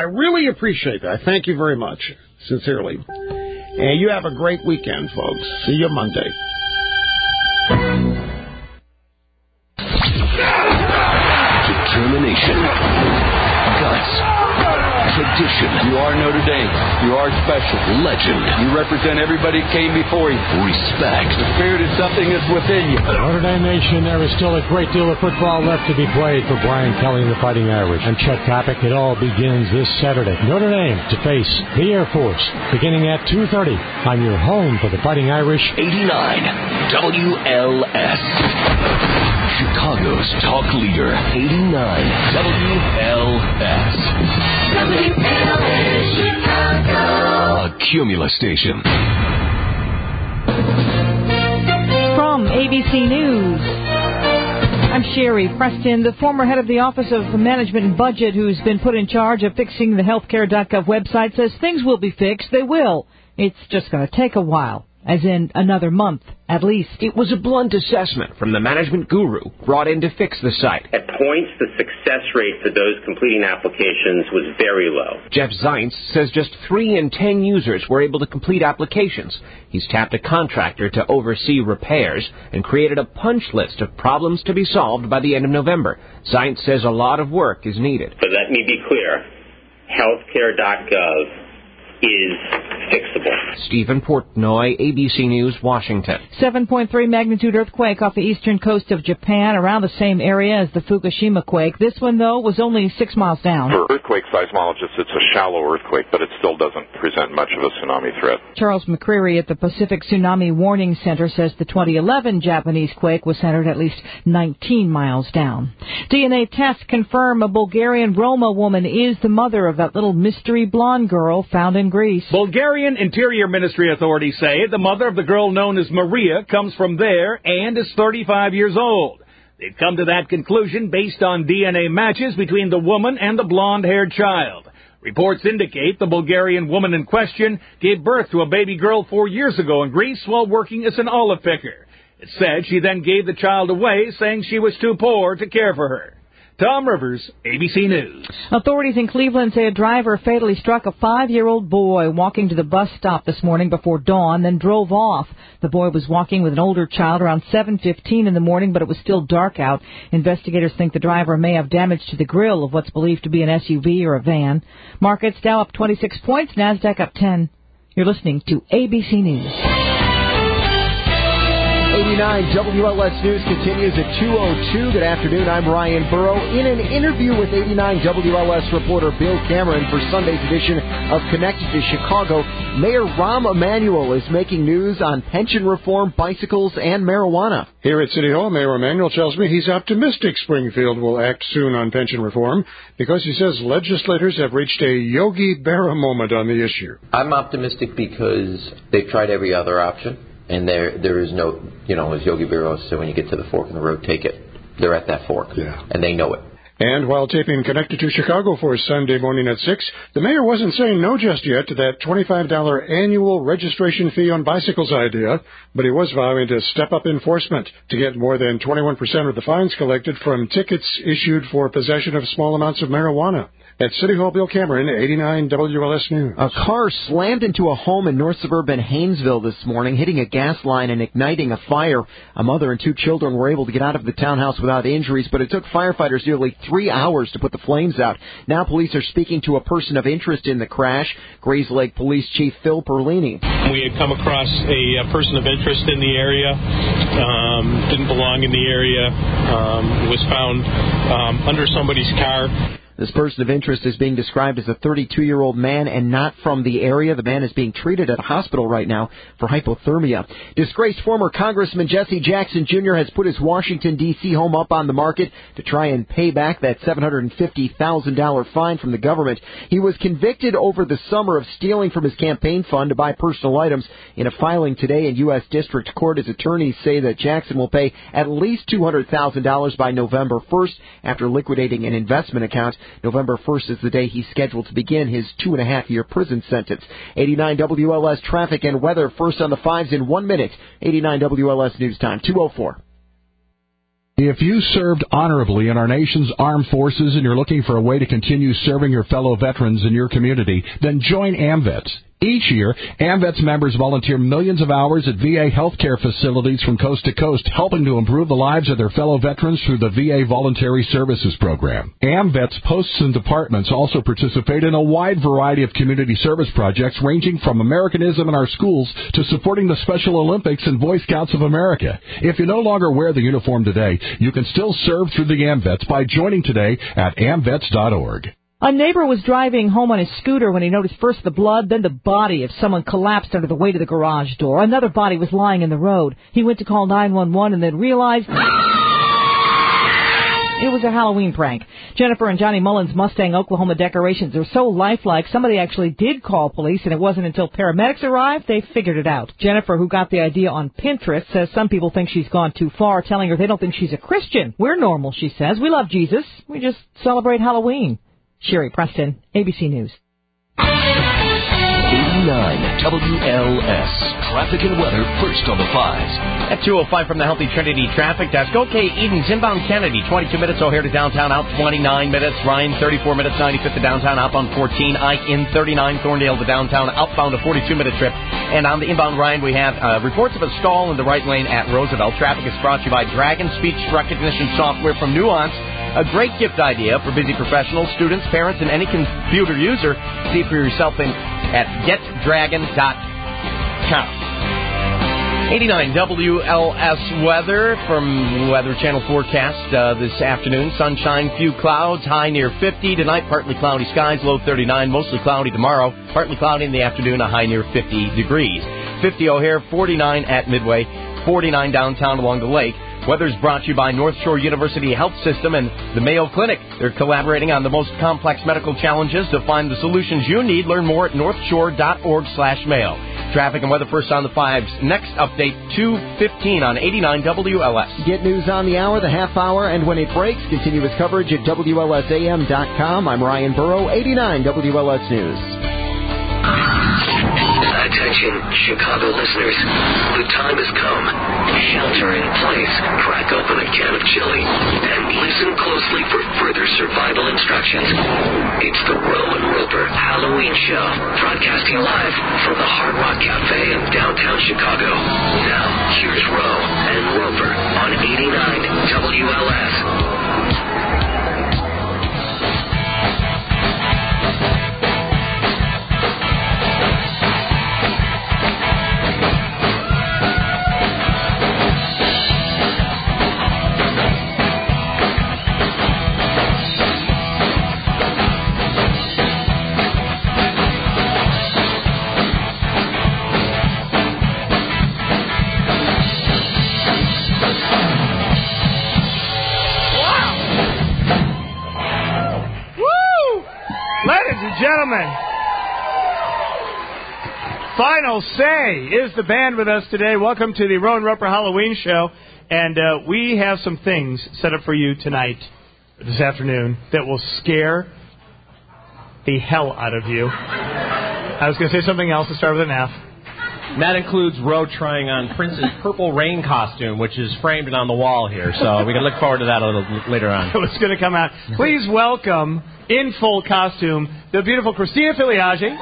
I really appreciate that. Thank you very much, sincerely. And you have a great weekend, folks. See you Monday. Determination. Guts. Tradition. You are Notre Dame. You are special. Legend. You represent everybody who came before you. Respect. The spirit is something that's within you. Notre Dame Nation, there is still a great deal of football left to be played for Brian Kelly and the Fighting Irish. And Chet Topic, it all begins this Saturday. Notre Dame to face the Air Force, beginning at 2:30 on your home for the Fighting Irish. 89 WLS. Chicago's talk leader. 89 WLS. WLS Chicago. A Cumulus station. From ABC News, I'm Sherry Preston. The former head of the Office of Management and Budget, who's been put in charge of fixing the healthcare.gov website, says things will be fixed. They will. It's just going to take a while, as in another month, at least. It was a blunt assessment from the management guru brought in to fix the site. At points, the success rate for those completing applications was very low. Jeff Zients says just 3 in 10 users were able to complete applications. He's tapped a contractor to oversee repairs and created a punch list of problems to be solved by the end of November. Zients says a lot of work is needed. But let me be clear. Healthcare.gov is fixable. Stephen Portnoy, ABC News, Washington. 7.3 magnitude earthquake off the eastern coast of Japan, around the same area as the Fukushima quake. This one, though, was only 6 miles down. For earthquake seismologists, it's a shallow earthquake, but it still doesn't present much of a tsunami threat. Charles McCreary at the Pacific Tsunami Warning Center says the 2011 Japanese quake was centered at least 19 miles down. DNA tests confirm a Bulgarian Roma woman is the mother of that little mystery blonde girl found in Greece. Bulgarian Interior Ministry authorities say the mother of the girl known as Maria comes from there and is 35 years old. They've come to that conclusion based on DNA matches between the woman and the blonde-haired child. Reports indicate the Bulgarian woman in question gave birth to a baby girl 4 years ago in Greece while working as an olive picker. It's said she then gave the child away, saying she was too poor to care for her. Tom Rivers, ABC News. Authorities in Cleveland say a driver fatally struck a 5-year-old boy walking to the bus stop this morning before dawn, then drove off. The boy was walking with an older child around 7:15 in the morning, but it was still dark out. Investigators think the driver may have damage to the grille of what's believed to be an SUV or a van. Markets Dow up 26 points, NASDAQ up 10. You're listening to ABC News. 89 WLS News continues at 2:02. Good afternoon. I'm Ryan Burrow. In an interview with 89 WLS reporter Bill Cameron for Sunday's edition of Connected to Chicago, Mayor Rahm Emanuel is making news on pension reform, bicycles, and marijuana. Here at City Hall, Mayor Emanuel tells me he's optimistic Springfield will act soon on pension reform because he says legislators have reached a Yogi Berra moment on the issue. I'm optimistic because they've tried every other option. And there is no, as Yogi Berra said, when you get to the fork in the road, take it. They're at that fork. Yeah. And they know it. And while taping Connected to Chicago for Sunday morning at 6, the mayor wasn't saying no just yet to that $25 annual registration fee on bicycles idea, but he was vowing to step up enforcement to get more than 21% of the fines collected from tickets issued for possession of small amounts of marijuana. At City Hall, Bill Cameron, 89 WLS News. A car slammed into a home in north suburban Haynesville this morning, hitting a gas line and igniting a fire. A mother and 2 children were able to get out of the townhouse without injuries, but it took firefighters nearly 3 hours to put the flames out. Now police are speaking to a person of interest in the crash, Grays Lake Police Chief Phil Perlini. We had come across a person of interest in the area, didn't belong in the area, was found under somebody's car. This person of interest is being described as a 32-year-old man and not from the area. The man is being treated at a hospital right now for hypothermia. Disgraced former Congressman Jesse Jackson Jr. has put his Washington, D.C. home up on the market to try and pay back that $750,000 fine from the government. He was convicted over the summer of stealing from his campaign fund to buy personal items. In a filing today in U.S. District Court, his attorneys say that Jackson will pay at least $200,000 by November 1st after liquidating an investment account. November 1st is the day he's scheduled to begin his 2.5-year prison sentence. 89 WLS traffic and weather first on the 5s in 1 minute. 89 WLS News Time, 2:04. If you served honorably in our nation's armed forces and you're looking for a way to continue serving your fellow veterans in your community, then join AMVETS. Each year, AMVETS members volunteer millions of hours at VA healthcare facilities from coast to coast, helping to improve the lives of their fellow veterans through the VA Voluntary Services Program. AMVETS posts and departments also participate in a wide variety of community service projects ranging from Americanism in our schools to supporting the Special Olympics and Boy Scouts of America. If you no longer wear the uniform today, you can still serve through the AMVETS by joining today at amvets.org. A neighbor was driving home on his scooter when he noticed first the blood, then the body of someone collapsed under the weight of the garage door. Another body was lying in the road. He went to call 911 and then realized it was a Halloween prank. Jennifer and Johnny Mullins' Mustang Oklahoma decorations are so lifelike, somebody actually did call police, and it wasn't until paramedics arrived they figured it out. Jennifer, who got the idea on Pinterest, says some people think she's gone too far, telling her they don't think she's a Christian. We're normal, she says. We love Jesus. We just celebrate Halloween. Sherry Preston, ABC News. 89 WLS. Traffic and weather first on the 5s. At 2:05 from the Healthy Trinity Traffic Desk. Okay, Eden's inbound Kennedy, 22 minutes. O'Hare to downtown, out 29 minutes. Ryan, 34 minutes. 95th to downtown, outbound 14. Ike in 39. Thorndale to downtown, outbound a 42-minute trip. And on the inbound Ryan, we have reports of a stall in the right lane at Roosevelt. Traffic is brought to you by Dragon Speech Recognition Software from Nuance. A great gift idea for busy professionals, students, parents, and any computer user. See for yourself at getdragon.com. 89 WLS weather from Weather Channel forecast this afternoon. Sunshine, few clouds, high near 50. Tonight, partly cloudy skies, low 39. Mostly cloudy tomorrow. Partly cloudy in the afternoon, a high near 50 degrees. 50 O'Hare, 49 at Midway, 49 downtown along the lake. Weather's brought to you by North Shore University Health System and the Mayo Clinic. They're collaborating on the most complex medical challenges. To find the solutions you need, learn more at northshore.org/Mayo. Traffic and weather first on the 5s. Next update, 2:15 on 89 WLS. Get news on the hour, the half hour, and when it breaks, continuous coverage at WLSAM.com. I'm Ryan Burrow, 89 WLS News. Attention, Chicago listeners. The time has come. Shelter in place. Crack open a can of chili and listen closely for further survival instructions. It's the Roe and Roper Halloween Show, broadcasting live from the Hard Rock Cafe in downtown Chicago. Now, here's Roe and Roper on 89 WLS. Gentlemen, Final Say is the band with us today. Welcome to the Rowan Roper Halloween Show. And we have some things set up for you tonight, this afternoon, that will scare the hell out of you. I was going to say something else to start with an F. And that includes Roe trying on Prince's Purple Rain costume, which is framed and on the wall here. So we can look forward to that a little later on. It's going to come out. Please welcome, in full costume, the beautiful Christina Filiaggi.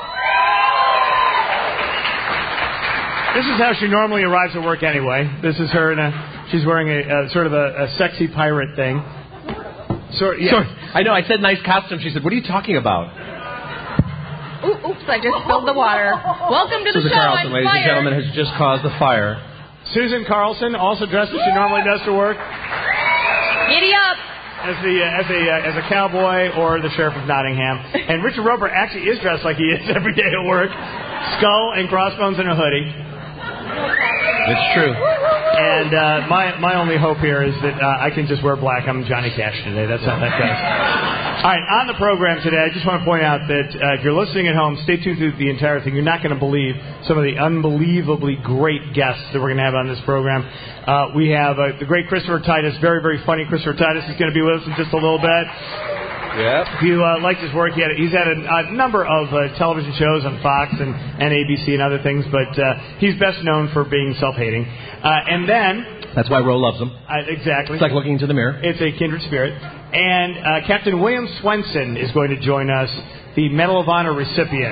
This is how she normally arrives at work anyway. This is her, she's wearing a sort of a sexy pirate thing. Sorry, I know, I said nice costume. She said, what are you talking about? Oops, I just spilled the water. Welcome to the Susan show. Carlson, ladies and gentlemen, has just caused the fire. Susan Carlson, also dressed as she normally does to work. Giddy up. As a cowboy or the sheriff of Nottingham. And Richard Roper actually is dressed like he is every day at work. Skull and crossbones and a hoodie. It's true. And my only hope here is that I can just wear black. I'm Johnny Cash today. That's how that goes. All right, on the program today, I just want to point out that if you're listening at home, stay tuned through the entire thing. You're not going to believe some of the unbelievably great guests that we're going to have on this program. We have the great Christopher Titus, very, very funny Christopher Titus is going to be with us in just a little bit. Yep. If you liked his work, he's had a number of television shows on Fox and ABC and other things, but he's best known for being self-hating. And then That's why Ro loves them. Exactly. It's like looking into the mirror. It's a kindred spirit. And Captain William Swenson is going to join us, the Medal of Honor recipient.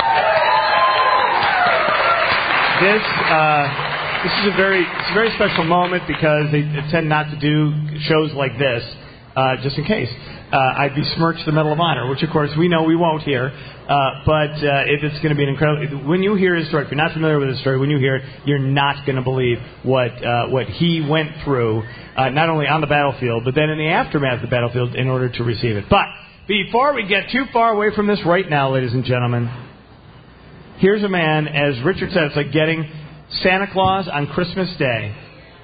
This is a very special moment because they tend not to do shows like this, just in case. I'd besmirch the Medal of Honor, which of course we know we won't here, but it's going to be an incredible. When you hear his story, if you're not familiar with his story, when you hear it, you're not going to believe what he went through, not only on the battlefield, but then in the aftermath of the battlefield in order to receive it. But before we get too far away from this right now, ladies and gentlemen, here's a man, as Richard said, it's like getting Santa Claus on Christmas Day.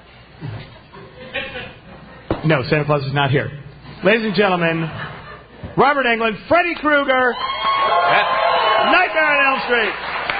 No, Santa Claus is not here. Ladies and gentlemen, Robert Englund, Freddy Krueger, Nightmare on Elm Street.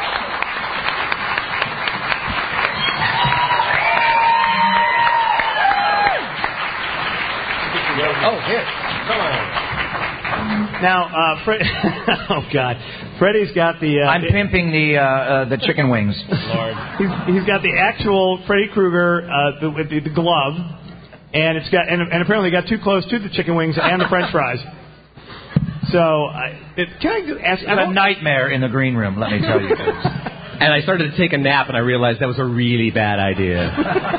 Oh, here. Come on. Now, oh God, Freddy's got the. I'm pimping the chicken wings. Lord, he's got the actual Freddy Krueger with the glove, and it's got and apparently got too close to the chicken wings and the French fries. So, can I ask? It's a nightmare in the green room. Let me tell you. And I started to take a nap, and I realized that was a really bad idea.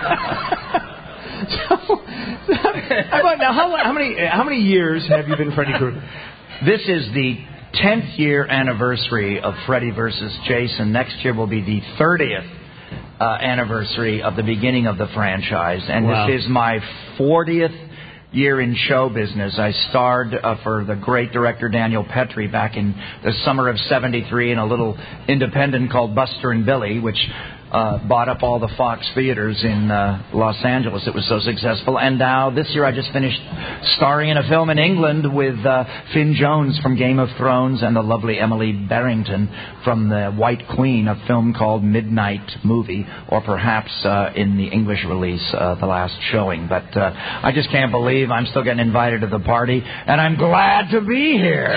Now, how many years have you been Freddy Krueger? This is the 10th year anniversary of Freddy versus Jason. Next year will be the 30th anniversary of the beginning of the franchise. And Wow. This is my 40th year in show business. I starred for the great director Daniel Petrie back in the summer of '73 in a little independent called Buster and Billy, which bought up all the Fox theaters in Los Angeles. It was so successful. And now this year I just finished starring in a film in England with Finn Jones from Game of Thrones and the lovely Emily Barrington from The White Queen, a film called Midnight Movie, or perhaps in the English release, The Last Showing. But I just can't believe I'm still getting invited to the party, and I'm glad to be here.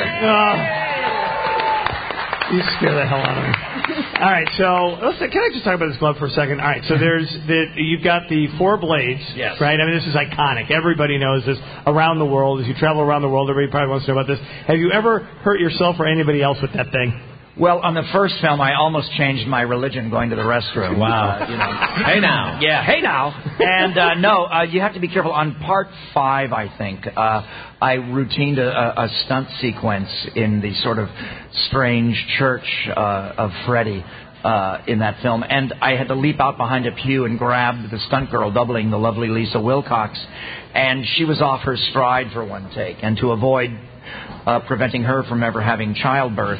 You scare the hell out of me. All right, so can I just talk about this glove for a second? All right, so you've got the 4 blades, yes, right? I mean, this is iconic. Everybody knows this around the world. As you travel around the world, everybody probably wants to know about this. Have you ever hurt yourself or anybody else with that thing? Well, on the first film, I almost changed my religion going to the restroom. Wow. Hey now. Yeah, hey now. And no, you have to be careful. On part 5, I think, I routined a stunt sequence in the sort of strange church of Freddy in that film. And I had to leap out behind a pew and grab the stunt girl, doubling the lovely Lisa Wilcox. And she was off her stride for one take. And to avoid preventing her from ever having childbirth,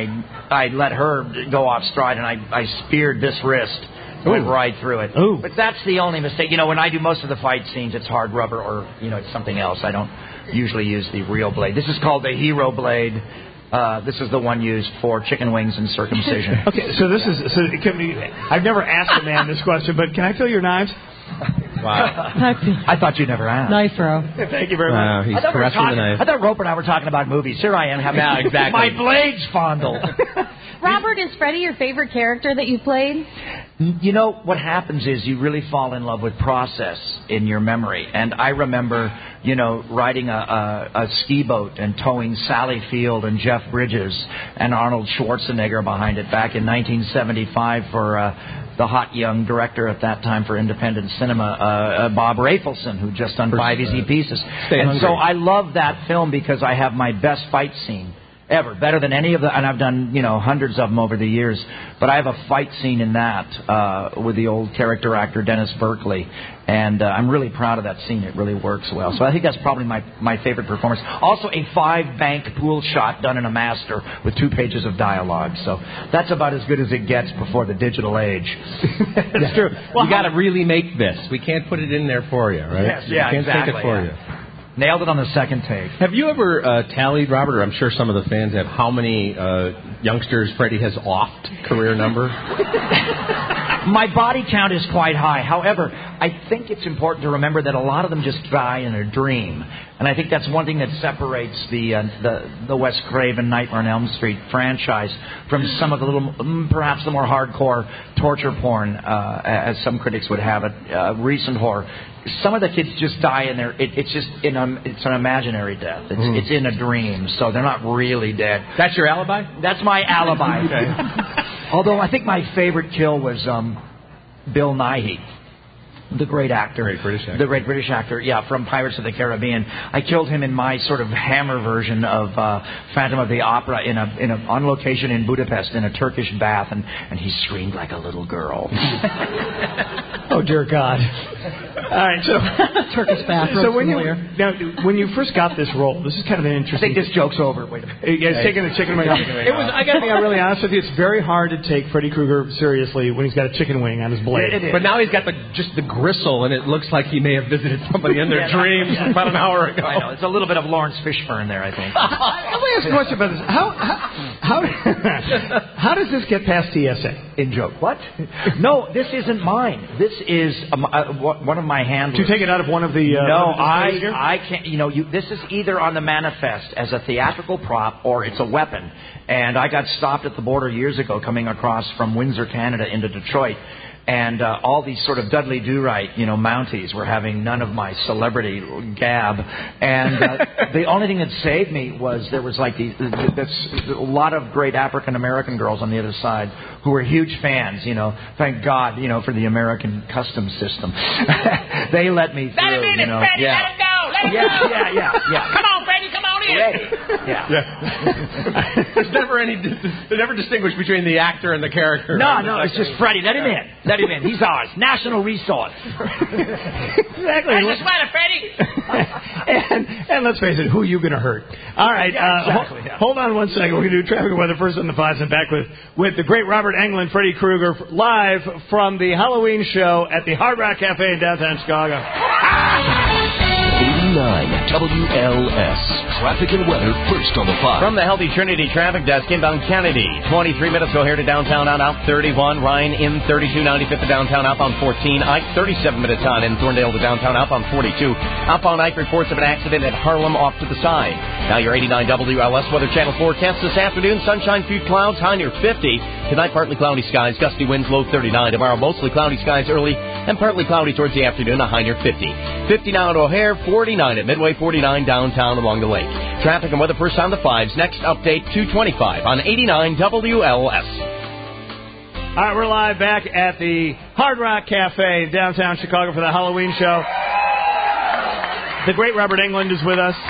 I let her go off stride, and I speared this wrist. Went right through it. Ooh. But that's the only mistake. When I do most of the fight scenes, it's hard rubber or, it's something else. I don't usually use the real blade. This is called the Hero Blade. This is the one used for chicken wings and circumcision. Okay, so I've never asked a man this question, but can I feel your knives? Wow. I thought you never asked. Nice, Ro. Thank you very much. He's caressing the knife. I thought Roper and I were talking about movies. Here I am having my blades fondled. Robert, is Freddy your favorite character that you played? What happens is you really fall in love with process in your memory. And I remember, riding a ski boat and towing Sally Field and Jeff Bridges and Arnold Schwarzenegger behind it back in 1975 for the hot young director at that time for independent cinema, Bob Rafelson, who just done 5 Easy Pieces. And so I love that film because I have my best fight scene ever, better than any of the, and I've done, hundreds of them over the years, but I have a fight scene in that with the old character actor Dennis Berkeley, and I'm really proud of that scene. It really works well. So I think that's probably my favorite performance. Also a 5-bank pool shot done in a master with 2 pages of dialogue. So that's about as good as it gets before the digital age. That's true. Well, you got to really make this. We can't put it in there for you, right? Yes, yeah, we can't exactly, take it for you. Nailed it on the second take. Have you ever tallied, Robert, or I'm sure some of the fans have, how many youngsters Freddy has offed career number? My body count is quite high. However, I think it's important to remember that a lot of them just die in a dream. And I think that's one thing that separates the Wes Craven Nightmare on Elm Street franchise from some of the little, perhaps the more hardcore torture porn, as some critics would have it, recent horror. Some of the kids just die in there. It's just it's an imaginary death. It's in a dream, so they're not really dead. That's your alibi? That's my alibi. Okay. Although I think my favorite kill was Bill Nighy, the great actor. The great British actor, yeah, from Pirates of the Caribbean. I killed him in my sort of Hammer version of Phantom of the Opera on location in Budapest in a Turkish bath, and he screamed like a little girl. Oh, dear God. All right, so Turkish bath. So when you first got this role, this is kind of an interesting. I think this joke's over. Wait a minute. Yeah, taking the chicken wing. I got to be really honest with you. It's very hard to take Freddy Krueger seriously when he's got a chicken wing on his blade. It is. But now he's got just the gristle, and it looks like he may have visited somebody in their dreams about an hour ago. I know. It's a little bit of Lawrence Fishburne there, I think. Let me ask a question about this. How does this get past TSA? In joke. What? No, this isn't mine. This is one of my handlers. Did you take it out of one of the... no, I can't... You know, this is either on the manifest as a theatrical prop or it's a weapon. And I got stopped at the border years ago coming across from Windsor, Canada into Detroit. And all these sort of Dudley Do-Right, Mounties were having none of my celebrity gab. And the only thing that saved me was there was like a lot of great African-American girls on the other side who were huge fans, Thank God, for the American customs system. They let me through. Let him in, Freddie. Yeah. Let him go. Let him go. Yeah. Come on, Freddie. Come on in. Yeah. They never distinguish between the actor and the character. No, it's just Freddie. Let him in. Let him in. He's ours. National resource. Exactly. Where's the sweater, Freddie? and let's face it, who are you going to hurt? All right. Exactly. Hold on one second. We're going to do traffic and weather first on the 5s and back with the great Robert Englund, Freddy Krueger, live from the Halloween show at the Hard Rock Cafe in downtown Chicago. 89 WLS. Traffic and weather first on the 5. From the Healthy Trinity Traffic Desk, inbound Kennedy. 23 minutes go here to downtown on out 31. Ryan in 32. 95th to downtown up on 14. Ike 37 minutes on in Thorndale to downtown up on 42. Outbound Ike reports of an accident at Harlem off to the side. Now your 89 WLS Weather Channel forecast this afternoon. Sunshine, few clouds, high near 50. Tonight, partly cloudy skies, gusty winds, low 39. Tomorrow, mostly cloudy skies early and partly cloudy towards the afternoon, a high near 50. 50 now at O'Hare, 49 at Midway, 49 downtown along the lake. Traffic and weather first on the 5s. Next update, 2:25 on 89 WLS. All right, we're live back at the Hard Rock Cafe in downtown Chicago for the Halloween show. The great Robert Englund is with us.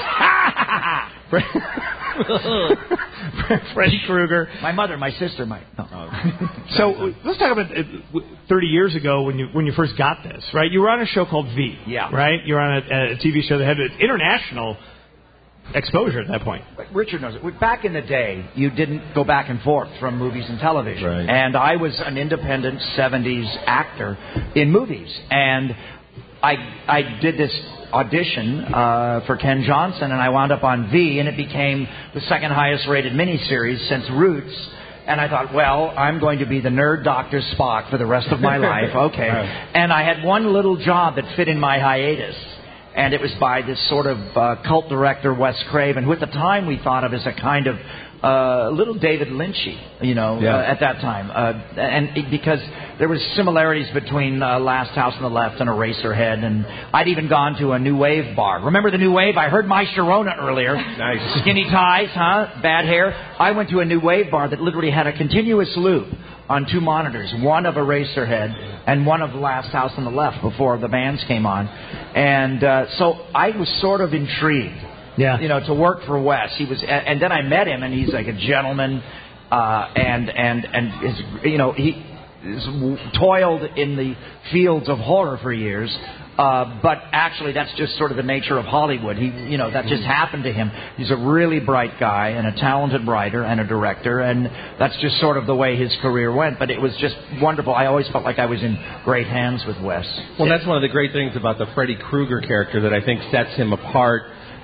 Freddy Krueger. My mother, my sister, no. So let's talk about 30 years ago when you first got this, right? You were on a show called V, right? You were on a TV show that had an international exposure at that point. Richard knows it. Back in the day, you didn't go back and forth from movies and television. Right. And I was an independent 70s actor in movies. And I did this audition for Ken Johnson, and I wound up on V, and it became the second highest rated miniseries since Roots. And I thought, well, I'm going to be the nerd Dr. Spock for the rest of my life. Okay. Right. And I had one little job that fit in my hiatus. And it was by this sort of cult director, Wes Craven, who at the time we thought of as a kind of little David Lynchy, at that time. And because there was similarities between Last House on the Left and Eraserhead. And I'd even gone to a New Wave bar. Remember the New Wave? I heard My Sharona earlier. Nice. Skinny ties, bad hair. I went to a New Wave bar that literally had a continuous loop on two monitors, one of Eraserhead and one of Last House on the Left before the bands came on. And so I was sort of intrigued, to work for Wes. He was, and then I met him, and he's like a gentleman, and his, he toiled in the fields of horror for years. But actually, that's just sort of the nature of Hollywood. That just happened to him. He's a really bright guy and a talented writer and a director, and that's just sort of the way his career went. But it was just wonderful. I always felt like I was in great hands with Wes. Well, that's one of the great things about the Freddy Krueger character that I think sets him apart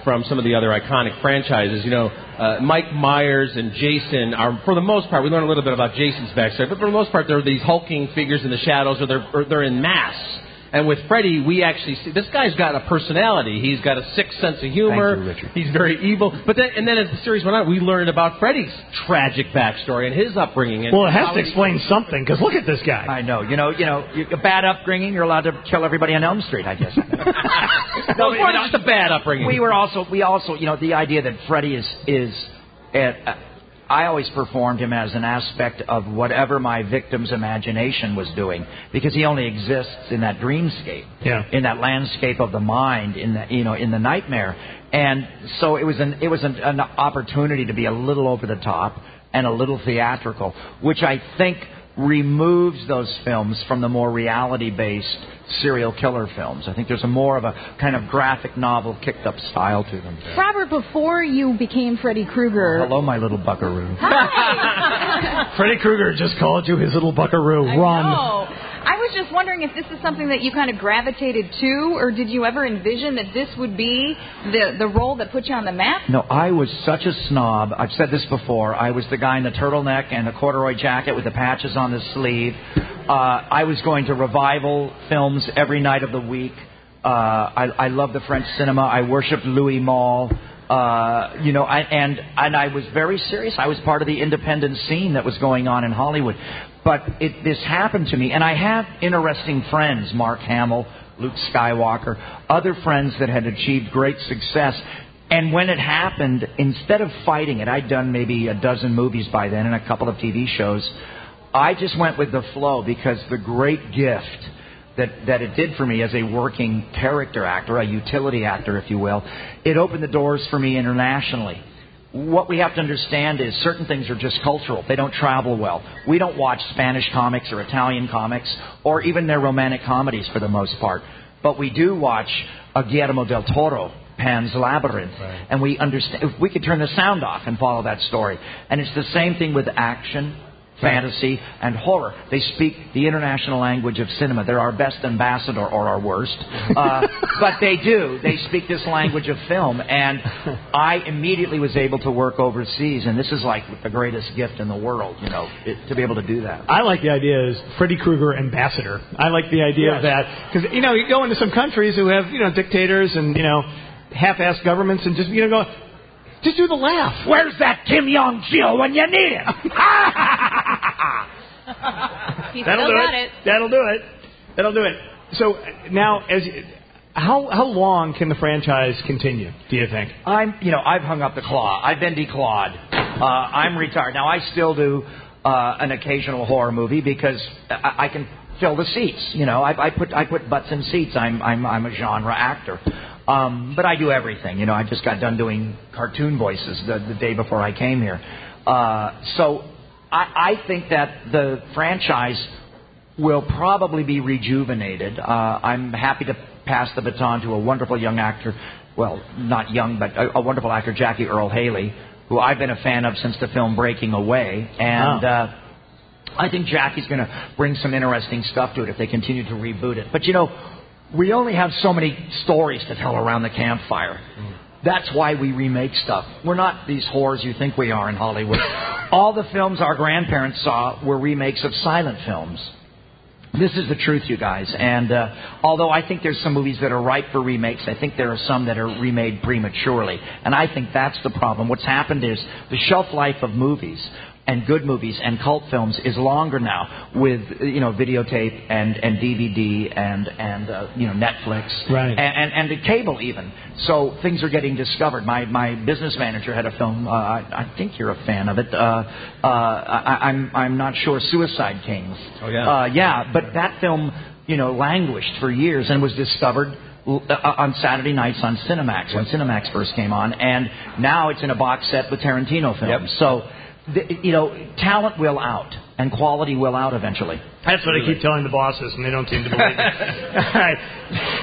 from some of the other iconic franchises. Mike Myers and Jason are, for the most part, we learn a little bit about Jason's backstory, but for the most part, they're these hulking figures in the shadows, or they're in masks. And with Freddy, we actually see this guy's got a personality. He's got a sick sense of humor. Thank you, Richard. He's very evil. But then as the series went on, we learned about Freddy's tragic backstory and his upbringing. And well, it has to explain something, because look at this guy. I know. A bad upbringing, you're allowed to kill everybody on Elm Street, I guess. No, it's not just a bad upbringing. We also, the idea that Freddy is I always performed him as an aspect of whatever my victim's imagination was doing, because he only exists in that dreamscape, in that landscape of the mind, in the nightmare. And so it was an opportunity to be a little over the top and a little theatrical, which I think removes those films from the more reality-based serial killer films. I think there's more of a kind of graphic novel, kicked-up style to them. Robert, before you became Freddy Krueger... Hello, my little buckaroo. Hi! Freddy Krueger just called you his little buckaroo. Run. I was just wondering if this is something that you kind of gravitated to, or did you ever envision that this would be the role that put you on the map? No, I was such a snob. I've said this before. I was the guy in the turtleneck and the corduroy jacket with the patches on the sleeve. I was going to revival films every night of the week. I love the French cinema. I worshipped Louis Malle. And I was very serious. I was part of the independent scene that was going on in Hollywood. But this happened to me, and I had interesting friends, Mark Hamill, Luke Skywalker, other friends that had achieved great success. And when it happened, instead of fighting it, I'd done maybe a dozen movies by then and a couple of TV shows. I just went with the flow, because the great gift that it did for me as a working character actor, a utility actor, if you will, it opened the doors for me internationally. What we have to understand is certain things are just cultural. They don't travel well. We don't watch Spanish comics or Italian comics or even their romantic comedies for the most part. But we do watch Guillermo del Toro, Pan's Labyrinth. Right. And we understand. If we could turn the sound off and follow that story. And it's the same thing with action, fantasy, and horror. They speak the international language of cinema. They're our best ambassador, or our worst. But they do. They speak this language of film. And I immediately was able to work overseas. And this is like the greatest gift in the world, to be able to do that. I like the idea as Freddy Krueger ambassador. I like the idea of that. Because, you go into some countries who have, dictators and, half-assed governments and just, go... Just do the laugh. Where's that Kim Jong-il when you need him? He still got it. That'll do it. So now, how long can the franchise continue, do you think? I've hung up the claw. I've been declawed. I'm retired. Now, I still do an occasional horror movie because I can fill the seats. I put butts in seats. I'm a genre actor. But I do everything. I just got done doing cartoon voices the day before I came here. So I think that the franchise will probably be rejuvenated. I'm happy to pass the baton to a wonderful young actor. Well, not young, but a wonderful actor, Jackie Earle Haley, who I've been a fan of since the film Breaking Away. And I think Jackie's going to bring some interesting stuff to it if they continue to reboot it. But, we only have so many stories to tell around the campfire. That's why we remake stuff. We're not these whores you think we are in Hollywood. All the films our grandparents saw were remakes of silent films. This is the truth, you guys. And although I think there's some movies that are ripe for remakes, I think there are some that are remade prematurely. And I think that's the problem. What's happened is the shelf life of movies and good movies and cult films is longer now with videotape and DVD and Netflix and the cable even. So things are getting discovered. My business manager had a film. I think you're a fan of it. I'm not sure. Suicide Kings. Oh yeah. Yeah, but that film languished for years and was discovered on Saturday nights on Cinemax when Cinemax first came on, and now it's in a box set with Tarantino films. Yep. So. Talent will out, and quality will out eventually. That's what I keep telling the bosses, and they don't seem to believe it. All right.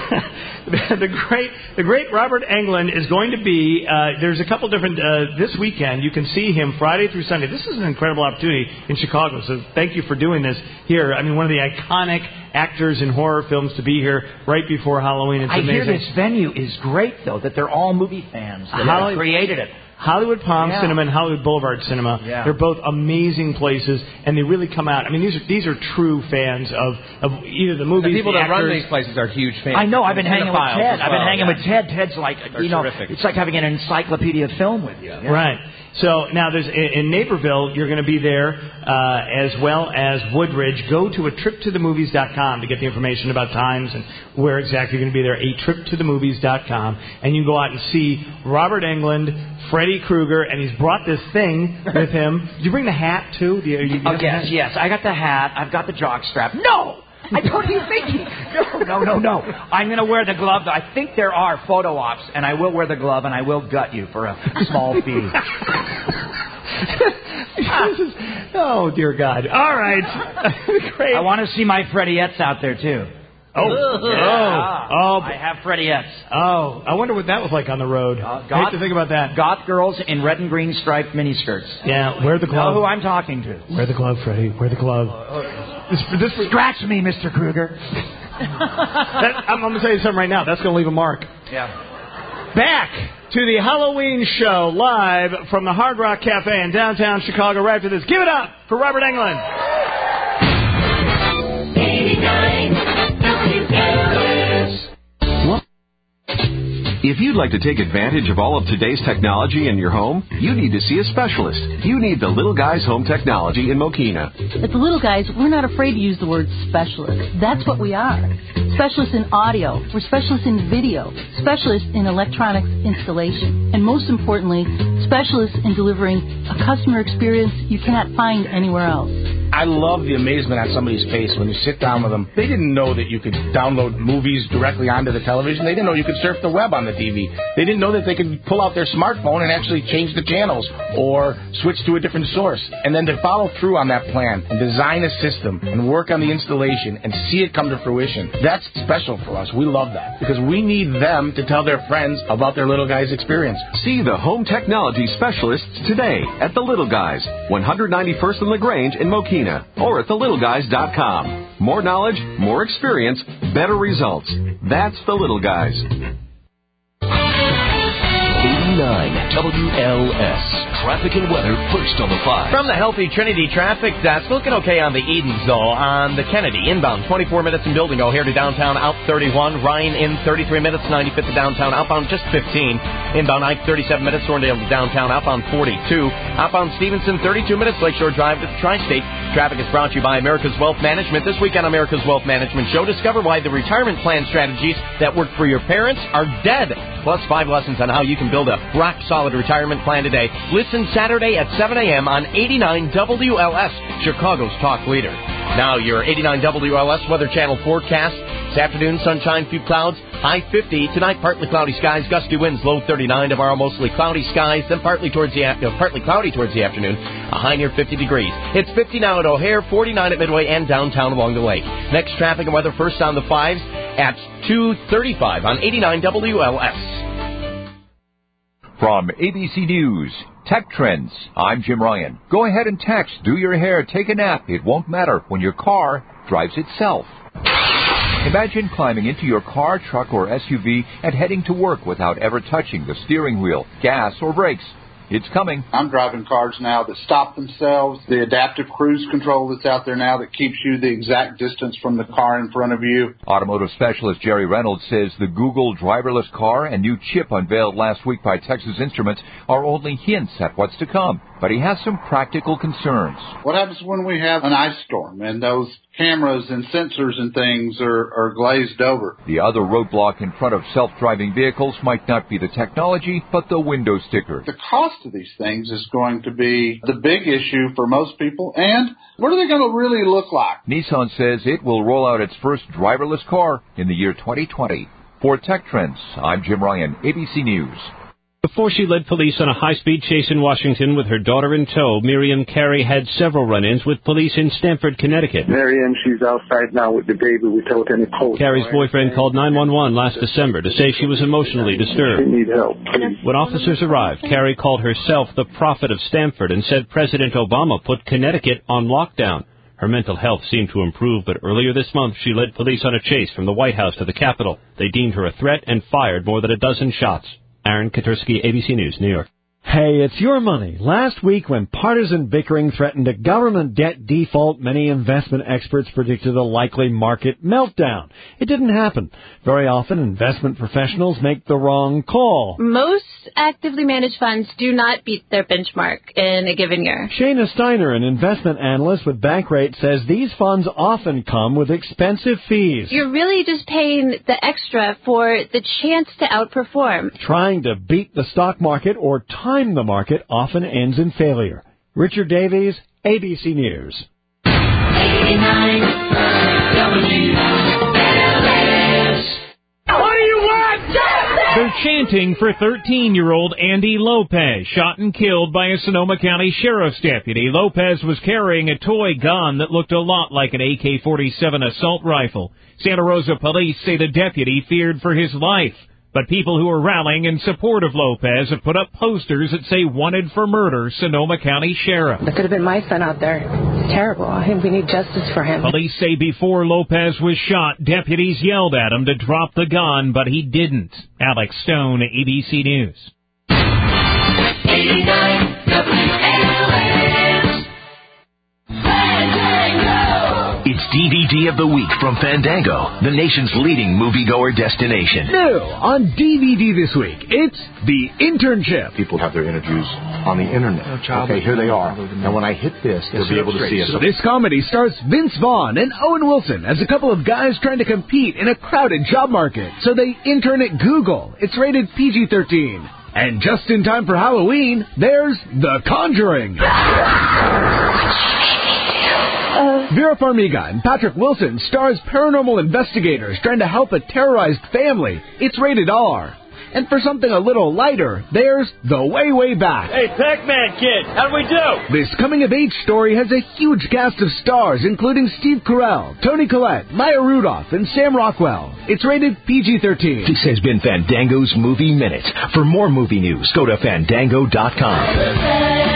the great Robert Englund is going to be, there's a couple different, this weekend, you can see him Friday through Sunday. This is an incredible opportunity in Chicago, so thank you for doing this here. I mean, one of the iconic actors in horror films to be here right before Halloween. It's amazing. I hear this venue is great, though, that they're all movie fans that have created it. Hollywood Palm Cinema and Hollywood Boulevard Cinema. Yeah. They're both amazing places, and they really come out. I mean, these are true fans of either the movies, the people that actors. run these places are huge fans. I know. I've been hanging with Ted. I've been hanging with Ted. Ted's like, terrific. It's like having an encyclopedia film with you. Yeah. Right. So now there's in Naperville, you're going to be there as well as Woodridge. Go to atriptothemovies.com to get the information about times and where exactly you're going to be there. Atriptothemovies.com, and you can go out and see Robert Englund, Freddy Krueger, and he's brought this thing with him. Did you bring the hat too? Yes. I got the hat. I've got the jockstrap. No. What are you thinking? No. I'm going to wear the glove. I think there are photo ops, and I will wear the glove, and I will gut you for a small fee. Oh, dear God. All right. Great. I want to see my Freddiettes out there, too. I have Freddiettes. Oh, I wonder what that was like on the road. I hate to think about that. Goth girls in red and green striped miniskirts. Yeah, wear the glove. Know who I'm talking to. Wear the glove, Freddie. Wear the glove. This scratch me, Mr. Krueger. I'm going to tell you something right now. That's going to leave a mark. Yeah. Back to the Halloween show live from the Hard Rock Cafe in downtown Chicago right after this. Give it up for Robert Englund. 89 If you'd like to take advantage of all of today's technology in your home, you need to see a specialist. You need the Little Guys Home Technology in Mokina. At the Little Guys, we're not afraid to use the word specialist. That's what we are. Specialists in audio. We're specialists in video. Specialists in electronics installation. And most importantly, specialists in delivering a customer experience you cannot find anywhere else. I love the amazement on somebody's face when you sit down with them. They didn't know that you could download movies directly onto the television. They didn't know you could surf the web on the TV. They didn't know that they could pull out their smartphone and actually change the channels or switch to a different source. And then to follow through on that plan and design a system and work on the installation and see it come to fruition, that's special for us. We love that because we need them to tell their friends about their Little Guys experience. See the home technology specialists today at The Little Guys, 191st and LaGrange in Mokina, or at thelittleguys.com. More knowledge, more experience, better results. That's The Little Guys. 89 WLS. Traffic and weather first on the 5. From the Healthy Trinity Traffic Desk, looking okay on the Edens, though. On the Kennedy, inbound 24 minutes in building O'Hare to downtown, out 31. Ryan in 33 minutes, 95th to downtown, outbound just 15. Inbound Ike 37 minutes, Thorndale to downtown, outbound 42. Outbound Stevenson 32 minutes, Lakeshore Drive to the Tri-State. Traffic is brought to you by America's Wealth Management. This weekend on America's Wealth Management Show, discover why the retirement plan strategies that work for your parents are dead. Plus 5 lessons on how you can build a rock-solid retirement plan today. Listen Saturday at 7 a.m. on 89 WLS, Chicago's talk leader. Now your 89 WLS Weather Channel forecast. This afternoon, sunshine, few clouds, high 50. Tonight, partly cloudy skies, gusty winds, low 39. Tomorrow, mostly cloudy skies, then partly cloudy towards the afternoon, a high near 50 degrees. It's 50 now at O'Hare, 49 at Midway, and downtown along the lake. Next traffic and weather first on the 5s at 2:35 on 89 WLS. From ABC News, Tech Trends, I'm Jim Ryan. Go ahead and text, do your hair, take a nap. It won't matter when your car drives itself. Imagine climbing into your car, truck, or SUV and heading to work without ever touching the steering wheel, gas, or brakes. It's coming. I'm driving cars now that stop themselves. The adaptive cruise control that's out there now that keeps you the exact distance from the car in front of you. Automotive specialist Jerry Reynolds says the Google driverless car and new chip unveiled last week by Texas Instruments are only hints at what's to come. But he has some practical concerns. What happens when we have an ice storm and those cameras and sensors and things are glazed over? The other roadblock in front of self-driving vehicles might not be the technology, but the window sticker. The cost of these things is going to be the big issue for most people. And what are they going to really look like? Nissan says it will roll out its first driverless car in the year 2020. For Tech Trends, I'm Jim Ryan, ABC News. Before she led police on a high-speed chase in Washington with her daughter in tow, Miriam Carey had several run-ins with police in Stamford, Connecticut. Miriam, she's outside now with the baby without any pulse. Carey's boyfriend called 911 last December to say she was emotionally disturbed. She needs help. When officers arrived, Carey called herself the prophet of Stamford and said President Obama put Connecticut on lockdown. Her mental health seemed to improve, but earlier this month she led police on a chase from the White House to the Capitol. They deemed her a threat and fired more than a dozen shots. Aaron Katursky, ABC News, New York. Hey, it's your money. Last week, when partisan bickering threatened a government debt default, many investment experts predicted a likely market meltdown. It didn't happen. Very often, investment professionals make the wrong call. Most actively managed funds do not beat their benchmark in a given year. Shayna Steiner, an investment analyst with Bankrate, says these funds often come with expensive fees. You're really just paying the extra for the chance to outperform. Trying to beat the stock market or time the market often ends in failure. Richard Davies, ABC News. 89 WLS. What do you want? Justice! They're chanting for 13-year-old Andy Lopez, shot and killed by a Sonoma County Sheriff's deputy. Lopez was carrying a toy gun that looked a lot like an AK-47 assault rifle. Santa Rosa police say the deputy feared for his life. But people who are rallying in support of Lopez have put up posters that say wanted for murder, Sonoma County Sheriff. That could have been my son out there. It's terrible. I think we need justice for him. Police say before Lopez was shot, deputies yelled at him to drop the gun, but he didn't. Alex Stone, ABC News. 89 WLS. It's DVD of the Week from Fandango, the nation's leading moviegoer destination. New on DVD this week, it's The Internship. People have their interviews on the internet. Okay, here they are. And when I hit this, they'll be able to see us. This comedy stars Vince Vaughn and Owen Wilson as a couple of guys trying to compete in a crowded job market. So they intern at Google. It's rated PG-13. And just in time for Halloween, there's The Conjuring. Vera Farmiga and Patrick Wilson stars paranormal investigators trying to help a terrorized family. It's rated R. And for something a little lighter, there's The Way, Way Back. Hey, Pac-Man kid, how'd we do? This coming-of-age story has a huge cast of stars, including Steve Carell, Toni Collette, Maya Rudolph, and Sam Rockwell. It's rated PG-13. This has been Fandango's Movie Minute. For more movie news, go to Fandango.com.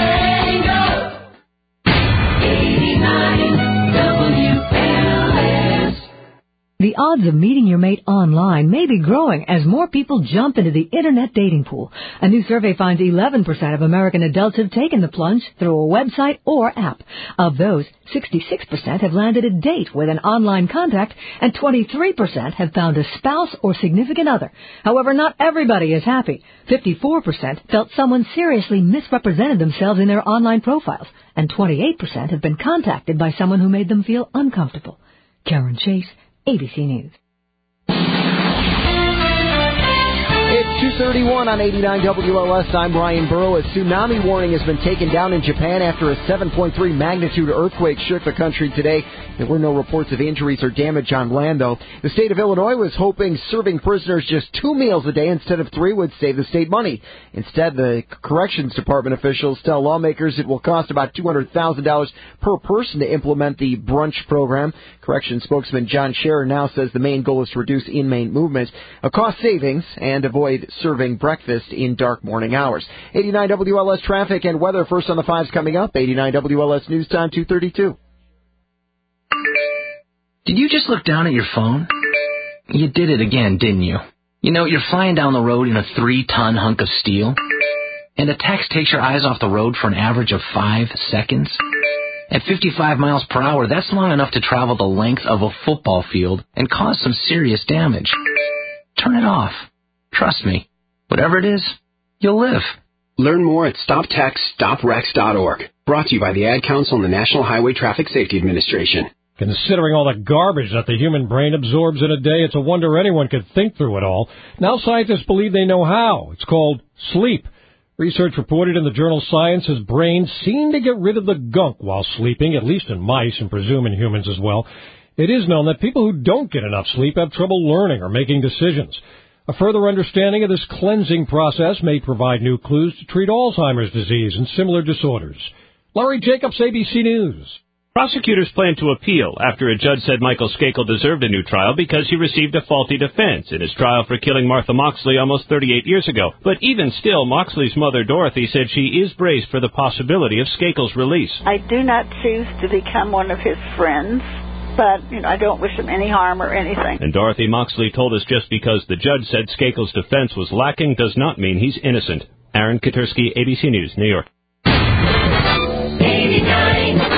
The odds of meeting your mate online may be growing as more people jump into the internet dating pool. A new survey finds 11% of American adults have taken the plunge through a website or app. Of those, 66% have landed a date with an online contact, and 23% have found a spouse or significant other. However, not everybody is happy. 54% felt someone seriously misrepresented themselves in their online profiles, and 28% have been contacted by someone who made them feel uncomfortable. Karen Chase, ABC News. It's 2:31 on 89 WLS. I'm Brian Burrow. A tsunami warning has been taken down in Japan after a 7.3 magnitude earthquake shook the country today. There were no reports of injuries or damage on land, though. The state of Illinois was hoping serving prisoners just 2 meals a day instead of 3 would save the state money. Instead, the Corrections Department officials tell lawmakers it will cost about $200,000 per person to implement the brunch program. Corrections spokesman John Scherer now says the main goal is to reduce inmate movement, a cost savings, and avoid serving breakfast in dark morning hours. 89 WLS traffic and weather first on the 5s coming up. 89 WLS News Time 2:32. Did you just look down at your phone? You did it again, didn't you? You know, you're flying down the road in a 3-ton hunk of steel, and a text takes your eyes off the road for an average of 5 seconds. At 55 miles per hour, that's long enough to travel the length of a football field and cause some serious damage. Turn it off. Trust me. Whatever it is, you'll live. Learn more at StopTextStopWrecks.org. Brought to you by the Ad Council and the National Highway Traffic Safety Administration. Considering all the garbage that the human brain absorbs in a day, it's a wonder anyone could think through it all. Now scientists believe they know how. It's called sleep. Research reported in the journal Science's brains seem to get rid of the gunk while sleeping, at least in mice and presume in humans as well. It is known that people who don't get enough sleep have trouble learning or making decisions. A further understanding of this cleansing process may provide new clues to treat Alzheimer's disease and similar disorders. Larry Jacobs, ABC News. Prosecutors plan to appeal after a judge said Michael Skakel deserved a new trial because he received a faulty defense in his trial for killing Martha Moxley almost 38 years ago. But even still, Moxley's mother, Dorothy, said she is braced for the possibility of Skakel's release. I do not choose to become one of his friends, but I don't wish him any harm or anything. And Dorothy Moxley told us just because the judge said Skakel's defense was lacking does not mean he's innocent. Aaron Katersky, ABC News, New York. 89.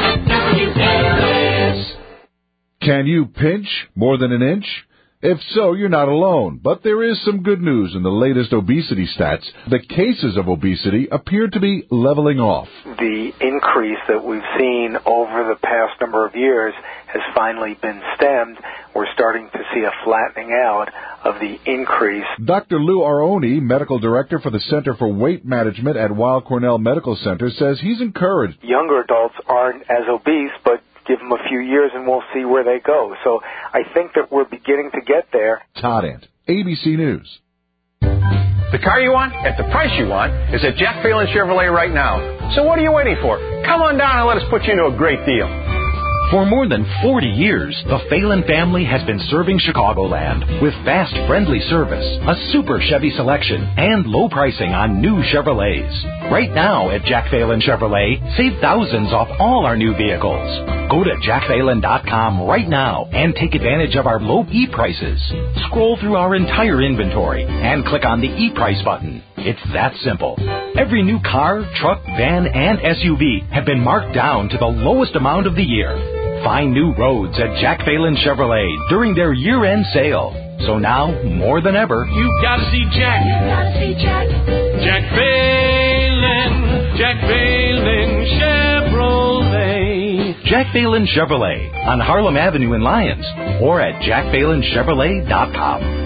Can you pinch more than an inch? If so, you're not alone. But there is some good news in the latest obesity stats. The cases of obesity appear to be leveling off. The increase that we've seen over the past number of years has finally been stemmed. We're starting to see a flattening out of the increase. Dr. Lou Aroni, medical director for the Center for Weight Management at Weill Cornell Medical Center, says he's encouraged. Younger adults aren't as obese, but give them a few years and we'll see where they go. So I think that we're beginning to get there. Todd Ant, ABC News. The car you want, at the price you want, is at Jack Phelan Chevrolet right now. So what are you waiting for? Come on down and let us put you into a great deal. For more than 40 years, the Phelan family has been serving Chicagoland with fast, friendly service, a super Chevy selection, and low pricing on new Chevrolets. Right now at Jack Phelan Chevrolet, save thousands off all our new vehicles. Go to jackphelan.com right now and take advantage of our low e-prices. Scroll through our entire inventory and click on the e-price button. It's that simple. Every new car, truck, van, and SUV have been marked down to the lowest amount of the year. Find new roads at Jack Phelan Chevrolet during their year-end sale. So now, more than ever, you've got to see Jack. You've got to see Jack. Jack Phelan. Jack Phelan Chevrolet. Jack Phelan Chevrolet on Harlem Avenue in Lyons or at jackphelanchevrolet.com.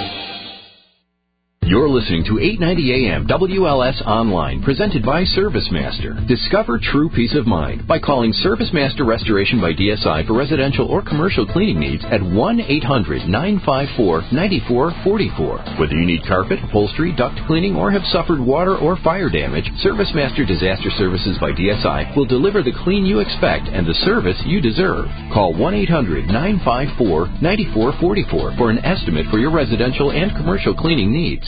You're listening to 890 AM WLS Online, presented by ServiceMaster. Discover true peace of mind by calling ServiceMaster Restoration by DSI for residential or commercial cleaning needs at 1-800-954-9444. Whether you need carpet, upholstery, duct cleaning, or have suffered water or fire damage, ServiceMaster Disaster Services by DSI will deliver the clean you expect and the service you deserve. Call 1-800-954-9444 for an estimate for your residential and commercial cleaning needs.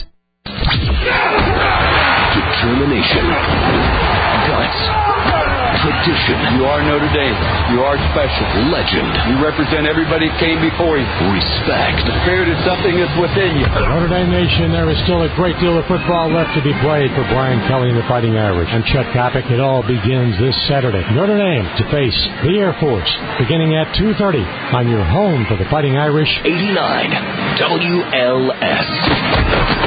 Determination. Guts. Tradition. You are Notre Dame. You are special. Legend. You represent everybody that came before you. Respect. The spirit is something that's within you. Notre Dame Nation, there is still a great deal of football left to be played for Brian Kelly and the Fighting Irish. And Chet Kopic, it all begins this Saturday. Notre Dame to face the Air Force, beginning at 2:30 on your home for the Fighting Irish. 89 WLS.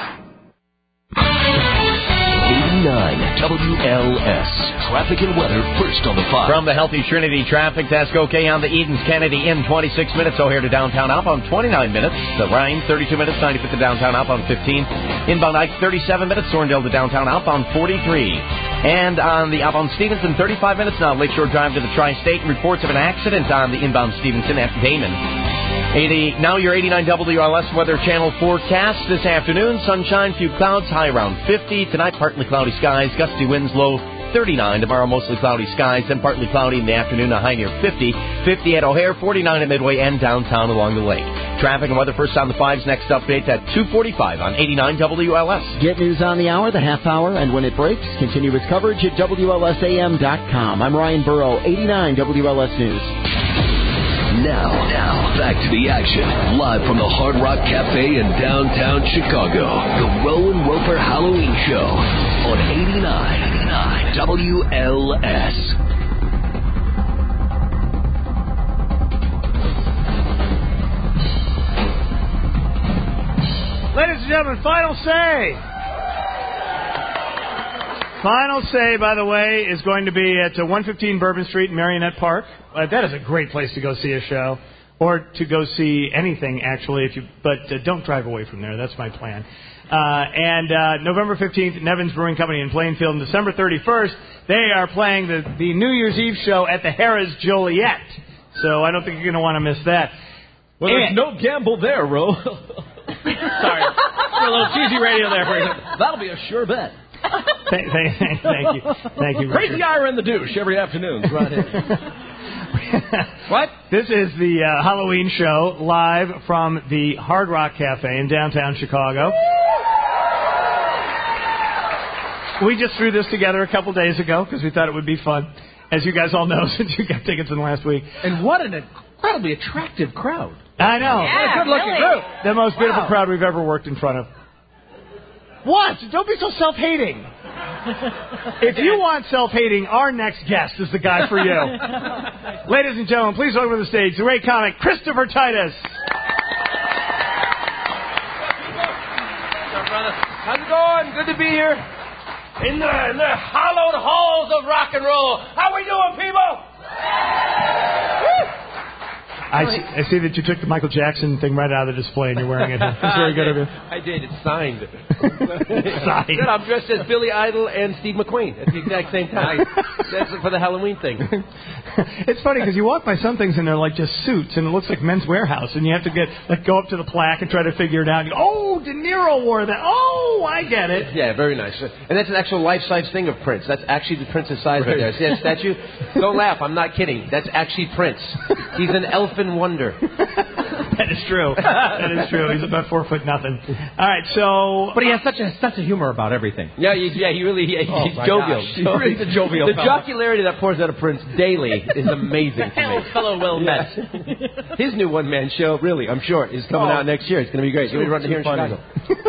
89 WLS. Traffic and weather first on the 5. From the Healthy Trinity Traffic Desk, okay on the Edens Kennedy in 26 minutes. O'Hare to downtown outbound 29 minutes. The Rhine 32 minutes. 95th to downtown outbound 15. Inbound Ike 37 minutes. Sorrendale to downtown outbound 43. And on the outbound Stevenson 35 minutes now. Lakeshore Drive to the Tri-State. Reports of an accident on the inbound Stevenson at Damon. Now your 89 WLS Weather Channel forecast this afternoon. Sunshine, few clouds, high around 50. Tonight, partly cloudy skies, gusty winds, low 39. Tomorrow, mostly cloudy skies, then partly cloudy in the afternoon, a high near 50. 50 at O'Hare, 49 at Midway, and downtown along the lake. Traffic and weather first on the 5's. Next update at 2:45 on 89 WLS. Get news on the hour, the half hour, and when it breaks, continue with coverage at WLSAM.com. I'm Ryan Burrow, 89 WLS News. Now, back to the action. Live from the Hard Rock Cafe in downtown Chicago. The Rowan Roper Halloween Show on 89 WLS. Ladies and gentlemen, final say. Final say, by the way, is going to be at 115 Bourbon Street in Marionette Park. That is a great place to go see a show, or to go see anything, actually. But don't drive away from there. That's my plan. And November 15th, Nevins Brewing Company in Plainfield. And December 31st, they are playing the New Year's Eve show at the Harrah's Joliet. So I don't think you're going to want to miss that. Well, there's no gamble there, Ro. Sorry. A little cheesy radio there for you. That'll be a sure bet. Thank you. Thank you, Crazy Ira and the Douche every afternoon. Right here. What? This is the Halloween show live from the Hard Rock Cafe in downtown Chicago. We just threw this together a couple days ago because we thought it would be fun. As you guys all know, since you got tickets in the last week. And what an incredibly attractive crowd. I know. Yeah, what a good-looking group. The most beautiful crowd we've ever worked in front of. What? Don't be so self-hating. If you want self-hating, our next guest is the guy for you. Ladies and gentlemen, please welcome to the stage the great comic Christopher Titus. What's up, brother? How's it going? Good to be here. In the hallowed halls of rock and roll. How we doing, people? I see that you took the Michael Jackson thing right out of the display and you're wearing it. It's very good of you. I did. It's signed. Signed. Good, I'm dressed as Billy Idol and Steve McQueen at the exact same time. That's for the Halloween thing. It's funny because you walk by some things and they're like just suits and it looks like Men's Warehouse and you have to go up to the plaque and try to figure it out. And oh, De Niro wore that. Oh, I get it. Yeah, very nice. And that's an actual life-size thing of Prince. That's actually the Prince's size right there. See that statue? Don't laugh. I'm not kidding. That's actually Prince. He's an elfin wonder. That is true. That is true. He's about 4 foot nothing. All right, so... But he has such a sense of humor about everything. Yeah, he really... he's jovial. He's a jovial The fellow. jocularity that pours out of Prince daily is amazing to me. Fellow well met. His new one-man show, really, I'm sure, is coming out next year. It's going to be great. You're going to run here in Chicago.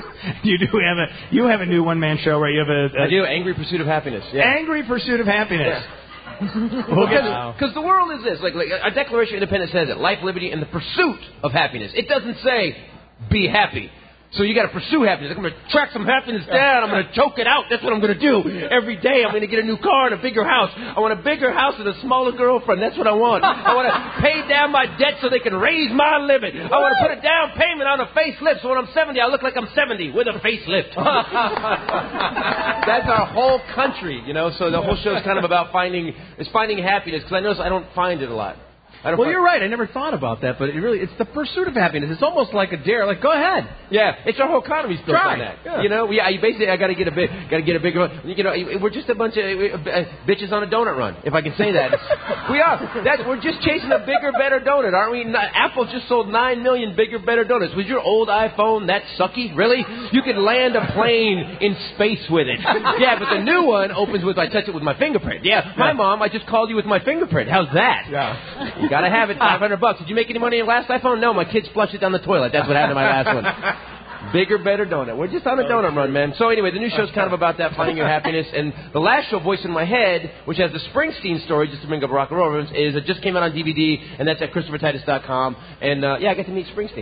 You have a new one-man show, right? You have I do. Angry Pursuit of Happiness. Yeah. Angry Pursuit of Happiness. Yeah. Because the world is this. Like our Declaration of Independence says it. Life, liberty, and the pursuit of happiness. It doesn't say be happy. So you got to pursue happiness. I'm going to track some happiness down. I'm going to choke it out. That's what I'm going to do. Every day I'm going to get a new car and a bigger house. I want a bigger house and a smaller girlfriend. That's what I want. I want to pay down my debt so they can raise my limit. I want to put a down payment on a facelift so when I'm 70, I look like I'm 70 with a facelift. That's our whole country, you know. So the whole show is kind of about finding happiness because I notice I don't find it a lot. Well, you're right. I never thought about that, but it's the pursuit of happiness. It's almost like a dare. Like, go ahead. Yeah, it's our whole economy's built on that. Yeah. You know, I got to get a bigger. You know, we're just a bunch of bitches on a donut run, if I can say that. We are. We're just chasing a bigger, better donut, aren't we? Apple just sold 9 million bigger, better donuts. Was your old iPhone that sucky? Really? You could land a plane in space with it. Yeah, but the new one opens with I touch it with my fingerprint. Yeah, my mom, I just called you with my fingerprint. How's that? Yeah. Got to have it, $500. Did you make any money in your last iPhone? No, my kids flushed it down the toilet. That's what happened to my last one. Bigger, better donut. We're just on a donut run, man. So anyway, the new show's kind of about that, finding your happiness. And the last show, Voice in My Head, which has the Springsteen story, just to bring up rock and roll, is it just came out on DVD, and that's at ChristopherTitus.com. And I got to meet Springsteen.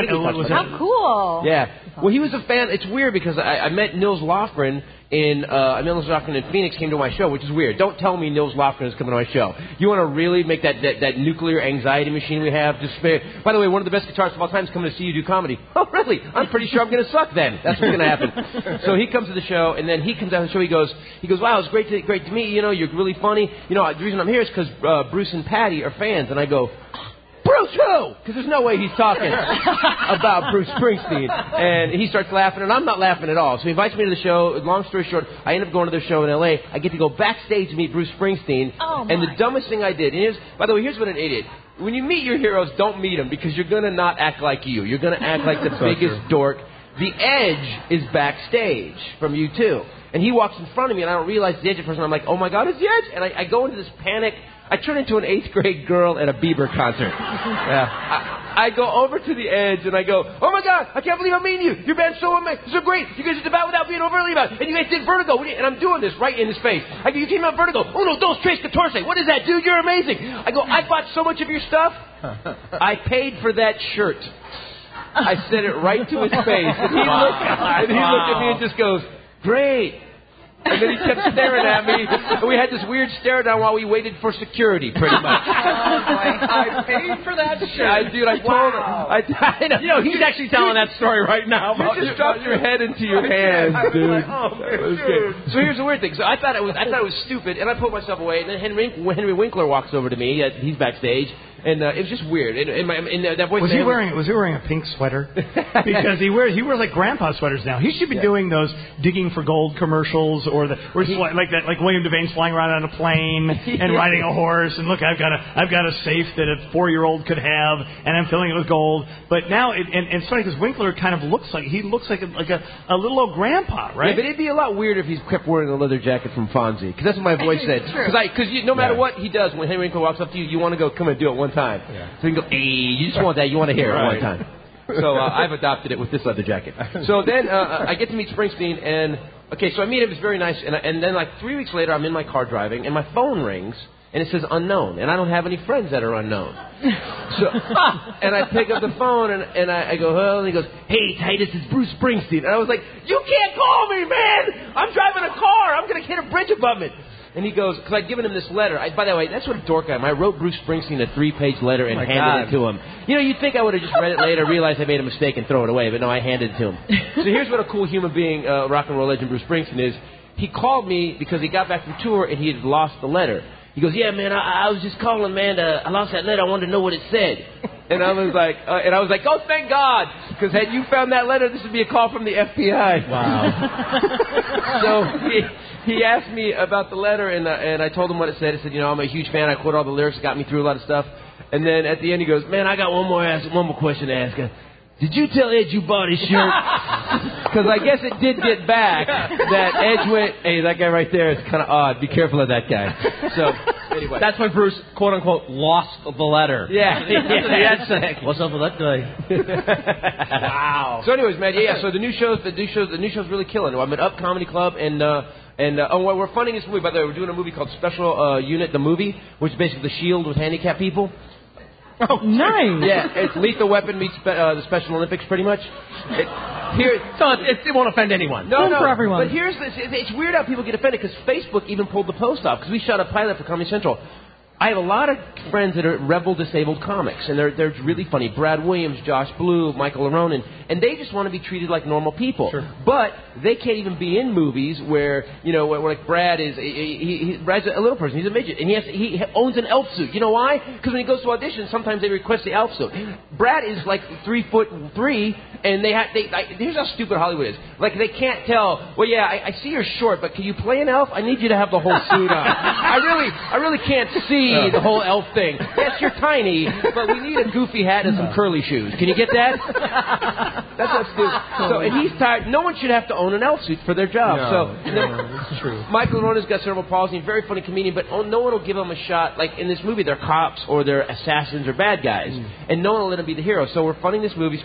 How cool. Yeah. Well, he was a fan. It's weird because I met Nils Lofgren in Phoenix came to my show, which is weird. Don't tell me Nils Lofgren is coming to my show. You want to really make that nuclear anxiety machine we have despair. By the way, one of the best guitarists of all time is coming to see you do comedy. Oh, really? I'm pretty sure I'm going to suck then. That's what's going to happen. So he comes to the show, and then he comes out of the show. He goes, wow, it's great to meet you. You know, you're really funny. You know, the reason I'm here is because Bruce and Patty are fans. And I go, Bruce who? Because there's no way he's talking about Bruce Springsteen. And he starts laughing, and I'm not laughing at all. So he invites me to the show. Long story short, I end up going to their show in L.A. I get to go backstage to meet Bruce Springsteen. Oh, and the dumbest thing I did, and by the way, here's what an idiot. When you meet your heroes, don't meet them because you're going to not act like you. You're going to act like the biggest dork. The Edge is backstage from U2. And he walks in front of me, and I don't realize the Edge at first. And I'm like, oh, my God, it's the Edge. And I go into this panic. I turn into an 8th grade girl at a Bieber concert. Yeah. I go over to the Edge and I go, oh my God, I can't believe I'm meeting you. Your band's so amazing, so great. You guys did about without being overly about. And you guys did Vertigo. And I'm doing this right in his face. I go, you came out Vertigo. Oh no, dos, tres, catorce. What is that, dude? You're amazing. I go, I bought so much of your stuff. I paid for that shirt. I said it right to his face. And he looked at me and just goes, great. And then he kept staring at me, and we had this weird stare down while we waited for security, pretty much. I paid for that shirt. I told him. You know, he's actually telling that story right now. You just dropped your head into your hands, dude. So here's the weird thing. So I thought it was stupid, and I pulled myself away. And then Henry Winkler walks over to me. He's backstage, And it was just weird. And that voice was he wearing a pink sweater? Because he wears like grandpa sweaters now. He should be doing those digging for gold commercials, or like William Devane's flying around on a plane and riding a horse. And look, I've got a safe that a 4-year-old could have, and I'm filling it with gold. But now it's funny because Winkler kind of looks like a little old grandpa, right? Yeah, but it'd be a lot weirder if he kept wearing a leather jacket from Fonzie, because that's what my voice said. Because no matter what he does, when Henry Winkler walks up to you, you want to go, come and do it one time. Yeah. So you can go, hey, you just want that. You want to hear it one time. So I've adopted it with this leather jacket. So then I get to meet Springsteen, and so I meet him. It's very nice. And then like 3 weeks later, I'm in my car driving, and my phone rings, and it says unknown, and I don't have any friends that are unknown. So, and I pick up the phone, and I go, hello, and he goes, hey, Titus, it's Bruce Springsteen. And I was like, you can't call me, man! I'm driving a car! I'm going to hit a bridge above it! And he goes, because I'd given him this letter. By the way, that's what a dork I am. I wrote Bruce Springsteen a 3-page letter and handed it to him. You know, you'd think I would have just read it later, realized I made a mistake, and throw it away, but no, I handed it to him. So here's what a cool human being, rock and roll legend Bruce Springsteen is. He called me because he got back from tour and he had lost the letter. He goes, yeah, man, I was just calling, man. I lost that letter. I wanted to know what it said. And I was like, oh, thank God, because had you found that letter, this would be a call from the FBI. Wow. So he asked me about the letter, and I told him what it said. I said, I'm a huge fan. I quoted all the lyrics. It got me through a lot of stuff. And then at the end, he goes, man, I got one more question to ask. Did you tell Ed you bought his shirt? Because I guess it did get back that Edge went, hey, that guy right there is kind of odd. Be careful of that guy. So, anyway. That's why Bruce, quote unquote, lost the letter. Yeah. What's up with that guy? Wow. So, anyways, man, so the new show's really killing. I'm at Up Comedy Club, and we're funding this movie. By the way, we're doing a movie called Special Unit, the movie, which is basically the Shield with handicapped people. Oh, nice. Yeah, it's Lethal Weapon meets the Special Olympics, pretty much. It won't offend anyone. No, for everyone. But here's this. It's weird how people get offended, because Facebook even pulled the post off, because we shot a pilot for Comedy Central. I have a lot of friends that are rebel disabled comics, and they're really funny. Brad Williams, Josh Blue, Michael Aronin, and they just want to be treated like normal people. Sure. But they can't even be in movies where, where like Brad is. Brad's a little person. He's a midget, and he owns an elf suit. You know why? Because when he goes to audition, sometimes they request the elf suit. Brad is like 3'3", and here's how stupid Hollywood is. Like, they can't tell. Well, yeah, I see you're short, but can you play an elf? I need you to have the whole suit on. I really can't see the whole elf thing. Yes, you're tiny, but we need a goofy hat and some curly shoes. Can you get that? That's what's stupid. So, and he's tired. No one should have to own an elf suit for their job. No, that's true. Michael Arona's got cerebral palsy, very funny comedian, but no one will give him a shot. Like in this movie, they're cops or they're assassins or bad guys, and no one will let him be the hero. So we're funding this movie,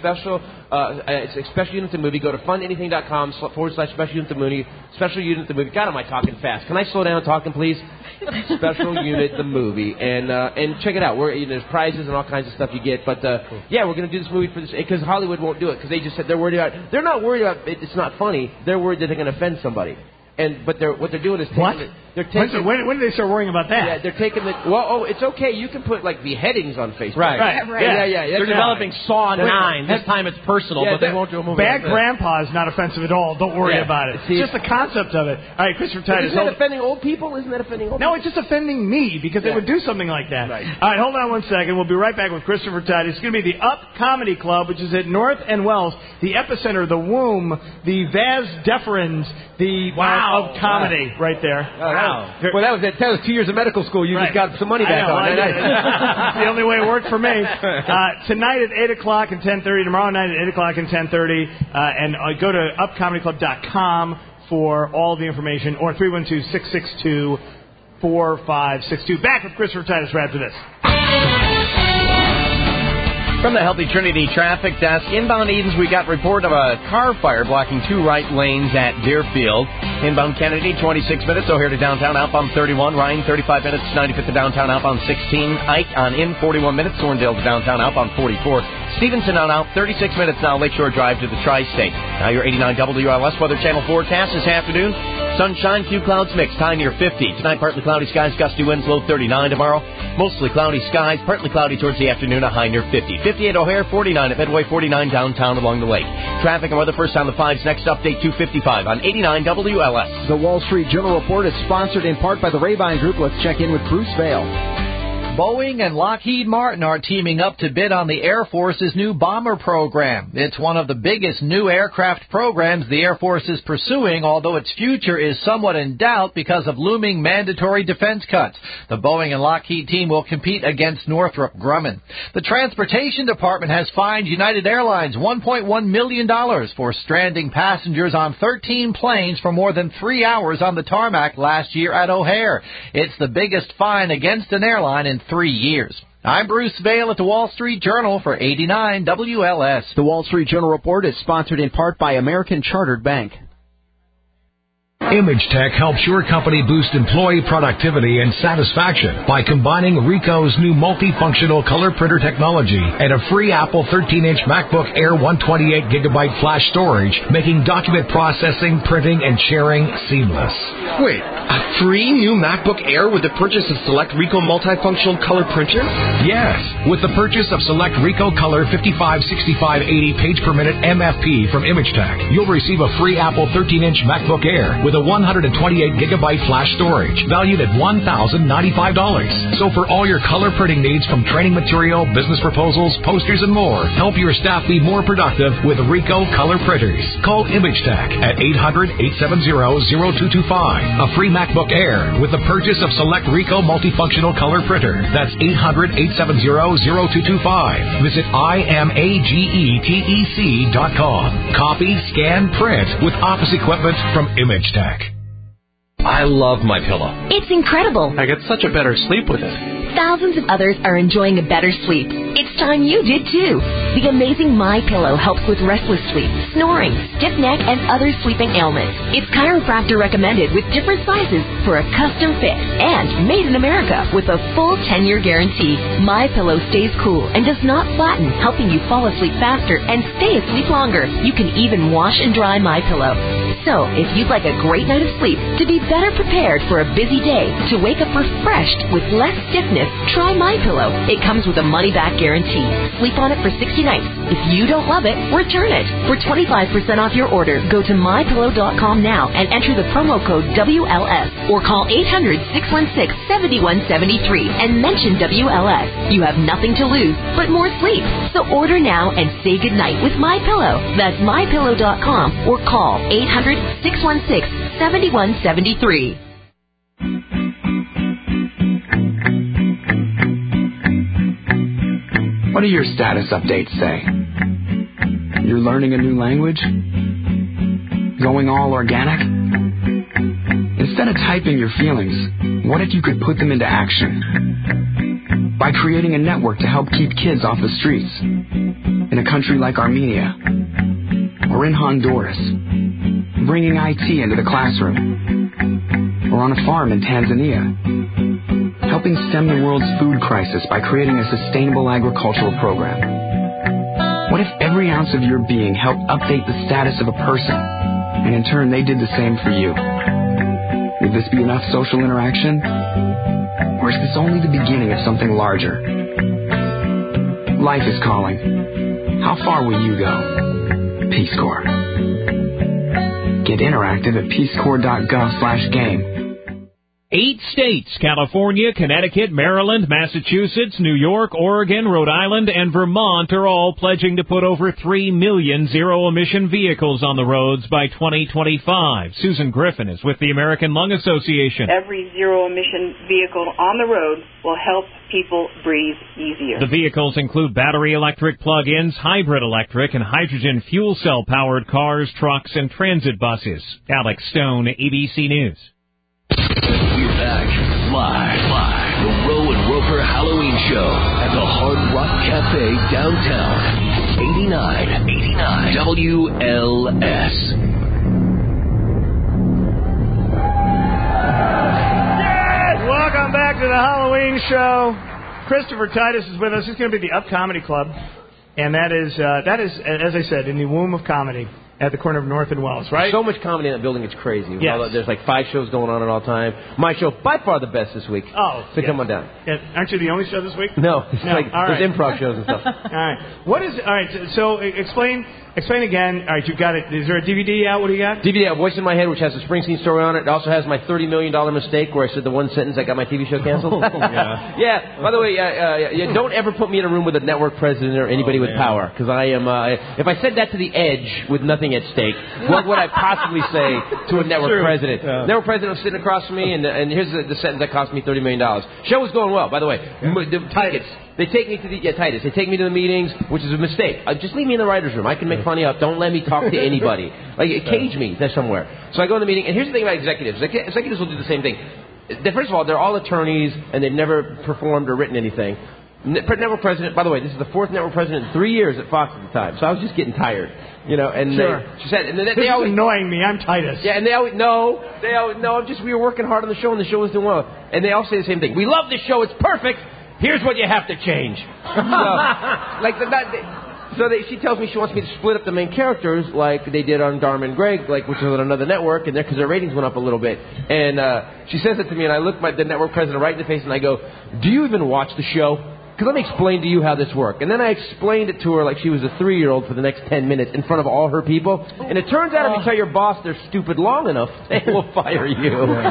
it's a Special Unit the Movie. Go to fundanything.com/Special Unit the Movie. Special Unit the Movie. God, am I talking fast? Can I slow down talking, please? Special Unit the Movie, and check it out. There's prizes and all kinds of stuff you get. But we're going to do this movie for this because Hollywood won't do it because they just said they're worried about. They're not worried about it's not funny. They're worried that they're going to offend somebody. But what they're doing is taking when did they start worrying about that? Yeah, they're taking it's okay. You can put like beheadings on Facebook. Right. Yeah. They're developing Saw 9. This time it's personal, but they won't do a movie. Bad Grandpa is not offensive at all. Don't worry about it. It's just the concept of it. All right, Christopher Titus. Isn't that offending old people? Isn't that offending old people? No, it's just offending me because they would do something like that. Right. All right, hold on one second. We'll be right back with Christopher Titus. It's going to be the Up Comedy Club, which is at North and Wells, the epicenter, the womb, the vas deferens, of comedy. Right there. Wow. Well, that was 2 years of medical school. You just got some money back on. It's the only way it worked for me. Tonight at 8 o'clock and 10:30. Tomorrow night at 8 o'clock and 10:30. And go to upcomedyclub.com for all the information, or 312-662-4562. Back with Christopher Titus right after this. From the Healthy Trinity Traffic Desk, inbound Edens, we got report of a car fire blocking 2 right lanes at Deerfield. Inbound Kennedy, 26 minutes, O'Hare to downtown, outbound 31. Ryan, 35 minutes, 95th to downtown, outbound 16. Ike on in, 41 minutes. Thorndale to downtown, outbound 44. Stevenson on out, 36 minutes now, Lakeshore Drive to the Tri-State. Now your 89 WRLS Weather Channel forecast this afternoon. Sunshine, few clouds mixed, high near 50. Tonight, partly cloudy skies, gusty winds, low 39 tomorrow. Mostly cloudy skies, partly cloudy towards the afternoon, a high near 50. 58 O'Hare, 49 at Medway, 49 downtown along the lake. Traffic and weather first on the 5's next update, 2:55 on 89 WLS. The Wall Street Journal Report is sponsored in part by the Rabine Group. Let's check in with Bruce Vail. Boeing and Lockheed Martin are teaming up to bid on the Air Force's new bomber program. It's one of the biggest new aircraft programs the Air Force is pursuing, although its future is somewhat in doubt because of looming mandatory defense cuts. The Boeing and Lockheed team will compete against Northrop Grumman. The Transportation Department has fined United Airlines $1.1 million for stranding passengers on 13 planes for more than 3 hours on the tarmac last year at O'Hare. It's the biggest fine against an airline in 3 years. I'm Bruce Vail at the Wall Street Journal for 89 WLS. The Wall Street Journal report is sponsored in part by American Chartered Bank. Image Tech helps your company boost employee productivity and satisfaction by combining Ricoh's new multifunctional color printer technology and a free Apple 13-inch MacBook Air 128GB flash storage, making document processing, printing, and sharing seamless. Wait, a free new MacBook Air with the purchase of select Ricoh multifunctional color printer? Yes, with the purchase of select Ricoh Color 556580 page per minute MFP from Image Tech, you'll receive a free Apple 13-inch MacBook Air with a 128GB flash storage, valued at $1,095. So for all your color printing needs, from training material, business proposals, posters, and more, help your staff be more productive with Ricoh Color Printers. Call Image Tech at 800-870-0225. A free MacBook Air with the purchase of select Ricoh multifunctional color printer. That's 800-870-0225. Visit IMAGETEC.com. Copy, scan, print with office equipment from Image Tech. I love MyPillow. It's incredible. I get such a better sleep with it. Thousands of others are enjoying a better sleep. It's time you did too. The amazing MyPillow helps with restless sleep, snoring, stiff neck, and other sleeping ailments. It's chiropractor recommended with different sizes for a custom fit, and made in America with a full 10-year guarantee. MyPillow stays cool and does not flatten, helping you fall asleep faster and stay asleep longer. You can even wash and dry MyPillow. So, if you'd like a great night of sleep, to be better prepared for a busy day, to wake up refreshed with less stiffness, try MyPillow. It comes with a money-back guarantee. Sleep on it for 60 nights. If you don't love it, return it. For 25% off your order, go to MyPillow.com now and enter the promo code WLS or call 800-616-7173 and mention WLS. You have nothing to lose but more sleep. So order now and say goodnight with MyPillow. That's MyPillow.com or call 800-616-7173. What do your status updates say? You're learning a new language? Going all organic? Instead of typing your feelings, what if you could put them into action? By creating a network to help keep kids off the streets in a country like Armenia or in Honduras, bringing IT into the classroom, or on a farm in Tanzania, helping stem the world's food crisis by creating a sustainable agricultural program. What if every ounce of your being helped update the status of a person, and in turn they did the same for you? Would this be enough social interaction? Or is this only the beginning of something larger? Life is calling. How far will you go? Peace Corps. Get interactive at peacecorps.gov/game. 8 states, California, Connecticut, Maryland, Massachusetts, New York, Oregon, Rhode Island, and Vermont are all pledging to put over 3 million zero-emission vehicles on the roads by 2025. Susan Griffin is with the American Lung Association. Every zero-emission vehicle on the road will help people breathe easier. The vehicles include battery electric plug-ins, hybrid electric, and hydrogen fuel cell-powered cars, trucks, and transit buses. Alex Stone, ABC News. We're back live. The Roe and Roper Halloween Show at the Hard Rock Cafe downtown. 89 WLS. Welcome back to the Halloween Show. Christopher Titus is with us. He's going to be at the Up Comedy Club, and that is, as I said, in the womb of comedy. at the corner of North and Wells, right? So much comedy in that building, it's crazy. Yes. There's like 5 shows going on at all time. My show, by far the best this week. Oh, so come on down. Yeah. Aren't you the only show this week? No, it's like all there's right. improv shows and stuff. All right. All right. So explain again. All right, you've got it. Is there a DVD out? What do you got? DVD, Voice in My Head, which has a Springsteen story on it. It also has my $30 million mistake where I said the one sentence that got my TV show canceled. Yeah. By the way, don't ever put me in a room with a network president or anybody with power, because I am. If I said that to the Edge with nothing at stake, what would I possibly say to a network president? Network president was sitting across from me, and here's the sentence that cost me $30 million. Show was going well, by the way. The tickets. They take me to Titus. They take me to the meetings, which is a mistake. Just leave me in the writer's room. I can make funny up. Don't let me talk to anybody. Cage me there somewhere. So I go in the meeting, and here's the thing about executives. Executives will do the same thing. First of all, they're all attorneys, and they've never performed or written anything. Network president, by the way, this is the 4th network president in 3 years at Fox at the time. So I was just getting tired. And she said, and this is annoying me. I'm Titus. Yeah, and they always no. We were working hard on the show, and the show was doing well. And they all say the same thing. We love the show. It's perfect. Here's what you have to change. She tells me she wants me to split up the main characters like they did on Dharma and Greg, which was on another network, and because their ratings went up a little bit. And she says it to me, and I look the network president right in the face, and I go, "Do you even watch the show? Because let me explain to you how this works." And then I explained it to her like she was a 3-year-old for the next 10 minutes in front of all her people. And it turns out if you tell your boss they're stupid long enough, they will fire you.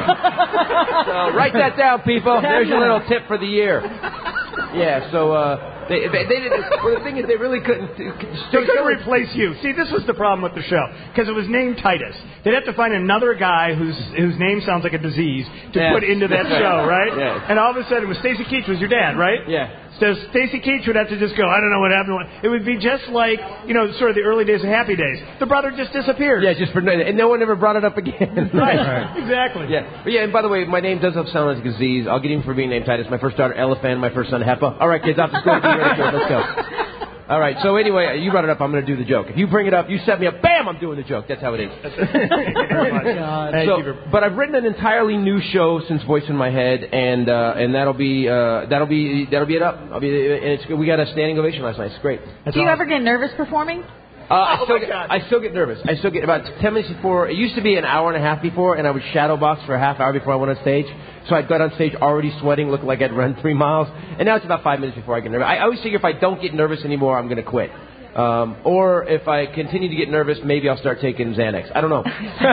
So write that down, people. There's your little tip for the year. Yeah, so they didn't. Well, the thing is, they really couldn't. They couldn't replace you. See, this was the problem with the show because it was named Titus. They'd have to find another guy whose name sounds like a disease to put into that show, right? Yes. And all of a sudden, it was Stacy Keach was your dad, right? Yeah. So Stacy Keach would have to just go, I don't know what happened. It would be just like, sort of the early days of Happy Days. The brother just disappeared. Yeah, and no one ever brought it up again. Right. Exactly. Yeah. But and by the way, my name does have sound like a disease. I'll get him for being named Titus. My first daughter, Elephant. My first son, Hepa. All right, kids, off to school. Let's go. All right, so anyway, you brought it up. I'm going to do the joke. If you bring it up, you set me up. Bam! I'm doing the joke. That's how it is. Thank you very much. But I've written an entirely new show since Voice in My Head, and that'll be it up. We got a standing ovation last night. It's great. Do you ever get nervous performing? I still get nervous. I still get about 10 minutes before. It used to be an hour and a half before, and I would shadow box for a half hour before I went on stage. So I'd got on stage already sweating, looking like I'd run 3 miles. And now it's about 5 minutes before I get nervous. I always figure if I don't get nervous anymore, I'm going to quit. Or if I continue to get nervous, maybe I'll start taking Xanax. I don't know.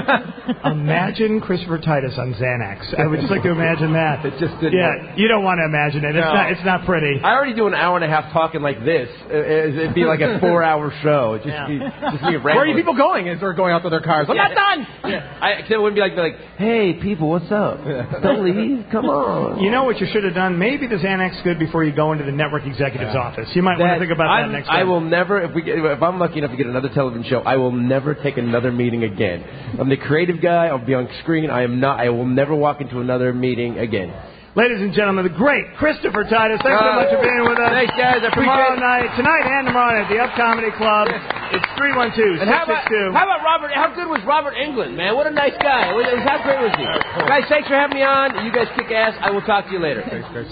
Imagine Christopher Titus on Xanax. I would just like to imagine that. It just didn't work. You don't want to imagine it. It's not pretty. I already do an hour and a half talking like this. It'd be like a 4-hour show. It'd just be rambling. Where are you people going as they're going out to their cars? I'm not done! It wouldn't be like, hey, people, what's up? Don't leave. Come on. You know what you should have done? Maybe the Xanax good before you go into the network executive's office. You might want to think about that next time. I will never... If I'm lucky enough to get another television show, I will never take another meeting again. I'm the creative guy. I'll be on screen. I will never walk into another meeting again. Ladies and gentlemen, the great Christopher Titus. Thanks so much for being with us. Thanks, guys. Tonight and tomorrow night at the Up Comedy Club. It's 312-662. And how about Robert? How good was Robert Englund, man? What a nice guy. How great was he? Guys, thanks for having me on. You guys kick ass. I will talk to you later. Thanks, Chris.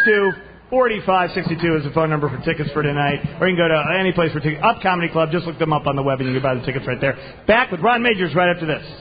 662-4562 is the phone number for tickets for tonight. Or you can go to any place for tickets. Up Comedy Club. Just look them up on the web and you can buy the tickets right there. Back with Ron Majors right after this.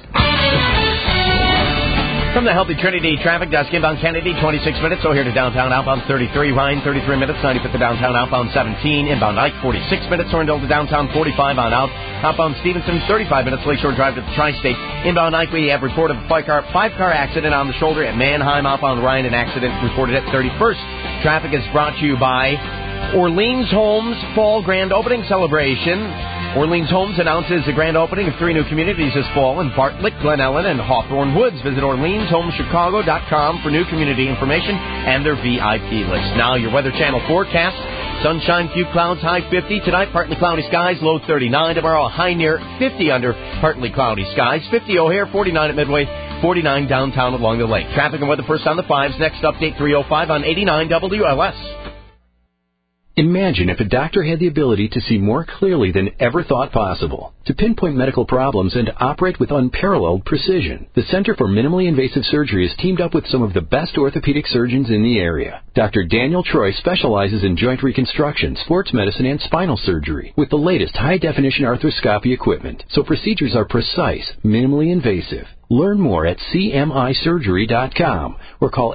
From the Healthy Trinity Traffic Desk, inbound Kennedy, 26 minutes. So here to downtown, outbound 33. Ryan, 33 minutes. 95 to downtown, outbound 17. Inbound Ike, 46 minutes. Orndale to downtown, 45 on out. Outbound Stevenson, 35 minutes. Lakeshore Drive to the Tri-State. Inbound Ike, we have report of a five-car accident on the shoulder at Manheim. Outbound Ryan, an accident reported at 31st. Traffic is brought to you by Orleans Homes Fall Grand Opening Celebration. Orleans Homes announces the grand opening of 3 new communities this fall in Bartlett, Glen Ellen, and Hawthorne Woods. Visit OrleansHomesChicago.com for new community information and their VIP list. Now your Weather Channel forecast. Sunshine, few clouds, high 50. Tonight, partly cloudy skies, low 39. Tomorrow, a high near 50 under partly cloudy skies. 50 O'Hare, 49 at Midway, 49 downtown along the lake. Traffic and weather first on the 5s. Next update, 3:05 on 89 WLS. Imagine if a doctor had the ability to see more clearly than ever thought possible, to pinpoint medical problems and operate with unparalleled precision. The Center for Minimally Invasive Surgery has teamed up with some of the best orthopedic surgeons in the area. Dr. Daniel Troy specializes in joint reconstruction, sports medicine, and spinal surgery with the latest high-definition arthroscopy equipment, so procedures are precise, minimally invasive. Learn more at cmisurgery.com or call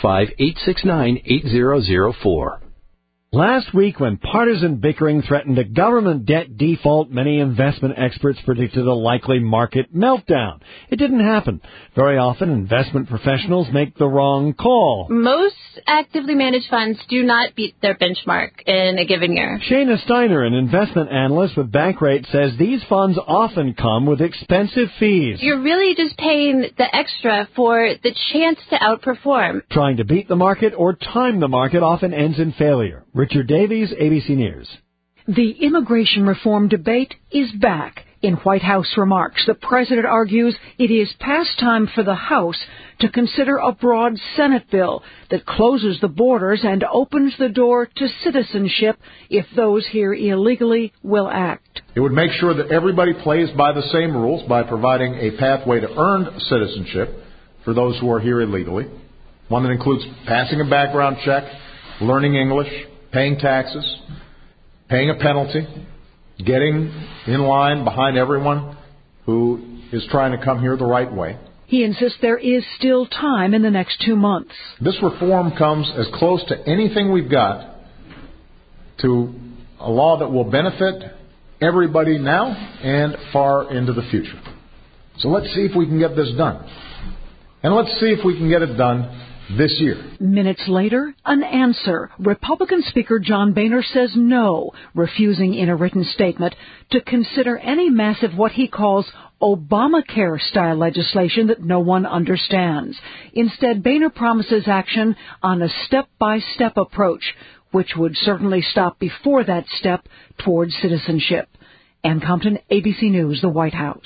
855-869-8004. Last week, when partisan bickering threatened a government debt default, many investment experts predicted a likely market meltdown. It didn't happen. Very often, investment professionals make the wrong call. Most actively managed funds do not beat their benchmark in a given year. Shayna Steiner, an investment analyst with Bankrate, says these funds often come with expensive fees. You're really just paying the extra for the chance to outperform. Trying to beat the market or time the market often ends in failure. Richard Davies, ABC News. The immigration reform debate is back. In White House remarks, the president argues it is past time for the House to consider a broad Senate bill that closes the borders and opens the door to citizenship if those here illegally will act. It would make sure that everybody plays by the same rules by providing a pathway to earned citizenship for those who are here illegally, one that includes passing a background check, learning English, paying taxes, paying a penalty, getting in line behind everyone who is trying to come here the right way. He insists there is still time in the next 2 months. This reform comes as close to anything we've got to a law that will benefit everybody now and far into the future. So let's see if we can get this done. And let's see if we can get it done this year. Minutes later, an answer. Republican Speaker John Boehner says no, refusing in a written statement to consider any massive what he calls Obamacare-style legislation that no one understands. Instead, Boehner promises action on a step-by-step approach, which would certainly stop before that step towards citizenship. Ann Compton, ABC News, the White House.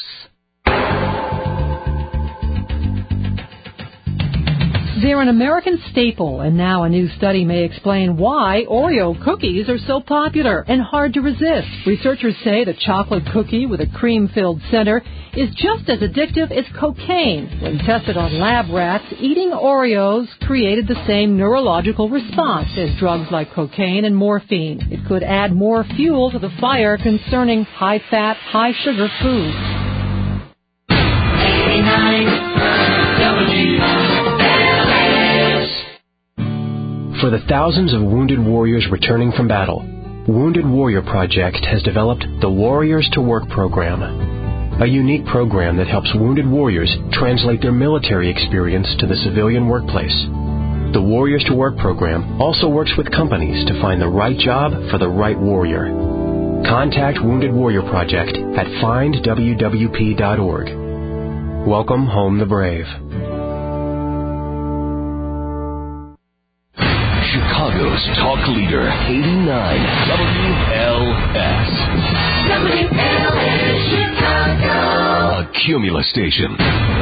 They're an American staple, and now a new study may explain why Oreo cookies are so popular and hard to resist. Researchers say the chocolate cookie with a cream-filled center is just as addictive as cocaine. When tested on lab rats, eating Oreos created the same neurological response as drugs like cocaine and morphine. It could add more fuel to the fire concerning high-fat, high-sugar foods. 89 For the thousands of wounded warriors returning from battle, Wounded Warrior Project has developed the Warriors to Work program, a unique program that helps wounded warriors translate their military experience to the civilian workplace. The Warriors to Work program also works with companies to find the right job for the right warrior. Contact Wounded Warrior Project at findwwp.org. Welcome home the brave. Chicago's talk leader, 89 WLS. WLS Chicago. A Cumulus station.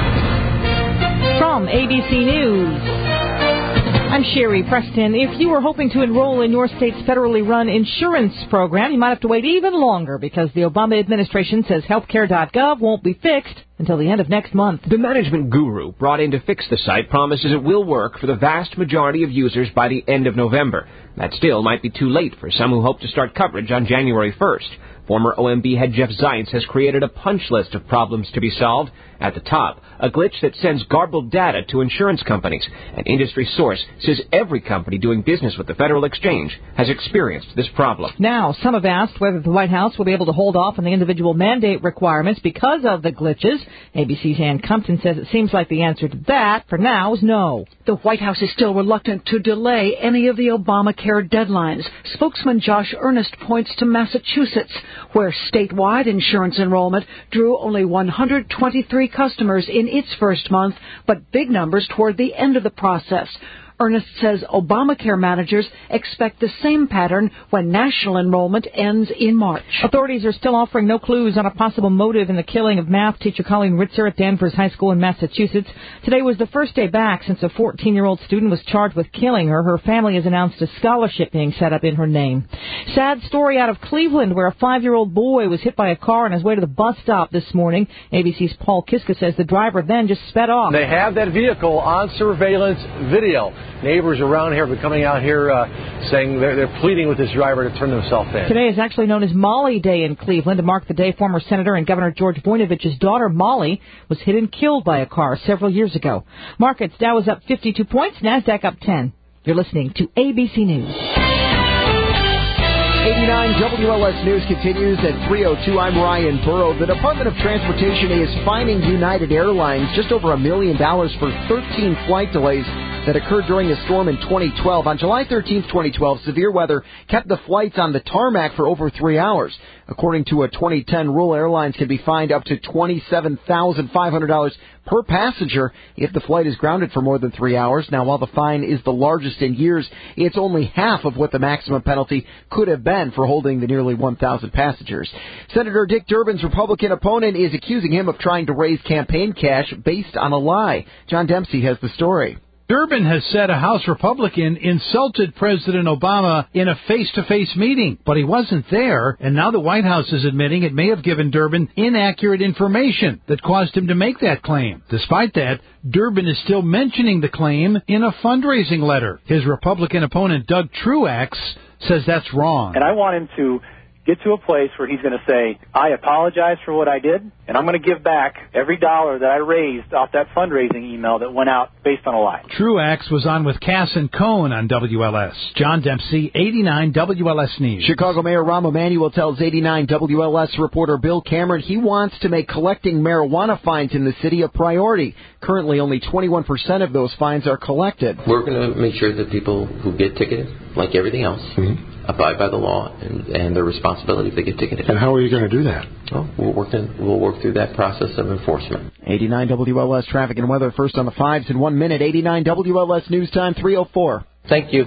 From ABC News, I'm Sherry Preston. If you were hoping to enroll in your state's federally run insurance program, you might have to wait even longer because the Obama administration says healthcare.gov won't be fixed until the end of next month. The management guru brought in to fix the site promises it will work for the vast majority of users by the end of November. That still might be too late for some who hope to start coverage on January 1st. Former OMB head Jeff Zients has created a punch list of problems to be solved. At the top, a glitch that sends garbled data to insurance companies. An industry source says every company doing business with the Federal Exchange has experienced this problem. Now, some have asked whether the White House will be able to hold off on the individual mandate requirements because of the glitches. ABC's Ann Compton says it seems like the answer to that, for now, is no. The White House is still reluctant to delay any of the Obamacare deadlines. Spokesman Josh Earnest points to Massachusetts, where statewide insurance enrollment drew only 123 customers in its first month, but big numbers toward the end of the process. Ernest says Obamacare managers expect the same pattern when national enrollment ends in March. Authorities are still offering no clues on a possible motive in the killing of math teacher Colleen Ritzer at Danvers High School in Massachusetts. Today was the first day back since a 14-year-old student was charged with killing her. Her family has announced a scholarship being set up in her name. Sad story out of Cleveland where a 5-year-old boy was hit by a car on his way to the bus stop this morning. ABC's Paul Kiska says the driver then just sped off. They have that vehicle on surveillance video. Neighbors around here have been coming out here saying they're pleading with this driver to turn himself in. Today is actually known as Molly Day in Cleveland. To mark the day, former Senator and Governor George Voinovich's daughter, Molly, was hit and killed by a car several years ago. Markets, Dow was up 52 points, NASDAQ up 10. You're listening to ABC News. 89 WLS News continues at 3:02. I'm Ryan Burrow. The Department of Transportation is fining United Airlines just over $1 million for 13 flight delays that occurred during a storm in 2012. On July 13, 2012, severe weather kept the flights on the tarmac for over 3 hours. According to a 2010 rule, airlines can be fined up to $27,500 per passenger if the flight is grounded for more than 3 hours. Now, while the fine is the largest in years, it's only half of what the maximum penalty could have been for holding the nearly 1,000 passengers. Senator Dick Durbin's Republican opponent is accusing him of trying to raise campaign cash based on a lie. John Dempsey has the story. Durbin has said a House Republican insulted President Obama in a face-to-face meeting, but he wasn't there, and now the White House is admitting it may have given Durbin inaccurate information that caused him to make that claim. Despite that, Durbin is still mentioning the claim in a fundraising letter. His Republican opponent, Doug Truax, says that's wrong. And I want him to get to a place where he's going to say, I apologize for what I did, and I'm going to give back every dollar that I raised off that fundraising email that went out based on a lie. Truax was on with Cass and Cohn on WLS. John Dempsey, 89 WLS News. Chicago Mayor Rahm Emanuel tells 89 WLS reporter Bill Cameron he wants to make collecting marijuana fines in the city a priority. Currently, only 21% of those fines are collected. We're going to make sure that people who get ticketed, like everything else, abide by the law and their responsibility if they get ticketed. And how are you going to do that? Well, we'll work through that process of enforcement. 89 WLS traffic and weather first on the 5s in 1 minute. 89 WLS News Time 3:04. Thank you.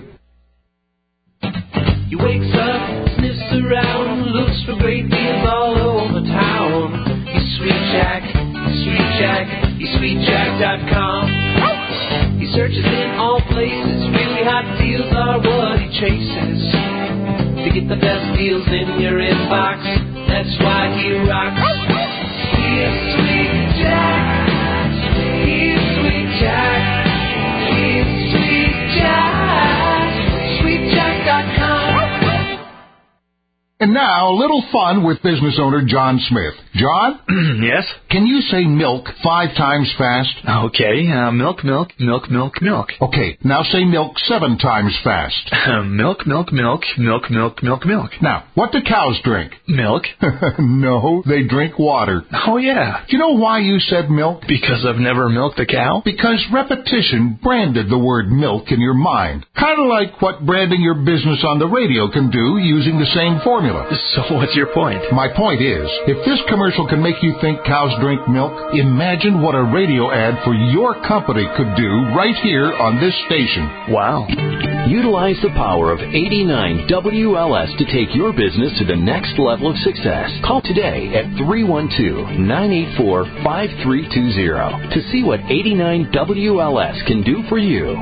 You wakes up, sniffs around, looks for great deals all over town. He's Sweet Jack, he's SweetJack.com. He searches in all places, really hot deals are what he chases. To get the best deals in your inbox, that's why he rocks. He's Sweet Jack, he's Sweet Jack, he's Sweet Jack, SweetJack.com. And now, a little fun with business owner John Smith. John? Yes? Can you say milk 5 times fast? Okay, milk. Okay, now say milk 7 times fast. Milk. Now, what do cows drink? Milk. No, they drink water. Oh, yeah. Do you know why you said milk? Because I've never milked a cow? Because repetition branded the word milk in your mind. Kind of like what branding your business on the radio can do using the same formula. So what's your point? My point is, if this commercial can make you think cows drink milk, imagine what a radio ad for your company could do right here on this station. Wow. Utilize the power of 89 WLS to take your business to the next level of success. Call today at 312-984-5320 to see what 89 WLS can do for you.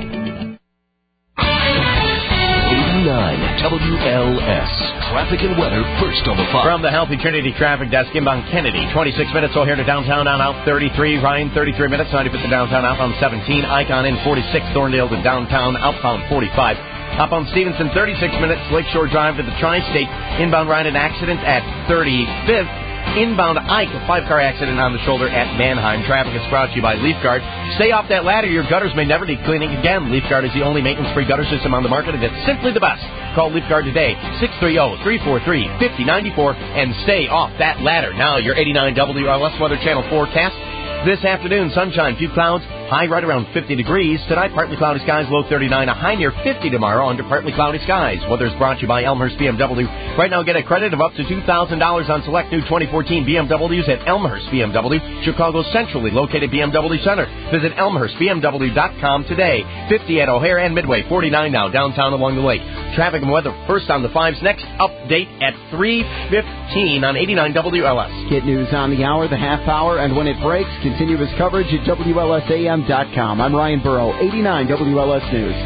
89 WLS. Traffic and weather first on the 5. From the Healthy Trinity Traffic Desk, inbound Kennedy, 26 minutes all here to downtown on out 33. Ryan, 33 minutes, 95 to downtown outbound 17. Icon in 46. Thorndale to downtown outbound 45. Outbound Stevenson, 36 minutes. Lakeshore Drive to the Tri-State. Inbound Ryan, an accident at 35th. Inbound Ike, a 5-car accident on the shoulder at Manheim. Traffic is brought to you by LeafGuard. Stay off that ladder. Your gutters may never need cleaning again. LeafGuard is the only maintenance-free gutter system on the market, and it's simply the best. Call LeafGuard today, 630-343-5094, and stay off that ladder. Now, your 89 WLS Weather Channel forecast. This afternoon, sunshine, few clouds, High right around 50 degrees. Tonight, partly cloudy skies, low 39. A high near 50 tomorrow under partly cloudy skies. Weather is brought to you by Elmhurst BMW. Right now, get a credit of up to $2,000 on select new 2014 BMWs at Elmhurst BMW, Chicago's centrally located BMW Center. Visit ElmhurstBMW.com today. 50 at O'Hare and Midway, 49 now downtown along the lake. Traffic and weather first on the 5s. Next update at 3:15 on 89 WLS. Get news on the hour, the half hour, and when it breaks, continuous coverage at WLSAM.com. I'm Ryan Burrow, 89 WLS News.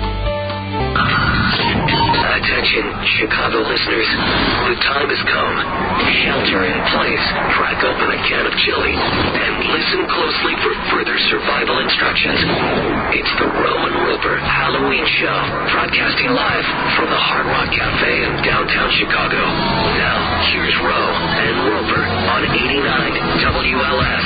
Attention, Chicago listeners. The time has come. Shelter in place. Crack open a can of chili and listen closely for further survival instructions. It's the Roe and Roper Halloween Show, broadcasting live from the Hard Rock Cafe in downtown Chicago. Now, here's Roe and Roper on 89 WLS.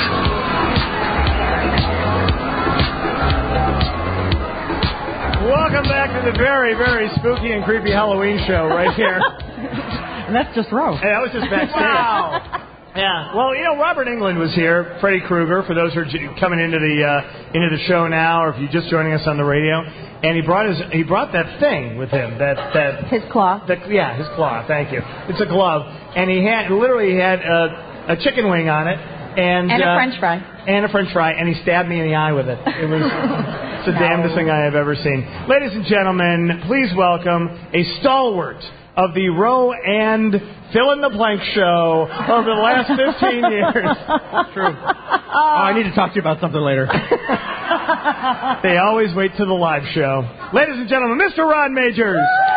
Welcome back to the very, very spooky and creepy Halloween show right here. And that's just Roe. Hey, that was just backstage. Wow. Yeah. Well, Robert Englund was here, Freddy Krueger, for those who are coming into the show now, or if you're just joining us on the radio. And he brought that thing with him, that his claw. His claw. Thank you. It's a glove, and he had a chicken wing on it, and a French fry. And a French fry, and he stabbed me in the eye with it. It was it's the damnedest thing I have ever seen. Ladies and gentlemen, please welcome a stalwart of the Roe and fill-in-the-blank show over the last 15 years. True. Oh, I need to talk to you about something later. They always wait till the live show. Ladies and gentlemen, Mr. Rod Majors.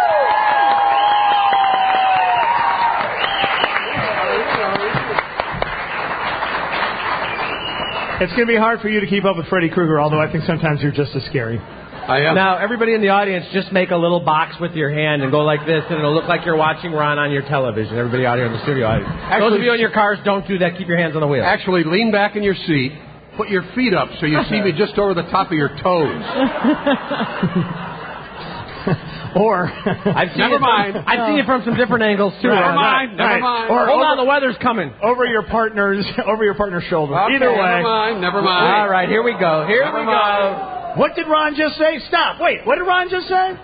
It's going to be hard for you to keep up with Freddy Krueger, although I think sometimes you're just as scary. I am. Now, everybody in the audience, just make a little box with your hand and go like this, and it'll look like you're watching Ron on your television. Everybody out here in the studio audience. Those of you in your cars, don't do that. Keep your hands on the wheel. Actually, lean back in your seat. Put your feet up so you see me just over the top of your toes. Or I've seen it from some different angles too. Never mind. Or hold on, the weather's coming. Over your partner's shoulder. Okay, Either way. Never mind. All right, here we go. What did Ron just say? Stop. Wait, what did Ron just say?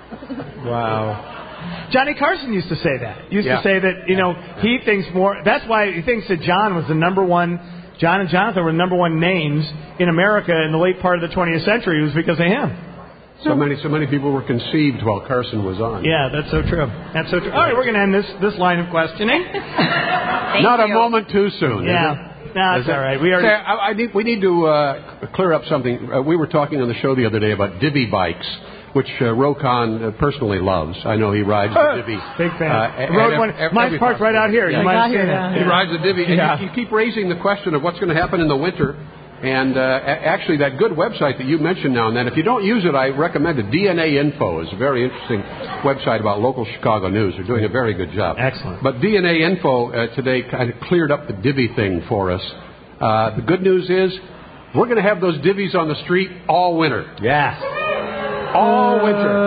Wow. Johnny Carson used to say that. To say that, he thinks more. That's why he thinks that John was the number one. John and Jonathan were the number one names in America in the late part of the 20th century. It was because of him. So many people were conceived while Carson was on. Yeah, that's so true. All right, we're going to end this line of questioning. Not a moment too soon. Yeah. No, it's all right. We need to clear up something. We were talking on the show the other day about divvy bikes, which Rokon personally loves. I know he rides the divvy. Big fan. Rode one. Mine's parked right out here. You might have seen it. He rides the divvy. And you keep raising the question of what's going to happen in the winter. And actually, that good website that you mentioned now and then, if you don't use it, I recommend it. DNA Info is a very interesting website about local Chicago news. They're doing a very good job. Excellent. But DNA Info today kind of cleared up the divvy thing for us. The good news is we're going to have those divvies on the street all winter. Yes. All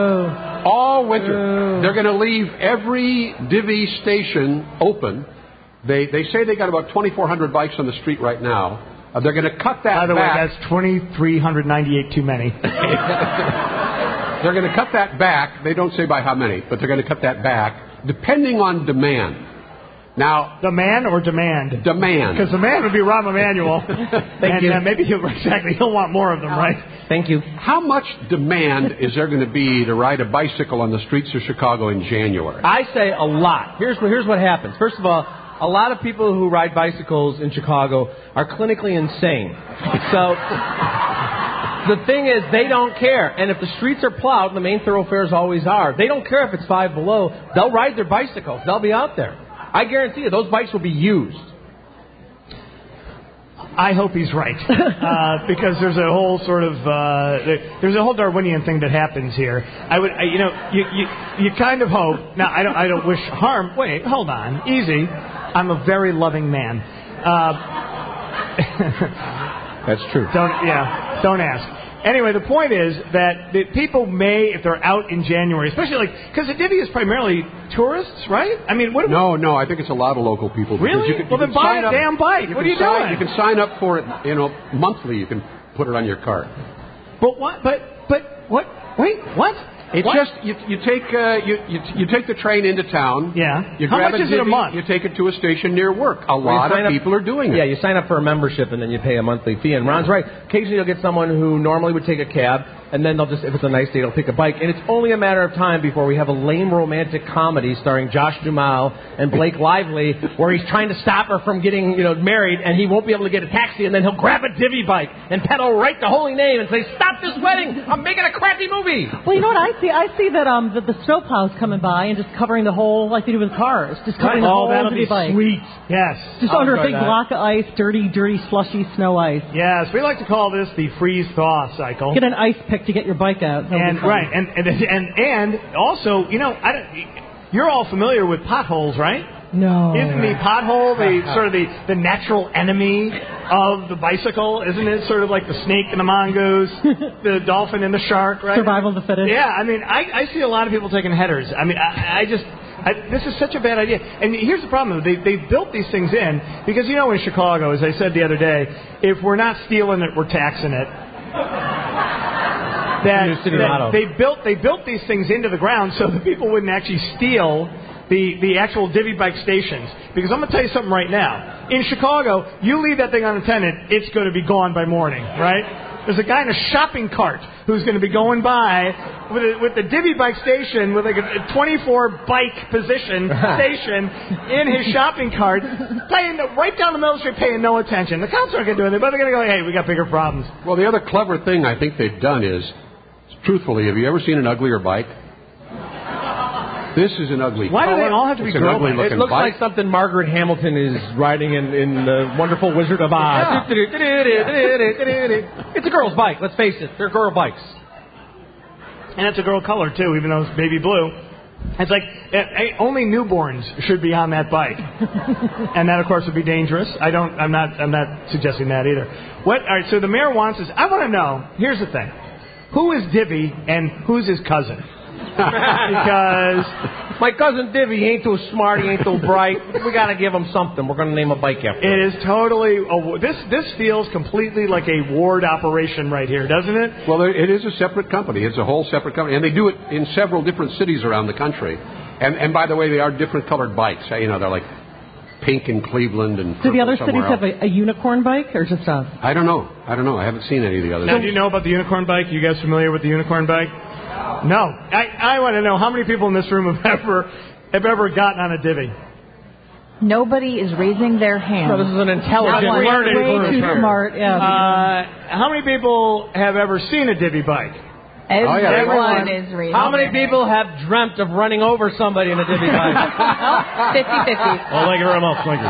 winter. They're going to leave every divvy station open. They say they got about 2,400 bikes on the street right now. They're going to cut that back. By the way, that's 2,398 too many. They're going to cut that back. They don't say by how many, but they're going to cut that back depending on demand. Now, demand or demand? Demand. Because demand would be Rahm Emanuel. Thank you. Maybe he'll want more of them, right? Thank you. How much demand is there going to be to ride a bicycle on the streets of Chicago in January? I say a lot. Here's what happens. First of all, a lot of people who ride bicycles in Chicago are clinically insane. So the thing is, they don't care. And if the streets are plowed, and the main thoroughfares always are, they don't care if it's 5 below. They'll ride their bicycles. They'll be out there. I guarantee you, those bikes will be used. I hope he's right, because there's a whole sort of there's a whole Darwinian thing that happens here. You kind of hope. Now I don't wish harm. Wait, hold on, easy. I'm a very loving man. That's true. Don't ask. Anyway, the point is that the people may, if they're out in January, especially because the divvy is primarily tourists, right? I mean, No, I think it's a lot of local people. Really? Well, then buy a damn bike. What are you doing? You can sign up for it, monthly. You can put it on your card. But what? But what? Wait, what? It's what? just you take the train into town. Yeah. You How grab much is it a divvy, month? You take it to a station near work. A lot of people are doing it. Yeah, you sign up for a membership and then you pay a monthly fee. And Ron's right. Occasionally you'll get someone who normally would take a cab, and then they'll just, if it's a nice day, they'll pick a bike. And it's only a matter of time before we have a lame romantic comedy starring Josh Duhamel and Blake Lively, where he's trying to stop her from getting, married, and he won't be able to get a taxi, and then he'll grab a divvy bike and pedal right to Holy Name and say, "Stop this wedding! I'm making a crappy movie." Well, you know what I see? I see that the snowplows coming by and just covering the whole, like they do with cars, just covering the whole that'll divvy be bike. sweet. Yes. Just under a big block of ice, dirty, slushy snow ice. Yes, we like to call this the freeze-thaw cycle. Get an ice pick to get your bike out. And right, and also, you're all familiar with potholes, right? No. Isn't the pothole sort of the natural enemy of the bicycle? Isn't it sort of like the snake and the mongoose, the dolphin and the shark, right? Survival of the fittest. Yeah, I mean, I see a lot of people taking headers. I mean, this is such a bad idea. And here's the problem. They built these things in because, in Chicago, as I said the other day, if we're not stealing it, we're taxing it. They built these things into the ground so that people wouldn't actually steal the actual divvy bike stations. Because I'm going to tell you something right now. In Chicago, you leave that thing unattended, it's going to be gone by morning, right? There's a guy in a shopping cart who's going to be going by with the divvy bike station with like a 24 bike position station in his shopping cart, playing right down the middle of the street, paying no attention. The cops aren't going to do anything, but they're going to go, "Hey, we got bigger problems." Well, the other clever thing I think they've done is, truthfully, have you ever seen an uglier bike? This is an ugly Why color. do they all have to be It's an girl ugly bikes? looking It looks bike. like something Margaret Hamilton is riding in The Wonderful Wizard of Oz. It's a girl's bike, let's face it. They're girl bikes. And it's a girl color, too, even though it's baby blue. It's like, only newborns should be on that bike. And that, of course, would be dangerous. I'm not suggesting that either. All right, so the mayor wants us, I want to know, here's the thing. Who is Divvy and who's his cousin? Because my cousin Divvy ain't too smart, he ain't too bright. We got to give him something. We're going to name a bike after him. it is totally, this feels completely like a ward operation right here, doesn't it? Well, it is a separate company. It's a whole separate company. And they do it in several different cities around the country. And by the way, they are different colored bikes. They're like pink in Cleveland and Do the other somewhere cities have else. a unicorn bike or just us? I don't know. I haven't seen any of the others. Now, do you know about the unicorn bike? You guys familiar with the unicorn bike? No. I want to know how many people in this room have ever gotten on a divvy. Nobody is raising their hand. No, this is an intelligent, learned group. Way too smart. Yeah. How many people have ever seen a divvy bike? Everyone is raising. How many people have dreamt of running over somebody in a divvy bike? 50-50. Oh, thank you very much. Thank you.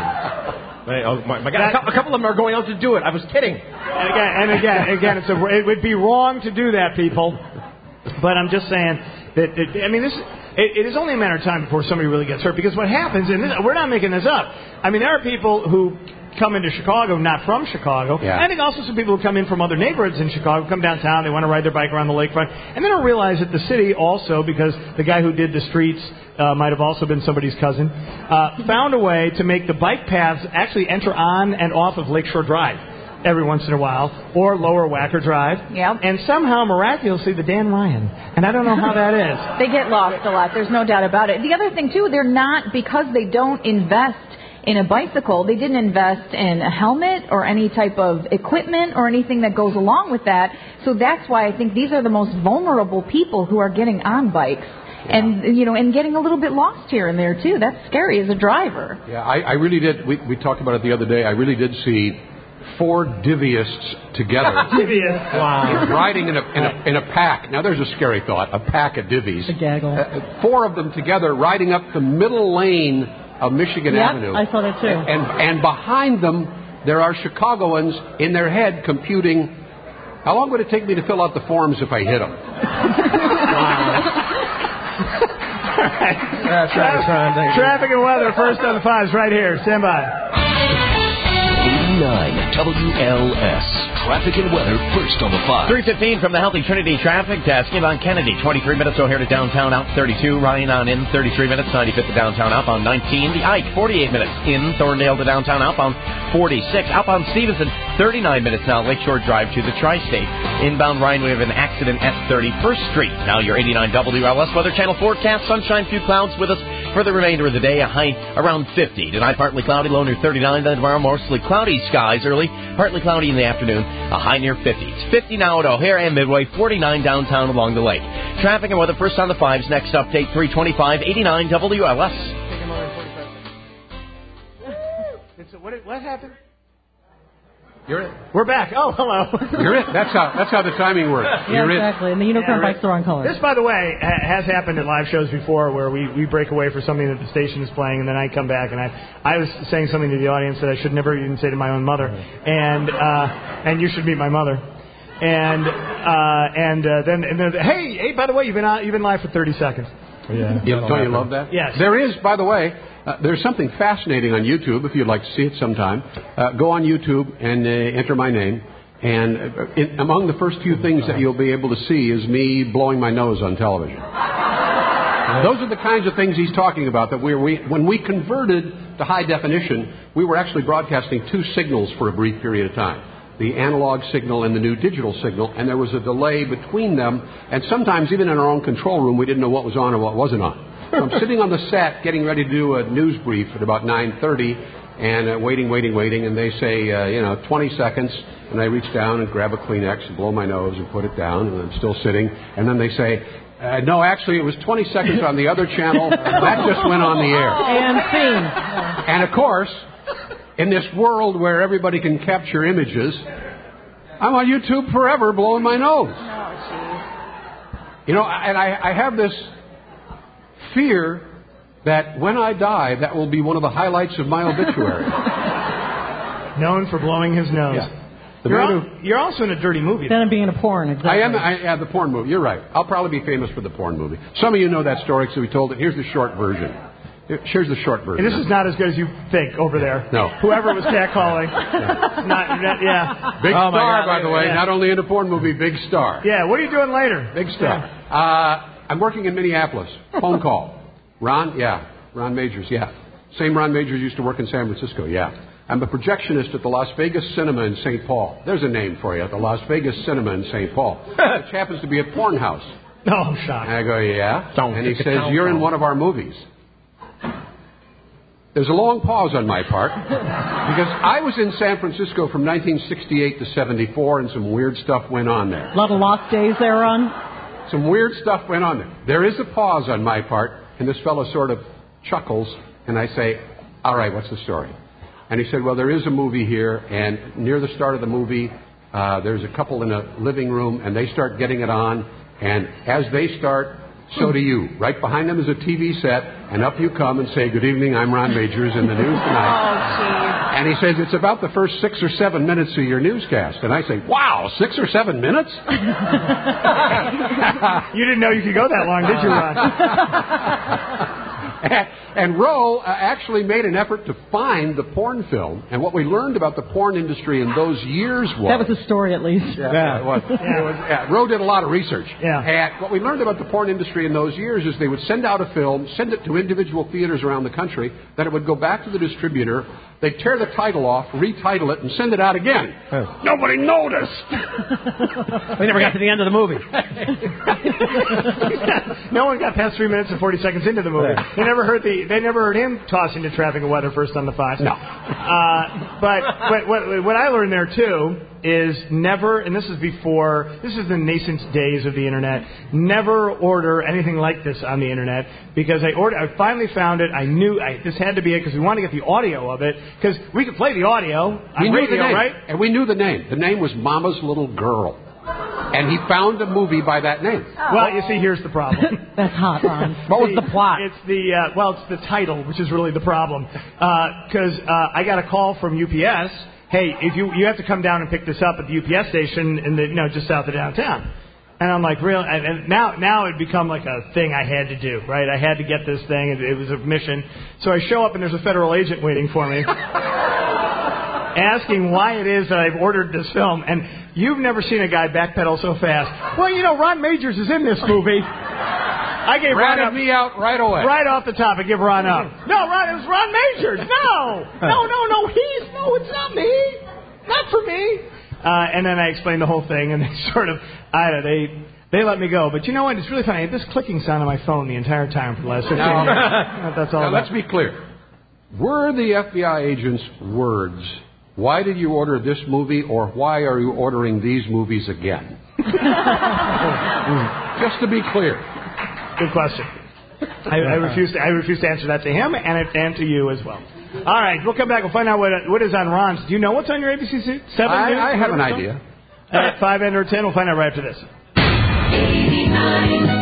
My God, a couple of them are going out to do it. I was kidding. And again, it would be wrong to do that, people. But I'm just saying that it is only a matter of time before somebody really gets hurt. Because what happens, and we're not making this up. I mean, there are people who come into Chicago, not from Chicago. Yeah. And I think also some people who come in from other neighborhoods in Chicago, come downtown, they want to ride their bike around the lakefront. And then I realize that the city also, because the guy who did the streets might have also been somebody's cousin, found a way to make the bike paths actually enter on and off of Lakeshore Drive every once in a while, or Lower Wacker Drive. Yep. And somehow, miraculously, the Dan Ryan. And I don't know how that is. They get lost a lot. There's no doubt about it. The other thing, too, they're not, because they don't invest in a bicycle, they didn't invest in a helmet or any type of equipment or anything that goes along with that. So that's why I think these are the most vulnerable people who are getting on bikes. Yeah. And getting a little bit lost here and there, too. That's scary as a driver. Yeah, I really did. We talked about it the other day. I really did see 4 divvyists together. Wow. Riding in a pack. Now, there's a scary thought. A pack of divvies. A gaggle. 4 of them together riding up the middle lane of Michigan Avenue. I saw that too. And behind them, there are Chicagoans in their head computing, how long would it take me to fill out the forms if I hit them? Traffic and weather, first on the 5s, right here. Stand by. WLS. Traffic and weather first on the 5. 3:15 from the Healthy Trinity Traffic Desk. On Kennedy, 23 minutes O'Hare to downtown out 32. Ryan on in, 33 minutes. 95th to downtown out on 19. The Ike, 48 minutes in. Thorndale to downtown out on 46. Outbound Stevenson, 39 minutes now. Lakeshore Drive to the Tri-State. Inbound Ryan, we have an accident at 31st Street. Now your 89 WLS Weather Channel forecast. Sunshine, few clouds with us for the remainder of the day. A high around 50. Tonight, partly cloudy, low near 39. Then tomorrow, mostly cloudy skies early. Partly cloudy in the afternoon. A high near 50. It's 50 now at O'Hare and Midway. 49 downtown along the lake. Traffic and weather first on the 5s. Next update, 3:25, 89 WLS. What happened? You're it. We're back. Oh, hello. You're it. That's how the timing works. You're exactly. And the unicorn bikes the wrong color. This, by the way, has happened at live shows before where we break away for something that the station is playing, and then I come back, and I was saying something to the audience that I should never even say to my own mother, and you should meet my mother. And then hey, by the way, you've been live for 30 seconds. Yeah. Don't you love that? Yes. There is, by the way, there's something fascinating on YouTube, if you'd like to see it sometime. Go on YouTube and enter my name. And among the first few things that you'll be able to see is me blowing my nose on television. Those are the kinds of things he's talking about, that when we converted to high definition, we were actually broadcasting two signals for a brief period of time. The analog signal and the new digital signal, and there was a delay between them, and sometimes even in our own control room we didn't know what was on or what wasn't on. So I'm sitting on the set getting ready to do a news brief at about 9:30, and waiting, and they say, 20 seconds, and I reach down and grab a Kleenex and blow my nose and put it down, and I'm still sitting, and then they say, no, actually it was 20 seconds on the other channel, that just went on the air. And scene. And of course, in this world where everybody can capture images, I'm on YouTube forever blowing my nose. And I have this fear that when I die, that will be one of the highlights of my obituary. Known for blowing his nose. Yeah. You're also in a dirty movie. Then being in a porn, exactly. I am. The porn movie. You're right. I'll probably be famous for the porn movie. Some of you know that story, so we told it. Here's the short version. Here's the short version. And this is not as good as you think over there. No. Whoever was catcalling. Big star, by the way. Yeah. Not only in a porn movie, big star. Yeah, what are you doing later? Big star. Yeah. I'm working in Minneapolis. Phone call. Ron? Yeah. Ron Majors, yeah. Same Ron Majors used to work in San Francisco, yeah. I'm a projectionist at the Las Vegas Cinema in St. Paul. There's a name for you, the Las Vegas Cinema in St. Paul. Which happens to be a porn house. No, I'm shocked. And I go, yeah. And he says, you're in one of our movies. There's a long pause on my part, because I was in San Francisco from 1968 to 74, and some weird stuff went on there. A lot of lost days there, Ron? Some weird stuff went on there. There is a pause on my part, and this fellow sort of chuckles, and I say, all right, what's the story? And he said, well, there is a movie here, and near the start of the movie, there's a couple in a living room, and they start getting it on, and as they start, so do you. Right behind them is a TV set, and up you come and say, good evening, I'm Ron Majors in the news tonight. Oh, geez. And he says, it's about the first 6 or 7 minutes of your newscast. And I say, wow, 6 or 7 minutes? You didn't know you could go that long, did you, Ron? And Roe actually made an effort to find the porn film. And what we learned about the porn industry in those years was... That was a story, at least. Yeah, it was. Roe did a lot of research. Yeah. And what we learned about the porn industry in those years is they would send out a film, send it to individual theaters around the country, then it would go back to the distributor, they'd tear the title off, retitle it, and send it out again. Oh. Nobody noticed! We never got to the end of the movie. No one got past 3 minutes and 40 seconds into the movie. They never heard him tossing to traffic and weather first on the 5. No. But what I learned there too is never, and this is the nascent days of the internet, never order anything like this on the internet, because I finally found it. I knew this had to be it, because we wanted to get the audio of it, because we could play the audio on radio, right? And we knew the name. The name was Mama's Little Girl. And he found a movie by that name. Well, you see, here's the problem. That's hot, Ron. What was the plot? It's the title, which is really the problem. Because I got a call from UPS. Hey, if you have to come down and pick this up at the UPS station in just south of downtown. And I'm like, real? And now it become like a thing I had to do, right? I had to get this thing. It was a mission. So I show up and there's a federal agent waiting for me. asking why it is that I've ordered this film. And you've never seen a guy backpedal so fast. Well, you know, Ron Majors is in this movie. I gave Ron up. me out right away. Right off the top, I give Ron up. No, Ron, it was Ron Majors. No, it's not me. Not for me. And then I explained the whole thing, and they sort of, they let me go. But you know what? It's really funny. I had this clicking sound on my phone the entire time for the last 15 years. That's all. Now, let's be clear. Were the FBI agent's words, why did you order this movie, or why are you ordering these movies again? Just to be clear. Good question. I refuse to answer that to him and to you as well. All right, we'll come back. We'll find out what is on Ron's. Do you know what's on your ABC 7? I have an idea. At 5 and or 10, we'll find out right after this. 89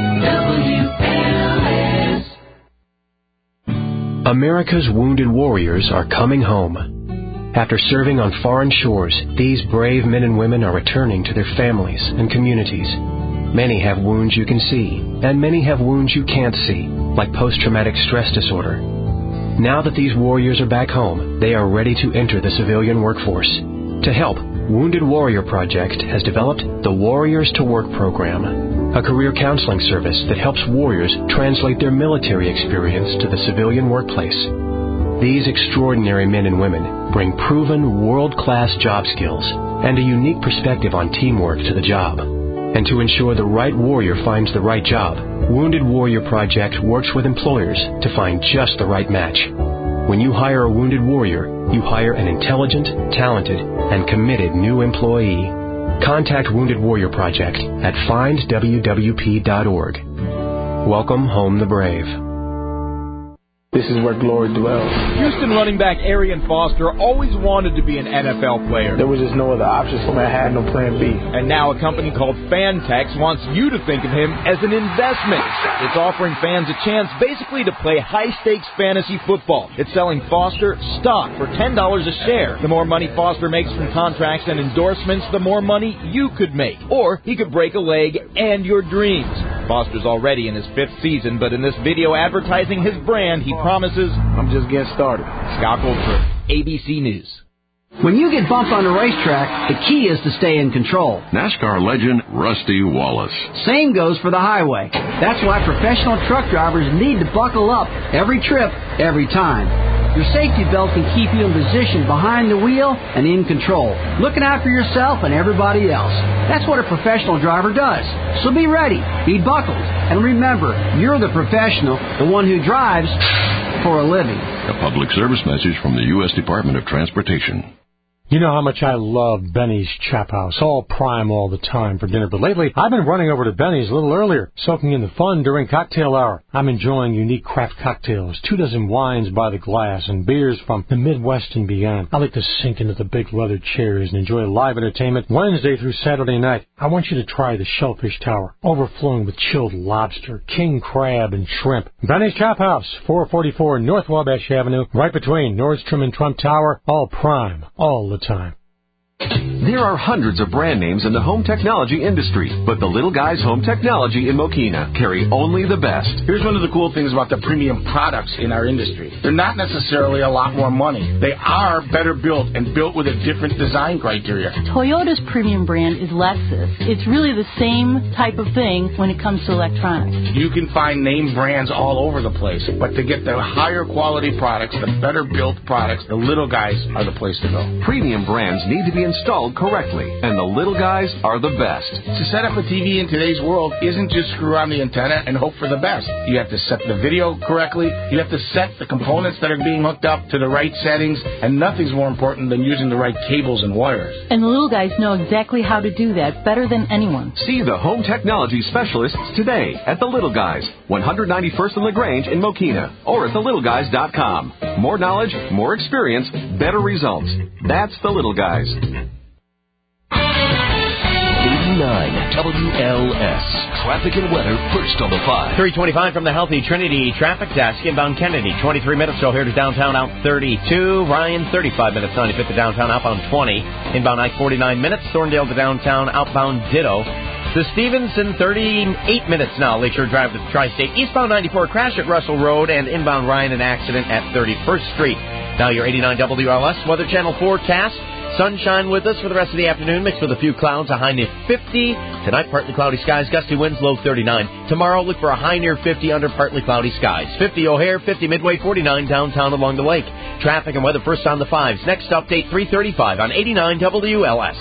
WLS. America's wounded warriors are coming home. After serving on foreign shores, these brave men and women are returning to their families and communities. Many have wounds you can see, and many have wounds you can't see, like post-traumatic stress disorder. Now that these warriors are back home, they are ready to enter the civilian workforce. To help, Wounded Warrior Project has developed the Warriors to Work program, a career counseling service that helps warriors translate their military experience to the civilian workplace. These extraordinary men and women bring proven world-class job skills and a unique perspective on teamwork to the job. And to ensure the right warrior finds the right job, Wounded Warrior Project works with employers to find just the right match. When you hire a wounded warrior, you hire an intelligent, talented, and committed new employee. Contact Wounded Warrior Project at findwwp.org. Welcome home the brave. This is where glory dwells. Houston running back Arian Foster always wanted to be an NFL player. There was just no other option, so I had no plan B. And now a company called Fantex wants you to think of him as an investment. It's offering fans a chance basically to play high-stakes fantasy football. It's selling Foster stock for $10 a share. The more money Foster makes from contracts and endorsements, the more money you could make. Or he could break a leg and your dreams. Foster's already in his 5th season, but in this video advertising his brand, he promises, I'm just getting started. Scott Goldberg, ABC News. When you get bumped on the racetrack, the key is to stay in control. NASCAR legend Rusty Wallace. Same goes for the highway. That's why professional truck drivers need to buckle up every trip, every time. Your safety belt can keep you in position behind the wheel and in control, looking out for yourself and everybody else. That's what a professional driver does. So be ready, be buckled, and remember, you're the professional, the one who drives for a living. A public service message from the U.S. Department of Transportation. You know how much I love Benny's Chap House, all prime all the time for dinner. But lately, I've been running over to Benny's a little earlier, soaking in the fun during cocktail hour. I'm enjoying unique craft cocktails, 24 wines by the glass, and beers from the Midwest and beyond. I like to sink into the big leather chairs and enjoy live entertainment Wednesday through Saturday night. I want you to try the Shellfish Tower, overflowing with chilled lobster, king crab, and shrimp. Benny's Chap House, 444 North Wabash Avenue, right between Nordstrom and Trump Tower, all prime, all the time. There are hundreds of brand names in the home technology industry, but the Little Guys Home Technology in Mokina carry only the best. Here's one of the cool things about the premium products in our industry. They're not necessarily a lot more money. They are better built and built with a different design criteria. Toyota's premium brand is Lexus. It's really the same type of thing when it comes to electronics. You can find name brands all over the place, but to get the higher quality products, the better built products, the Little Guys are the place to go. Premium brands need to be installed correctly, and the Little Guys are the best. To set up a TV in today's world isn't just screw on the antenna and hope for the best. You have to set the video correctly. You have to set the components that are being hooked up to the right settings, and nothing's more important than using the right cables and wires. And the Little Guys know exactly how to do that better than anyone. See the home technology specialists today at the Little Guys, 191st and LaGrange in Mokina, or at thelittleguys.com. More knowledge, more experience, better results. That's the Little Guys. 89 WLS. Traffic and weather first on the 5. 325 from the Healthy Trinity Traffic Desk, inbound Kennedy. 23 minutes, so here to downtown out 32. Ryan, 35 minutes, 95th to downtown outbound 20. Inbound Ike, 49 minutes. Thorndale to downtown outbound ditto. The Stevenson, 38 minutes now. Lakeshore Drive to the Tri-State. Eastbound 94, crash at Russell Road, and inbound Ryan, an accident at 31st Street. Now your 89 WLS Weather Channel forecast. Sunshine with us for the rest of the afternoon, mixed with a few clouds, a high near 50. Tonight, partly cloudy skies, gusty winds, low 39. Tomorrow, look for a high near 50 under partly cloudy skies. 50 O'Hare, 50 Midway, 49 downtown along the lake. Traffic and weather first on the 5s. Next update, 3:35 on 89 WLS.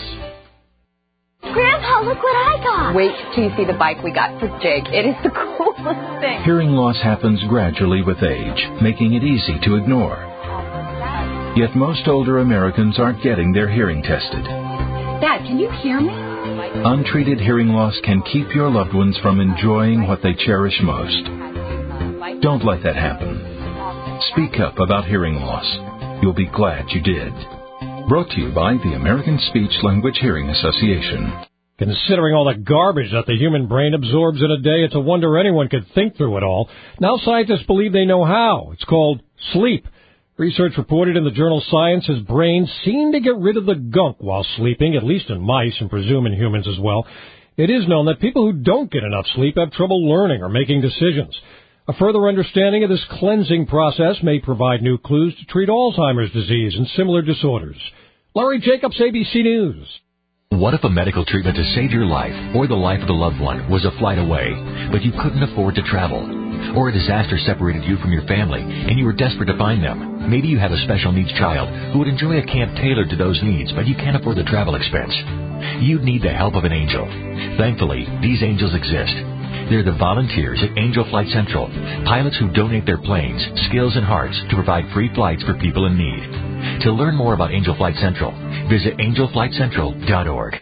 Grandpa, look what I got. Wait till you see the bike we got for Jake. It is the coolest thing. Hearing loss happens gradually with age, making it easy to ignore. Yet most older Americans aren't getting their hearing tested. Dad, can you hear me? Untreated hearing loss can keep your loved ones from enjoying what they cherish most. Don't let that happen. Speak up about hearing loss. You'll be glad you did. Brought to you by the American Speech Language Hearing Association. Considering all the garbage that the human brain absorbs in a day, it's a wonder anyone could think through it all. Now scientists believe they know how. It's called sleep. Research reported in the journal Science says brains seem to get rid of the gunk while sleeping, at least in mice and presume in humans as well. It is known that people who don't get enough sleep have trouble learning or making decisions. A further understanding of this cleansing process may provide new clues to treat Alzheimer's disease and similar disorders. Larry Jacobs, ABC News. What if a medical treatment to save your life or the life of a loved one was a flight away, but you couldn't afford to travel? Or a disaster separated you from your family and you were desperate to find them? Maybe you have a special needs child who would enjoy a camp tailored to those needs, but you can't afford the travel expense. You'd need the help of an angel. Thankfully, these angels exist. They're the volunteers at Angel Flight Central, pilots who donate their planes, skills, and hearts to provide free flights for people in need. To learn more about Angel Flight Central, visit angelflightcentral.org.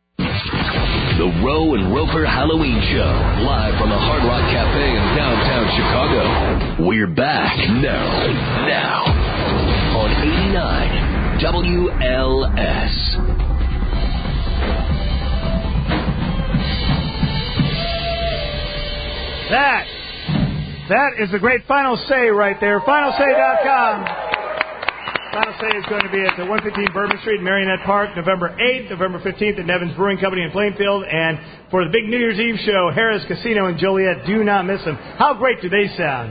The Rowe and Roper Halloween Show, live from the Hard Rock Cafe in downtown Chicago. We're back now on 89 WLS. That is the great Final Say right there. FinalSay.com. Final Say is going to be at the 115 Bourbon Street in Marionette Park, November 8th, November 15th at Nevins Brewing Company in Plainfield. And for the big New Year's Eve show, Harris Casino in Joliet. Do not miss them. How great do they sound?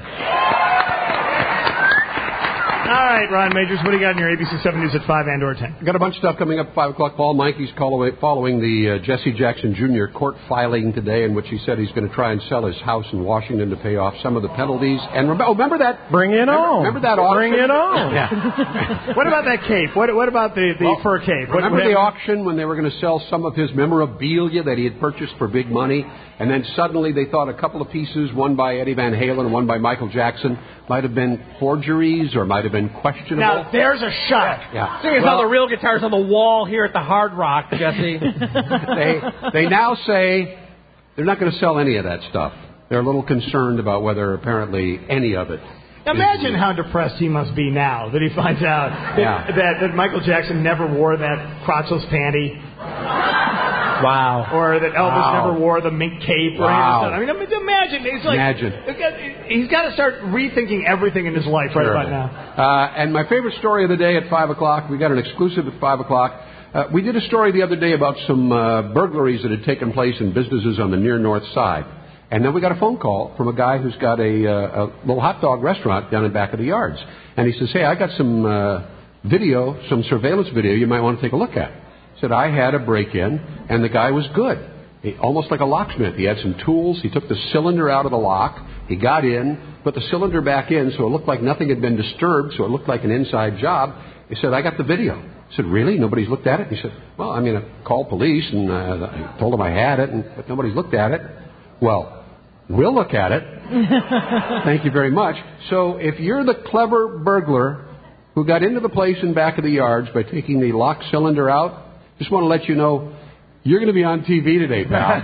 All right, Ron Majors, what do you got in your ABC 7 News at 5 and or 10? Got a bunch of stuff coming up at 5 o'clock. Paul Mikey's following the Jesse Jackson Jr. court filing today in which he said he's going to try and sell his house in Washington to pay off some of the penalties. And remember that? Bring it on. Remember that auction? Bring it on. Yeah. What about that cape? What about the fur cape? Remember the auction when they were going to sell some of his memorabilia that he had purchased for big money? And then suddenly they thought a couple of pieces, one by Eddie Van Halen and one by Michael Jackson, might have been forgeries or might have been questionable. Now, there's a shot. Yeah. Seeing as how the real guitar's on the wall here at the Hard Rock, Jesse. They now say they're not going to sell any of that stuff. They're a little concerned about whether apparently any of it. Imagine how depressed he must be now that he finds out that Michael Jackson never wore that crotchless panty. Wow. Or that Elvis never wore the mink cape or anything. I mean, imagine. He's got to start rethinking everything in his life right about now. And my favorite story of the day at 5 o'clock, we got an exclusive at 5 o'clock. We did a story the other day about some burglaries that had taken place in businesses on the near north side. And then we got a phone call from a guy who's got a little hot dog restaurant down in back of the yards. And he says, hey, I got some video, some surveillance video you might want to take a look at. He said, I had a break-in, and the guy was good. Almost like a locksmith. He had some tools. He took the cylinder out of the lock. He got in, put the cylinder back in so it looked like nothing had been disturbed, so it looked like an inside job. He said, I got the video. I said, really? Nobody's looked at it? He said, well, I mean, I called police, and I told them I had it, but nobody's looked at it. Well, we'll look at it. Thank you very much. So if you're the clever burglar who got into the place in back of the yards by taking the lock cylinder out, just want to let you know, you're going to be on TV today, pal.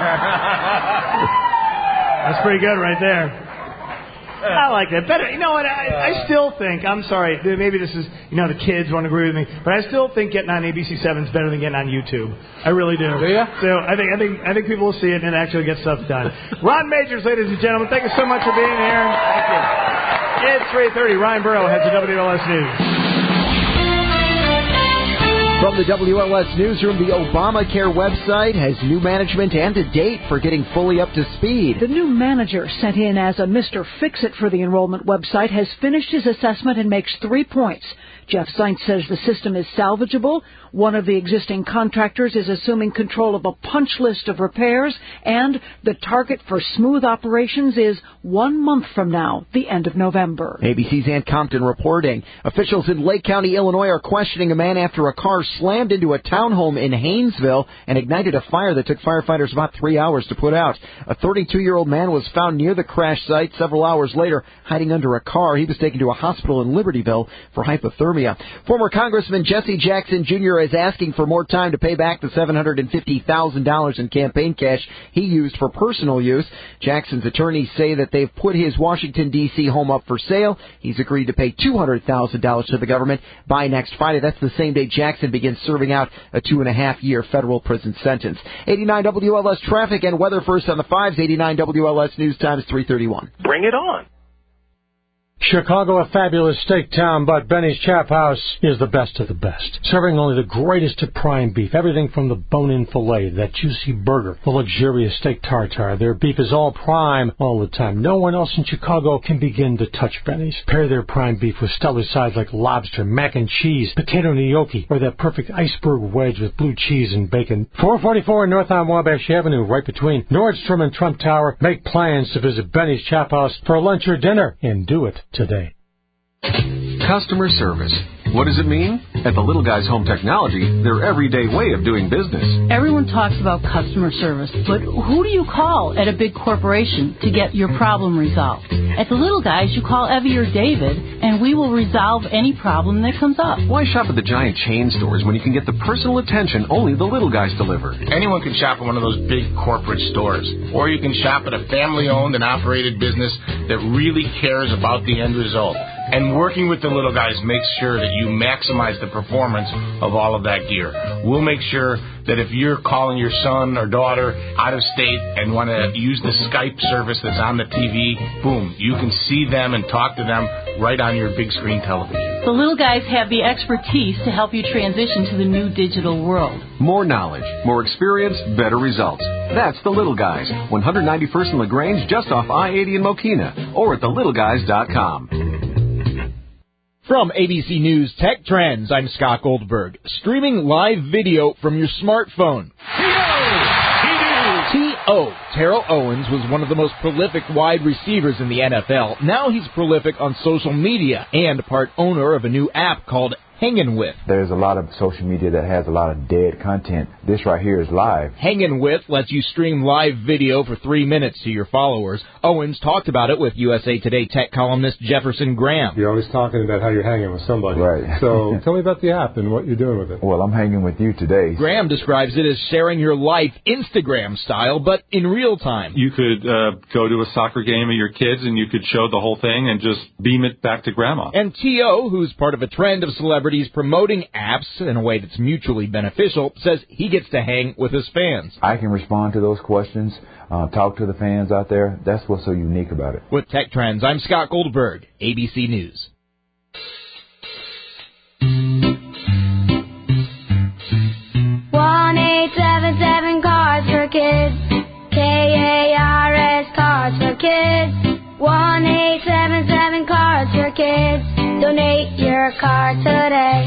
That's pretty good right there. I like that. Better, you know what? I still think, I'm sorry, maybe this is, the kids won't agree with me, but I still think getting on ABC 7 is better than getting on YouTube. I really do. Do you? So I think people will see it and actually get stuff done. Ron Majors, ladies and gentlemen, thank you so much for being here. Thank you. It's 3:30. Ryan Burrow has the WLS News. From the WLS Newsroom, the Obamacare website has new management and a date for getting fully up to speed. The new manager, sent in as a Mr. Fix-It for the enrollment website, has finished his assessment and makes 3 points. Jeff Zients says the system is salvageable. One of the existing contractors is assuming control of a punch list of repairs, and the target for smooth operations is 1 month from now, the end of November. ABC's Ann Compton reporting. Officials in Lake County, Illinois are questioning a man after a car slammed into a townhome in Haynesville and ignited a fire that took firefighters about 3 hours to put out. A 32-year-old man was found near the crash site several hours later, hiding under a car. He was taken to a hospital in Libertyville for hypothermia. Former Congressman Jesse Jackson Jr. is asking for more time to pay back the $750,000 in campaign cash he used for personal use. Jackson's attorneys say that they've put his Washington, D.C. home up for sale. He's agreed to pay $200,000 to the government by next Friday. That's the same day Jackson begins serving out a 2.5-year federal prison sentence. 89 WLS traffic and weather first on the 5s. 89 WLS News Time is 3:31. Bring it on. Chicago, a fabulous steak town, but Benny's Chap House is the best of the best. Serving only the greatest of prime beef, everything from the bone-in filet, that juicy burger, the luxurious steak tartare. Their beef is all prime all the time. No one else in Chicago can begin to touch Benny's. Pair their prime beef with stellar sides like lobster, mac and cheese, potato gnocchi, or that perfect iceberg wedge with blue cheese and bacon. 444 North on Wabash Avenue, right between Nordstrom and Trump Tower. Make plans to visit Benny's Chap House for lunch or dinner, and do it today. Customer service. What does it mean? At the Little Guys Home Technology, their everyday way of doing business. Everyone talks about customer service, but who do you call at a big corporation to get your problem resolved? At the Little Guys, you call Evie or David, and we will resolve any problem that comes up. Why shop at the giant chain stores when you can get the personal attention only the Little Guys deliver? Anyone can shop at one of those big corporate stores, or you can shop at a family-owned and operated business that really cares about the end result. And working with the Little Guys makes sure that you maximize the performance of all of that gear. We'll make sure that if you're calling your son or daughter out of state and want to use the Skype service that's on the TV, boom, you can see them and talk to them right on your big screen television. The Little Guys have the expertise to help you transition to the new digital world. More knowledge, more experience, better results. That's the Little Guys, 191st and LaGrange, just off I-80 in Mokina, or at thelittleguys.com. From ABC News Tech Trends, I'm Scott Goldberg. Streaming live video from your smartphone. T.O. Terrell Owens was one of the most prolific wide receivers in the NFL. Now he's prolific on social media and part owner of a new app called Hangin' With. There's a lot of social media that has a lot of dead content. This right here is live. Hangin' With lets you stream live video for 3 minutes to your followers. Owens talked about it with USA Today tech columnist Jefferson Graham. You're always talking about how you're hanging with somebody. Right. So tell me about the app and what you're doing with it. Well, I'm hanging with you today. Graham describes it as sharing your life Instagram style, but in real time. You could go to a soccer game of your kids and you could show the whole thing and just beam it back to Grandma. And T.O., who's part of a trend of celebrities promoting apps in a way that's mutually beneficial, says he gets to hang with his fans. I can respond to those questions, talk to the fans out there. That's what's so unique about it. With Tech Trends, I'm Scott Goldberg, ABC News. 1-877 Cars for Kids. KARS Cars for Kids. 1-877 Cars for Kids. Donate your car today.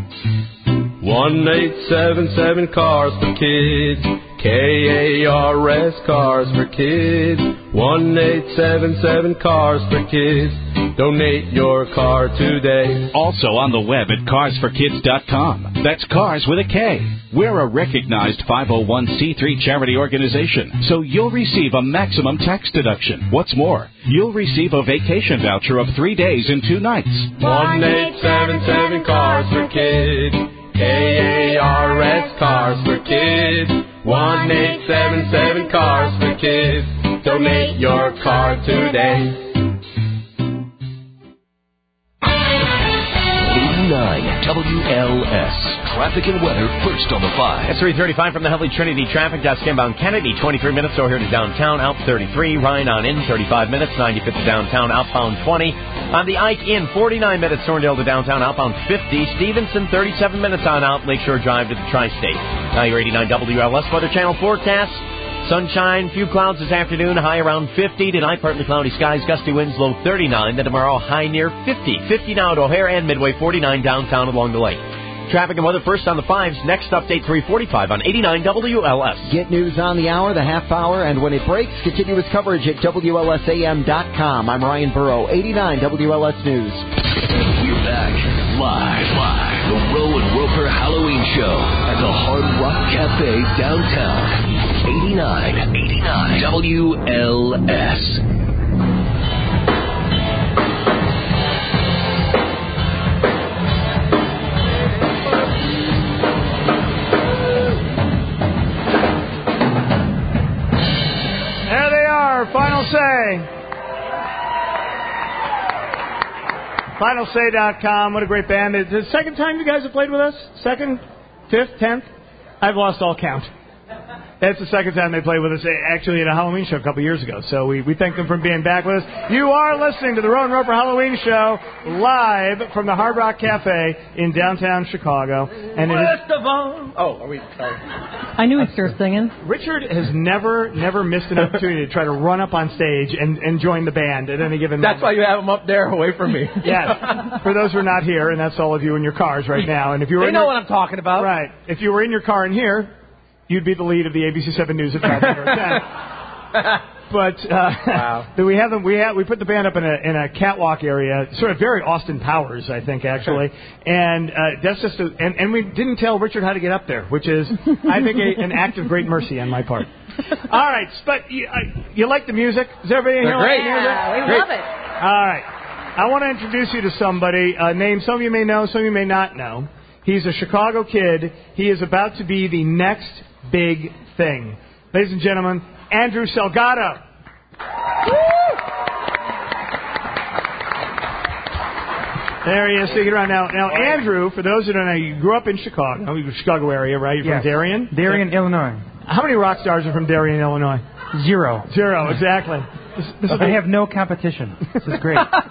1-877 Cars for Kids. KARS Cars for Kids. 1-877 Cars for Kids. Donate your car today. Also on the web at carsforkids.com. That's Cars with a K. We're a recognized 501c3 charity organization, so you'll receive a maximum tax deduction. What's more, you'll receive a vacation voucher of 3 days and 2 nights. 1-877 Cars for Kids. KARS Cars for Kids. 1-877 Cars for Kids. Donate your car today. 89 WLS. Traffic and weather first on the 5. It's 3:35 from the Heavily Trinity Traffic Desk inbound Kennedy. 23 minutes over here to downtown. Out 33. Ryan on in 35 minutes. 95 to downtown. Outbound 20. On the Ike in 49 minutes. Thorndale to downtown. Outbound 50. Stevenson 37 minutes on out. Lakeshore Drive to the Tri-State. Now your 89 WLS Weather Channel forecast. Sunshine, few clouds this afternoon, high around 50. Tonight, partly cloudy skies, gusty winds, low 39. Then tomorrow, high near 50. 50 now at O'Hare and Midway, 49 downtown along the lake. Traffic and weather first on the 5s. Next update, 3:45 on 89 WLS. Get news on the hour, the half hour, and when it breaks, continuous coverage at WLSAM.com. I'm Ryan Burrow, 89 WLS News. We're back live. The Rowan Roper Halloween Show at the Hard Rock Cafe downtown. 89 WLS. There they are, Final Say. FinalSay.com. What a great band. It's the second time you guys have played with us? Second? Fifth? 10th? I've lost all count. That's the second time they played with us, actually, at a Halloween show a couple years ago. So we thank them for being back with us. You are listening to the Rowan Roper Halloween Show live from the Hard Rock Cafe in downtown Chicago. And West of all. Oh, are we? Sorry. I knew he'd start singing. Richard has never missed an opportunity to try to run up on stage and join the band at any given moment. That's why you have him up there away from me. Yes. For those who are not here, and that's all of you in your cars right now. And if you were they know what I'm talking about. Right. If you were in your car in here, you'd be the lead of the ABC 7 News at 5 or 10. But wow. we have them. We put the band up in a catwalk area, sort of very Austin Powers, I think, actually. And that's just and we didn't tell Richard how to get up there, which is, I think, an act of great mercy on my part. All right, but you like the music? Is everybody in here like the music? Yeah, we love it. All right, I want to introduce you to somebody. Name some of you may know, some of you may not know. He's a Chicago kid. He is about to be the next big thing. Ladies and gentlemen, Andrew Salgado. There he is, sticking around now. Now, Andrew, for those who don't know, you grew up in Chicago, Chicago area, right? You're from Darien? Darien, Illinois. How many rock stars are from Darien, Illinois? Zero, exactly. I have no competition. This is great. Good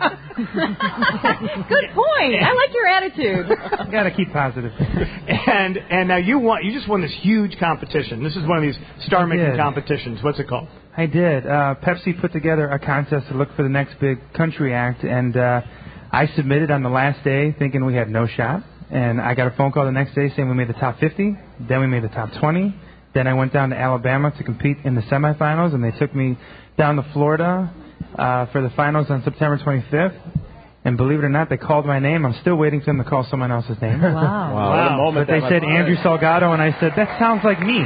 point. I like your attitude. You got to keep positive. And now you just won this huge competition. This is one of these star-making competitions. What's it called? I did. Pepsi put together a contest to look for the next big country act, and I submitted on the last day thinking we had no shot. And I got a phone call the next day saying we made the top 50, then we made the top 20. Then I went down to Alabama to compete in the semifinals, and they took me down to Florida for the finals on September 25th. And believe it or not, they called my name. I'm still waiting for them to call someone else's name. Wow. What a moment. But they said Andrew Salgado, and I said, that sounds like me.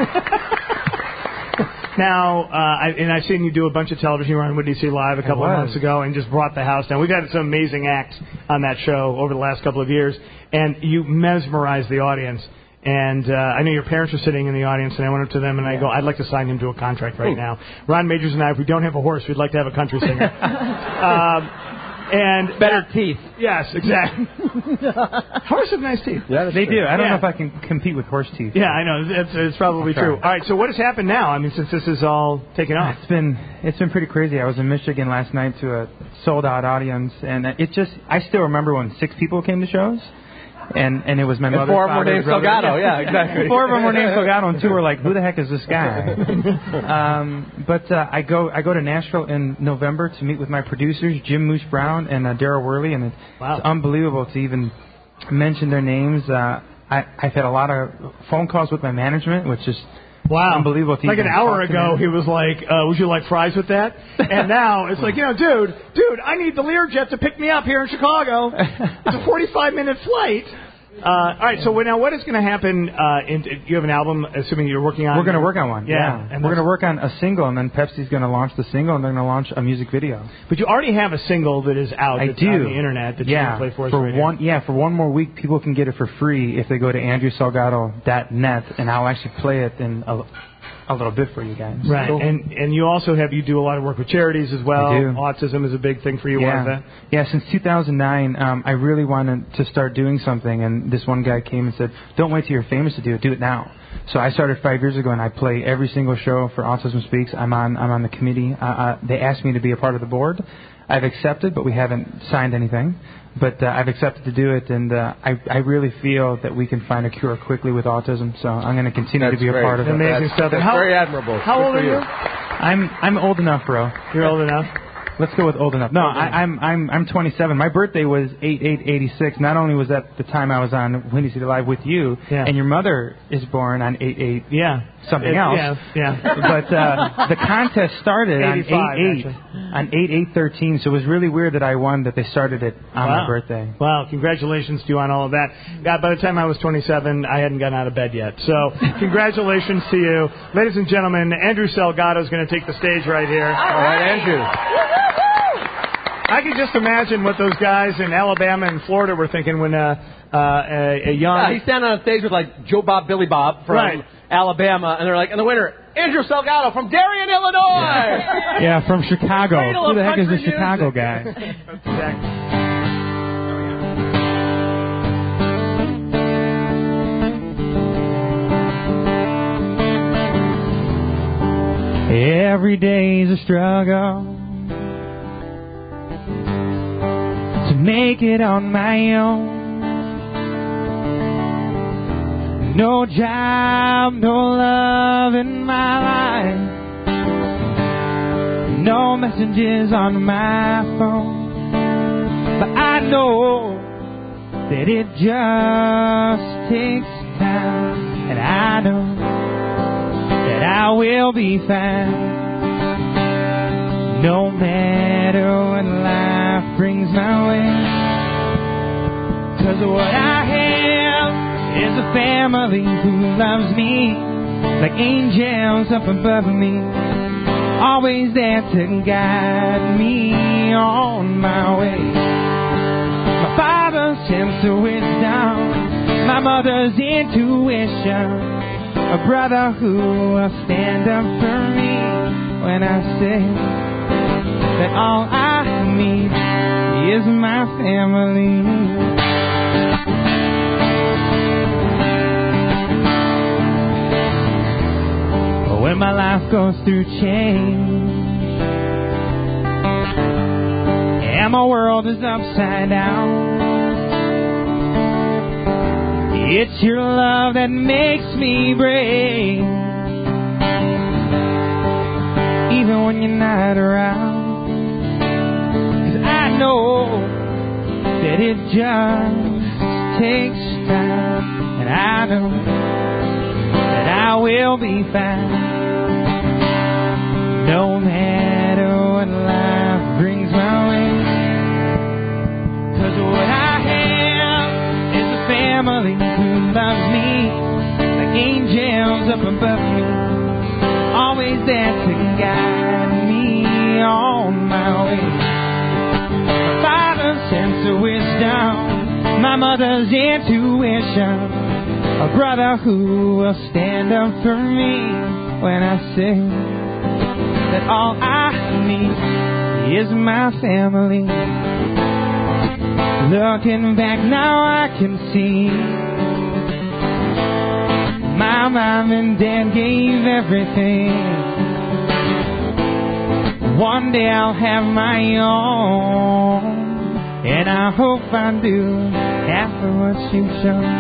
Now, I've seen you do a bunch of television. You were on What Did You See Live a couple of months ago and just brought the house down. We've had some amazing acts on that show over the last couple of years, and you mesmerized the audience. And I know your parents are sitting in the audience, and I went up to them and I go, I'd like to sign him to a contract right now. Ron Majors and I, if we don't have a horse, we'd like to have a country singer. And better teeth. Yes, exactly. Horses have nice teeth. Yeah, they do. I don't know if I can compete with horse teeth. Yeah, I know. It's probably true. All right, so what has happened now? I mean, since this is all taken off. It's been pretty crazy. I was in Michigan last night to a sold-out audience, and I still remember when 6 people came to shows. And it was my mother. 4 of them were named Salgado. Yeah, exactly. 4 of them were named Salgado, and 2 were like, "Who the heck is this guy?" But I go to Nashville in November to meet with my producers, Jim Moose Brown and Daryl Worley, and it's unbelievable to even mention their names. I've had a lot of phone calls with my management, which is unbelievable. To like an hour ago, he was like, "Would you like fries with that?" And now it's like, dude, I need the Learjet to pick me up here in Chicago. It's a 45-minute flight. All right, so now what is going to happen? You have an album, assuming you're working on. We're going to work on one. Yeah. And we're going to work on a single, and then Pepsi's going to launch the single, and they're going to launch a music video. But you already have a single that is out. I do. On the internet that you can play for us right now. For one more week, people can get it for free if they go to andrewsalgado.net, and I'll actually play it in a little bit for you guys. Right, and you also you do a lot of work with charities as well. I do. Autism is a big thing for you. Yeah. Why is that? Yeah, since 2009, I really wanted to start doing something, and this one guy came and said, don't wait till you're famous to do it now. So I started 5 years ago, and I play every single show for Autism Speaks. I'm on the committee. They asked me to be a part of the board. I've accepted, but we haven't signed anything. But I've accepted to do it, and I really feel that we can find a cure quickly with autism. So I'm going to continue to be a part of it. Amazing stuff. That's very admirable. How old are you? I'm old enough, bro. You're old enough. Let's go with old enough. No, I'm 27. My birthday was 8/8/86. Not only was that the time I was on Windy City Live with you, and your mother is born on 8/8. Yeah. Something else. Yeah. But the contest started on 8/8. On 8/8/13. So it was really weird that I won. That they started it on my birthday. Wow! Congratulations to you on all of that. God, by the time I was 27, I hadn't gotten out of bed yet. So congratulations to you, ladies and gentlemen. Andrew Salgado is going to take the stage right here. All right, Andrew. I can just imagine what those guys in Alabama and Florida were thinking when a young... Yeah, he's standing on stage with, like, Joe Bob, Billy Bob from Alabama, and they're like, and the winner, Andrew Salgado from Darien, Illinois! Yeah, from Chicago. Cradle Who the of heck is country this Chicago music. guy? Every day's a struggle to make it on my own. No job, no love in my life. No messages on my phone. But I know that it just takes time. And I know that I will be fine. No matter what life brings my way. 'Cause what I have is a family who loves me like angels up above me, always there to guide me on my way. My father's sense of wisdom, my mother's intuition, a brother who will stand up for me when I say that all I need is my family. When my life goes through change and my world is upside down, it's your love that makes me brave. Even when you're not around, 'cause I know that it just takes time. And I know that I will be fine. No matter what life brings my way. 'Cause what I have is a family who loves me like angels up above me, always there to guide me on my way. My father's sense of wisdom, my mother's intuition, a brother who will stand up for me when I say that all I need is my family. Looking back now I can see my mom and dad gave everything. One day I'll have my own, and I hope I do after what you've shown.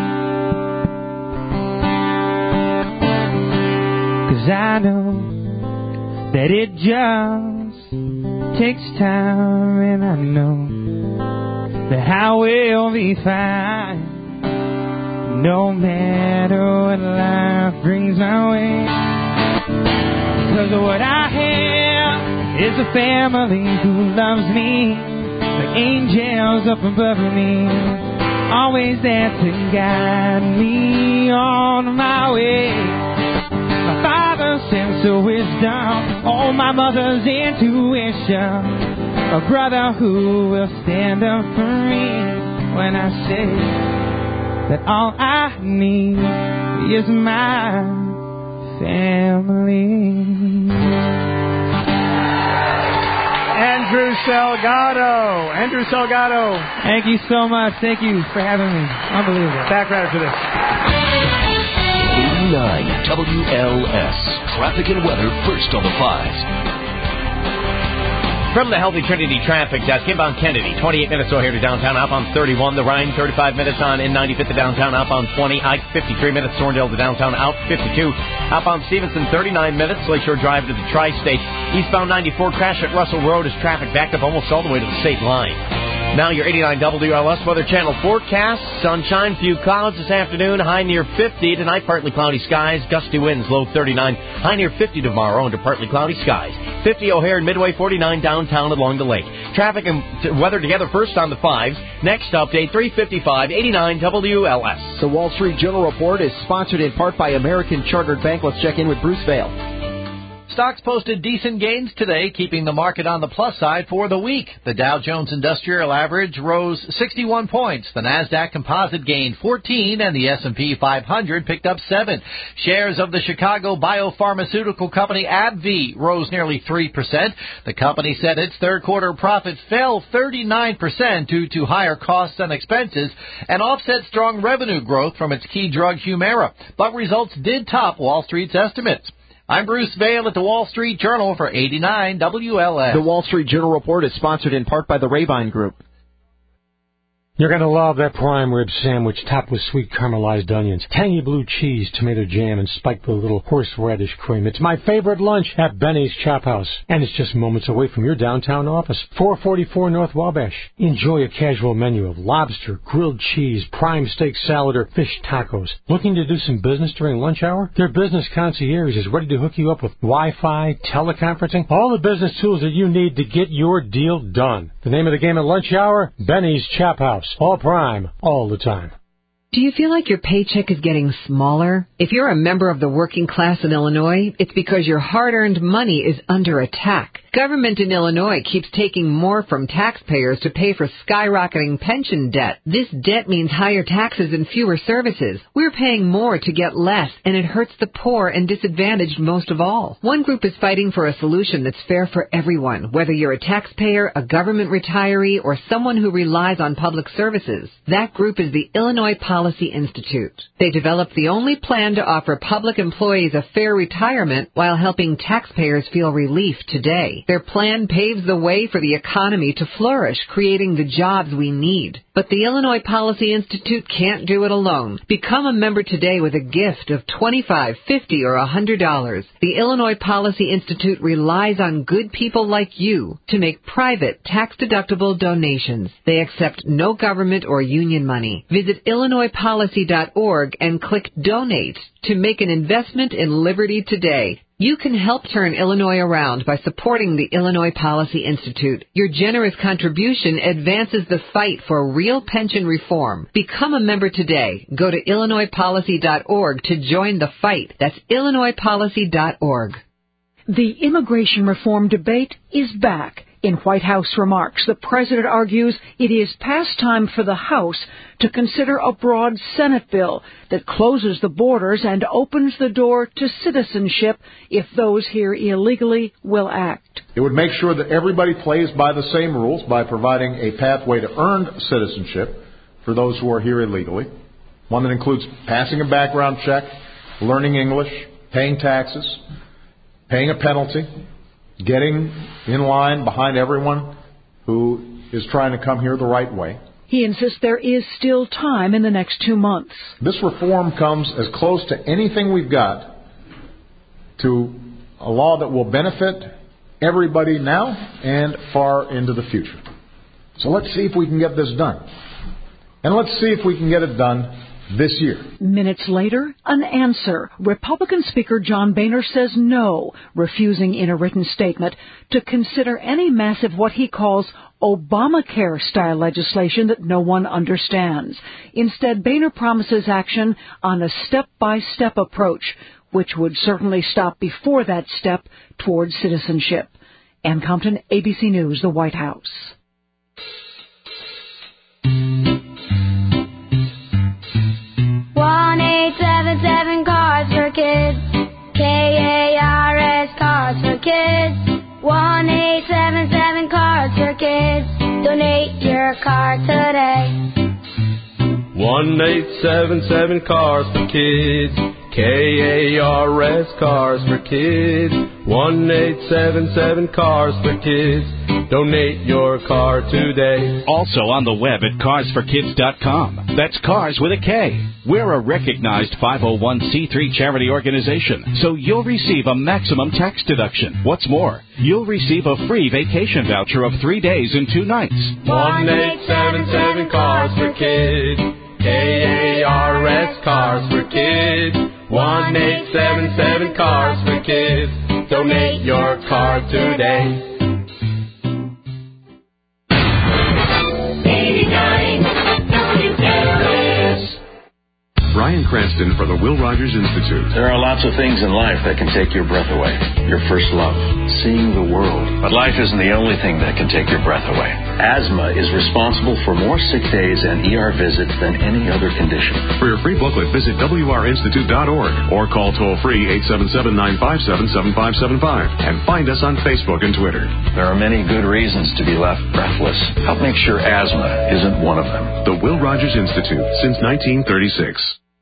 'Cause I know that it just takes time, and I know that I will be fine. No matter what life brings my way. 'Cause what I have is a family who loves me like angels up above me, always there to guide me on my way. My father's sense of wisdom, oh, my mother's intuition, a brother who will stand up for me when I say that all I need is my family. Andrew Salgado. Andrew Salgado. Thank you so much. Thank you for having me. Unbelievable. Back right after this. 89 WLS. Traffic and weather first on the 5s. From the Healthy Trinity Traffic Desk, inbound Kennedy, 28 minutes over here to downtown, outbound 31. The Rhine, 35 minutes on N95 to downtown, outbound 20. Ike, 53 minutes, Thorndale to downtown, out 52. Outbound Stevenson, 39 minutes. Lakeshore Drive to the Tri-State. Eastbound 94, crash at Russell Road as traffic backed up almost all the way to the state line. Now your 89 WLS Weather Channel forecast. Sunshine, few clouds this afternoon, high near 50. Tonight, partly cloudy skies, gusty winds, low 39. High near 50 tomorrow under partly cloudy skies. 50 O'Hare and Midway, 49 downtown along the lake. Traffic and weather together first on the 5s. Next update, 3:55, 89 WLS. The Wall Street Journal Report is sponsored in part by American Chartered Bank. Let's check in with Bruce Vail. Stocks posted decent gains today, keeping the market on the plus side for the week. The Dow Jones Industrial Average rose 61 points. The Nasdaq Composite gained 14, and the S&P 500 picked up 7. Shares of the Chicago biopharmaceutical company AbbVie rose nearly 3%. The company said its third-quarter profit fell 39% due to higher costs and expenses, and offset strong revenue growth from its key drug Humira. But results did top Wall Street's estimates. I'm Bruce Vail at the Wall Street Journal for 89 WLS. The Wall Street Journal Report is sponsored in part by the Ravine Group. You're going to love that prime rib sandwich topped with sweet caramelized onions, tangy blue cheese, tomato jam, and spiked with a little horseradish cream. It's my favorite lunch at Benny's Chop House, and it's just moments away from your downtown office. 444 North Wabash. Enjoy a casual menu of lobster, grilled cheese, prime steak salad, or fish tacos. Looking to do some business during lunch hour? Their business concierge is ready to hook you up with Wi-Fi, teleconferencing, all the business tools that you need to get your deal done. The name of the game at lunch hour? Benny's Chop House. All prime, all the time. Do you feel like your paycheck is getting smaller? If you're a member of the working class in Illinois, it's because your hard-earned money is under attack. Government in Illinois keeps taking more from taxpayers to pay for skyrocketing pension debt. This debt means higher taxes and fewer services. We're paying more to get less, and it hurts the poor and disadvantaged most of all. One group is fighting for a solution that's fair for everyone, whether you're a taxpayer, a government retiree, or someone who relies on public services. That group is the Illinois Policy Institute. They developed the only plan to offer public employees a fair retirement while helping taxpayers feel relief today. Their plan paves the way for the economy to flourish, creating the jobs we need. But the Illinois Policy Institute can't do it alone. Become a member today with a gift of $25, $50, or $100. The Illinois Policy Institute relies on good people like you to make private, tax-deductible donations. They accept no government or union money. Visit IllinoisPolicy.org and click Donate to make an investment in liberty today. You can help turn Illinois around by supporting the Illinois Policy Institute. Your generous contribution advances the fight for real pension reform. Become a member today. Go to IllinoisPolicy.org to join the fight. That's IllinoisPolicy.org. The immigration reform debate is back. In White House remarks, the president argues it is past time for the House to consider a broad Senate bill that closes the borders and opens the door to citizenship if those here illegally will act. It would make sure that everybody plays by the same rules by providing a pathway to earned citizenship for those who are here illegally, one that includes passing a background check, learning English, paying taxes, paying a penalty, getting in line behind everyone who is trying to come here the right way. He insists there is still time in the next 2 months. This reform comes as close to anything we've got to a law that will benefit everybody now and far into the future. So let's see if we can get this done. And let's see if we can get it done this year. Minutes later, an answer. Republican Speaker John Boehner says no, refusing in a written statement to consider any massive what he calls Obamacare-style legislation that no one understands. Instead, Boehner promises action on a step-by-step approach, which would certainly stop before that step towards citizenship. Ann Compton, ABC News, the White House. 1-877 Cars for Kids. car today. 1877 Cars for Kids. KARS Cars for Kids. 1877 Cars for Kids. Donate your car today. Also on the web at carsforkids.com. That's Cars with a K. We're a recognized 501c3 charity organization, so you'll receive a maximum tax deduction. What's more, you'll receive a free vacation voucher of 3 days and 2 nights. 1877 Cars for Kids. KARS Cars for Kids. 1877 Cars for Kids. Donate your car today. 89 WLS. Brian Cranston for the Will Rogers Institute. There are lots of things in life that can take your breath away. Your first love, seeing the world. But life isn't the only thing that can take your breath away. Asthma is responsible for more sick days and ER visits than any other condition. For your free booklet, visit WRInstitute.org or call toll-free 877-957-7575 and find us on Facebook and Twitter. There are many good reasons to be left breathless. Help make sure asthma isn't one of them. The Will Rogers Institute, since 1936.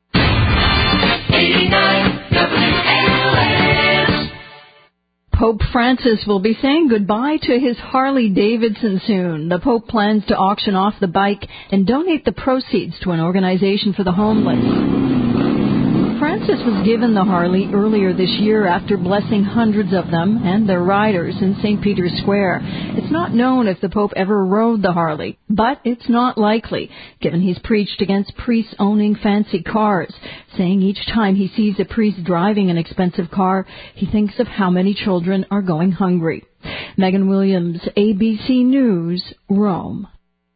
89 WLS. Pope Francis will be saying goodbye to his Harley Davidson soon. The Pope plans to auction off the bike and donate the proceeds to an organization for the homeless. Francis was given the Harley earlier this year after blessing hundreds of them and their riders in St. Peter's Square. It's not known if the Pope ever rode the Harley, but it's not likely, given he's preached against priests owning fancy cars, saying each time he sees a priest driving an expensive car, he thinks of how many children are going hungry. Megan Williams, ABC News, Rome.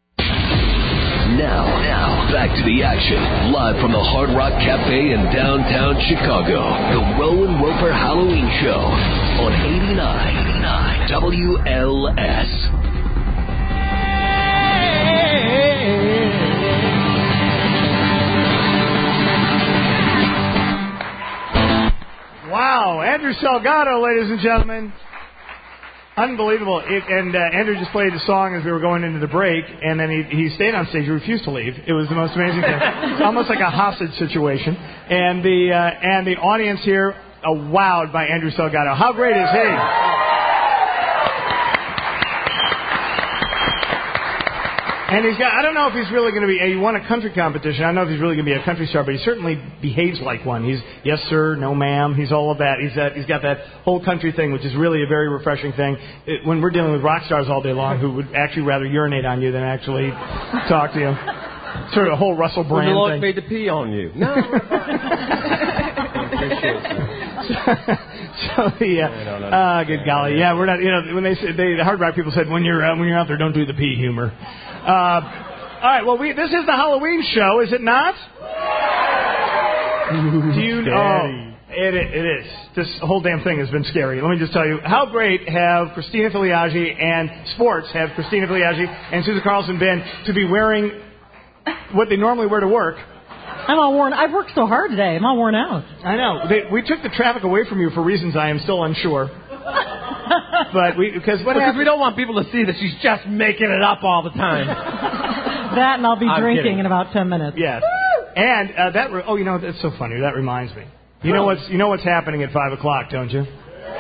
Now, back to the action. Live from the Hard Rock Cafe in downtown Chicago. The Rowan Roper Halloween Show on 89 WLS. Wow, Andrew Salgado, ladies and gentlemen. Unbelievable. Andrew just played the song as we were going into the break, and then he stayed on stage. He refused to leave. It was the most amazing thing. It's almost like a hostage situation. And the audience here wowed by Andrew Salgado. How great is he? And he's got, I don't know if he's really going to be, he won a country competition. I don't know if he's really going to be a country star, but he certainly behaves like one. He's yes sir, no ma'am. He's all of that. He's got that whole country thing, which is really a very refreshing thing. When we're dealing with rock stars all day long who would actually rather urinate on you than actually talk to you. Sort of a whole Russell Brand the thing. Lord made to pee on you. No. Good golly, yeah, we're not. You know, when the hard rock people said when you're out there, don't do the pee humor. All right, well, this is the Halloween show, is it not? Do you know? It is. This whole damn thing has been scary. Let me just tell you, how great have Christina Filiaggi and Christina Filiaggi and Susan Carlson been to be wearing what they normally wear to work. I'm all worn. I've worked so hard today. I'm all worn out. I know. We took the traffic away from you for reasons I am still unsure. But because we don't want people to see that she's just making it up all the time. That, and I'll be drinking in about 10 minutes. Yes. And that's so funny. That reminds me. You know what's happening at 5 o'clock, don't you?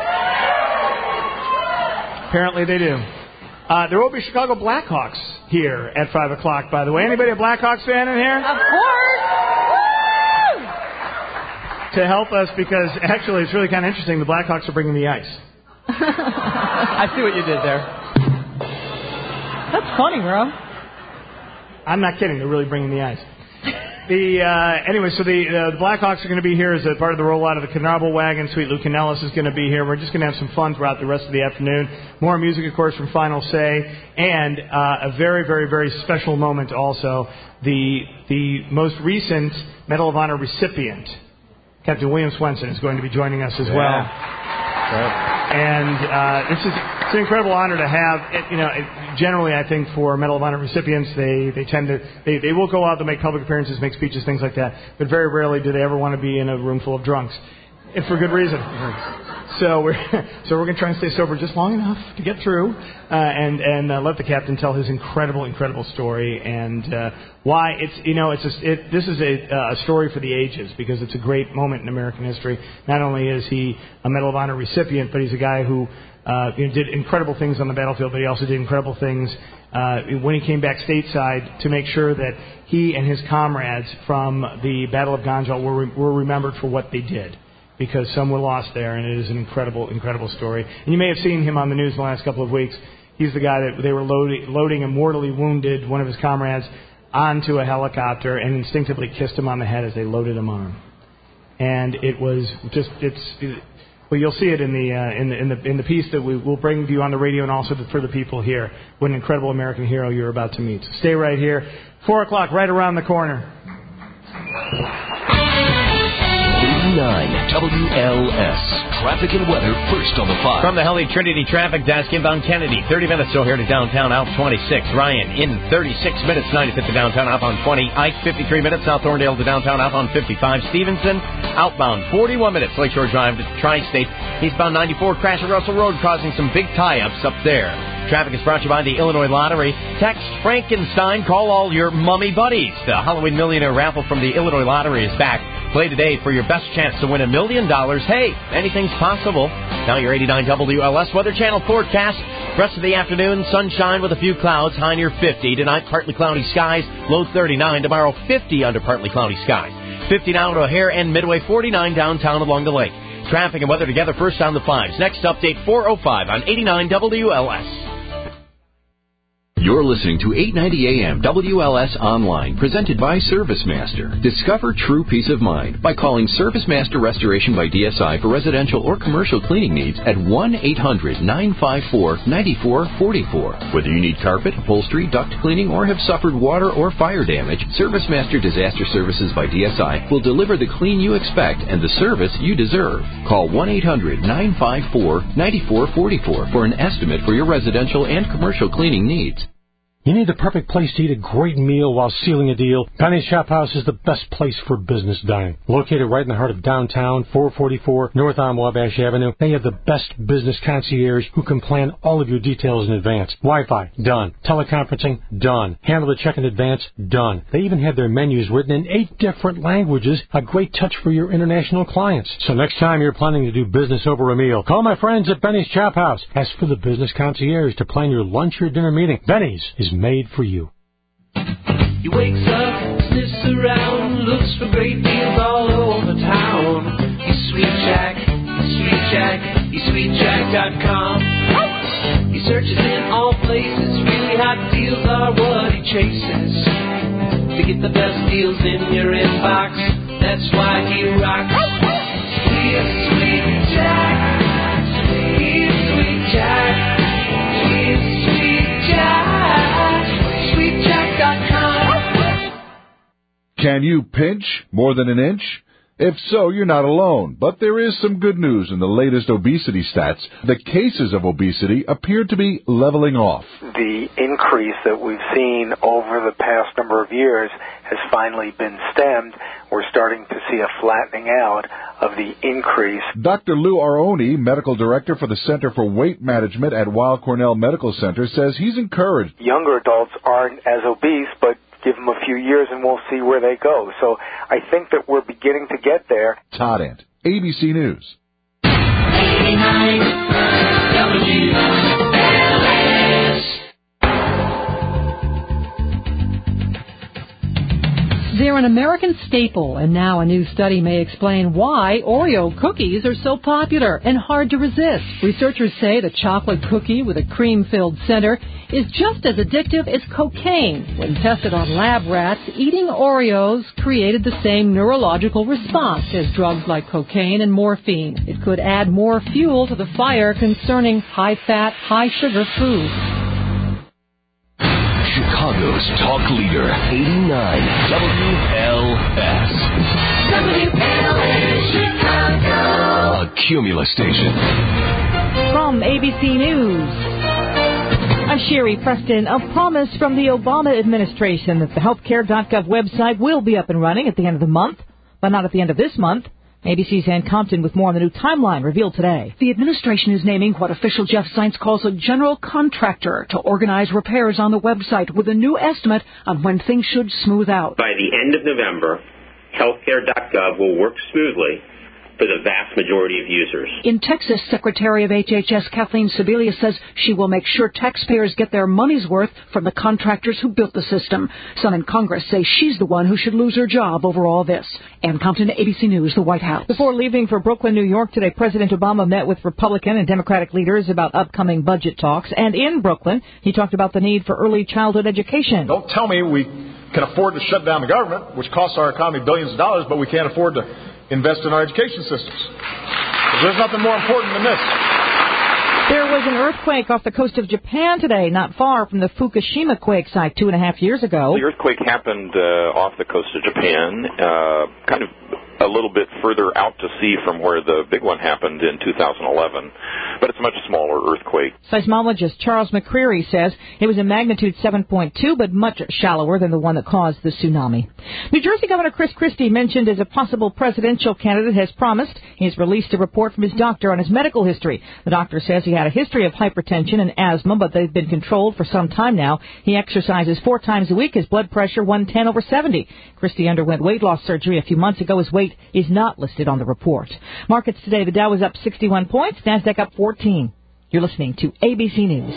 Apparently they do. There will be Chicago Blackhawks here at 5 o'clock, by the way. Anybody a Blackhawks fan in here? Of course! Woo! To help us, because actually it's really kind of interesting. The Blackhawks are bringing the ice. I see what you did there. That's funny, bro. I'm not kidding. They're really bringing the ice. Anyway, so the Blackhawks are going to be here as a part of the rollout of the Knarbel wagon. Sweet Lou Canellis is going to be here. We're just going to have some fun throughout the rest of the afternoon. More music, of course, from Final Say, and a very, very, very special moment also. The most recent Medal of Honor recipient, Captain William Swenson, is going to be joining us as well. And it's an incredible honor to have. Generally, I think for Medal of Honor recipients, they tend to they will go out, they'll make public appearances, make speeches, things like that. But very rarely do they ever want to be in a room full of drunks, and for good reason. So we're going to try and stay sober just long enough to get through and let the captain tell his incredible story and why this is a story for the ages because it's a great moment in American history. Not only is he a Medal of Honor recipient, but he's a guy who did incredible things on the battlefield, but he also did incredible things when he came back stateside to make sure that he and his comrades from the Battle of Ganjal were remembered for what they did. Because some were lost there, and it is an incredible story. And you may have seen him on the news the last couple of weeks. He's the guy that they were loading a mortally wounded one of his comrades onto a helicopter and instinctively kissed him on the head as they loaded him on. And it was just well, you'll see it in the piece that we'll bring to you on the radio and also for the people here. What an incredible American hero you're about to meet. So stay right here. 4 o'clock, right around the corner. 89 WLS. Traffic and weather first on the 5. From the Helly Trinity Traffic Desk inbound Kennedy, 30 minutes till here to downtown, out 26. Ryan in 36 minutes, 95 to downtown, outbound 20. Ike, 53 minutes, South Thorndale to downtown, outbound 55. Stevenson, outbound 41 minutes, Lakeshore Drive to Tri-State. Eastbound 94, crash at Russell Road, causing some big tie-ups up there. Traffic is brought to you by the Illinois Lottery. Text Frankenstein, call all your mummy buddies. The Halloween Millionaire raffle from the Illinois Lottery is back. Play today for your best chance to win $1 million. Hey, anything's possible. Now your 89 WLS Weather Channel forecast. Rest of the afternoon, sunshine with a few clouds, high near 50. Tonight, partly cloudy skies, low 39. Tomorrow, 50 under partly cloudy skies. 50 now to O'Hare and Midway, 49 downtown along the lake. Traffic and weather together first on the 5s. Next update, 4:05 on 89 WLS. You're listening to 890 AM WLS Online, presented by ServiceMaster. Discover true peace of mind by calling ServiceMaster Restoration by DSI for residential or commercial cleaning needs at 1-800-954-9444. Whether you need carpet, upholstery, duct cleaning, or have suffered water or fire damage, ServiceMaster Disaster Services by DSI will deliver the clean you expect and the service you deserve. Call 1-800-954-9444 for an estimate for your residential and commercial cleaning needs. You need the perfect place to eat a great meal while sealing a deal? Benny's Chop House is the best place for business dining. Located right in the heart of downtown, 444 North on Wabash Avenue, they have the best business concierge who can plan all of your details in advance. Wi-Fi, done. Teleconferencing, done. Handle the check in advance, done. They even have their menus written in 8 different languages, a great touch for your international clients. So next time you're planning to do business over a meal, call my friends at Benny's Chop House. Ask for the business concierge to plan your lunch or dinner meeting. Benny's is made for you. He wakes up, sniffs around, looks for great deals all over town. He's Sweet Jack, he's SweetJack.com. He searches in all places, really hot deals are what he chases. To get the best deals in your inbox, that's why he rocks. He's Sweet Jack, he's Sweet Jack, he's Sweet Jack. Can you pinch more than an inch? If so, you're not alone. But there is some good news in the latest obesity stats. The cases of obesity appear to be leveling off. The increase that we've seen over the past number of years has finally been stemmed. We're starting to see a flattening out of the increase. Dr. Lou Aroni, medical director for the Center for Weight Management at Weill Cornell Medical Center, says he's encouraged. Younger adults aren't as obese, but give them a few years and we'll see where they go. So I think that we're beginning to get there. Todd Ant, ABC News. 89 WLS. They're an American staple, and now a new study may explain why Oreo cookies are so popular and hard to resist. Researchers say the chocolate cookie with a cream-filled center is just as addictive as cocaine. When tested on lab rats, eating Oreos created the same neurological response as drugs like cocaine and morphine. It could add more fuel to the fire concerning high-fat, high-sugar foods. Chicago's talk leader, 89 WLS. WLS Chicago. A Cumulus station. From ABC News, I'm Sherry Preston. A promise from the Obama administration that the healthcare.gov website will be up and running at the end of the month, but not at the end of this month. ABC's Ann Compton with more on the new timeline revealed today. The administration is naming what official Jeff Zients calls a general contractor to organize repairs on the website with a new estimate on when things should smooth out. By the end of November, healthcare.gov will work smoothly for the vast majority of users. In Texas, Secretary of HHS Kathleen Sebelius says she will make sure taxpayers get their money's worth from the contractors who built the system. Some in Congress say she's the one who should lose her job over all this. Ann Compton, ABC News, the White House. Before leaving for Brooklyn, New York today, President Obama met with Republican and Democratic leaders about upcoming budget talks. And in Brooklyn, he talked about the need for early childhood education. Don't tell me we can afford to shut down the government, which costs our economy billions of dollars, but we can't afford to invest in our education systems. There's nothing more important than this. There was an earthquake off the coast of Japan today, not far from the Fukushima quake site 2.5 years ago. The earthquake happened off the coast of Japan, kind of a little bit further out to sea from where the big one happened in 2011, but it's a much smaller earthquake. Seismologist Charles McCreary says it was a magnitude 7.2, but much shallower than the one that caused the tsunami. New Jersey Governor Chris Christie, mentioned as a possible presidential candidate, has promised he's released a report from his doctor on his medical history. The doctor says he had a history of hypertension and asthma, but they've been controlled for some time now. He exercises 4 times a week, his blood pressure 110/70. Christie underwent weight loss surgery a few months ago. His weight is not listed on the report. Markets today, the Dow was up 61 points, NASDAQ up 14. You're listening to ABC News.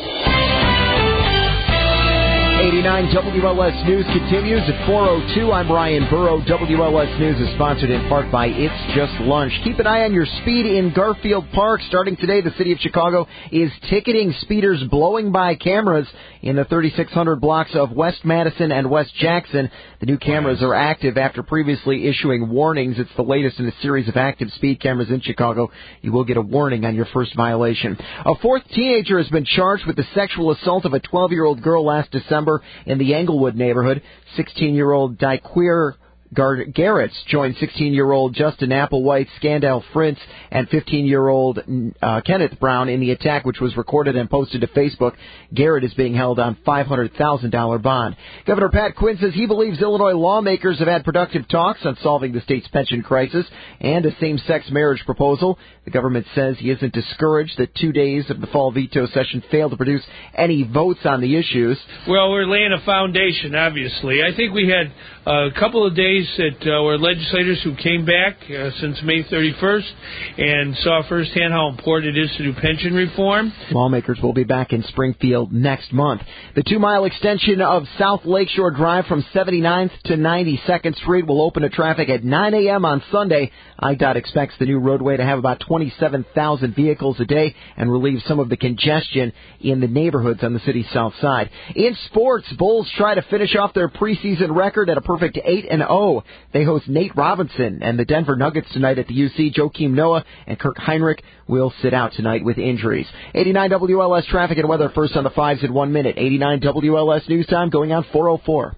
89 WLS News continues at 4:02. I'm Ryan Burrow. WLS News is sponsored in part by It's Just Lunch. Keep an eye on your speed in Garfield Park. Starting today, the City of Chicago is ticketing speeders blowing by cameras in the 3,600 blocks of West Madison and West Jackson. The new cameras are active after previously issuing warnings. It's the latest in a series of active speed cameras in Chicago. You will get a warning on your first violation. A 4th teenager has been charged with the sexual assault of a 12-year-old girl last December in the Englewood neighborhood. 16-year-old Diquir Garretts joined 16-year-old Justin Applewhite, Scandal Frintz, and 15-year-old Kenneth Brown in the attack, which was recorded and posted to Facebook. Garrett is being held on $500,000 bond. Governor Pat Quinn says he believes Illinois lawmakers have had productive talks on solving the state's pension crisis and a same-sex marriage proposal. The government says he isn't discouraged that 2 days of the fall veto session failed to produce any votes on the issues. Well, we're laying a foundation, obviously. I think we had a couple of days that were legislators who came back since May 31st and saw firsthand how important it is to do pension reform. Lawmakers will be back in Springfield next month. The 2-mile extension of South Lakeshore Drive from 79th to 92nd Street will open to traffic at 9 a.m. on Sunday. IDOT expects the new roadway to have about 27,000 vehicles a day and relieve some of the congestion in the neighborhoods on the city's south side. In sports, Bulls try to finish off their preseason record at a perfect 8-0. They host Nate Robinson and the Denver Nuggets tonight at the UC. Joakim Noah and Kirk Heinrich will sit out tonight with injuries. 89 WLS traffic and weather first on the 5s in 1 minute. 89 WLS news time going on 4:04.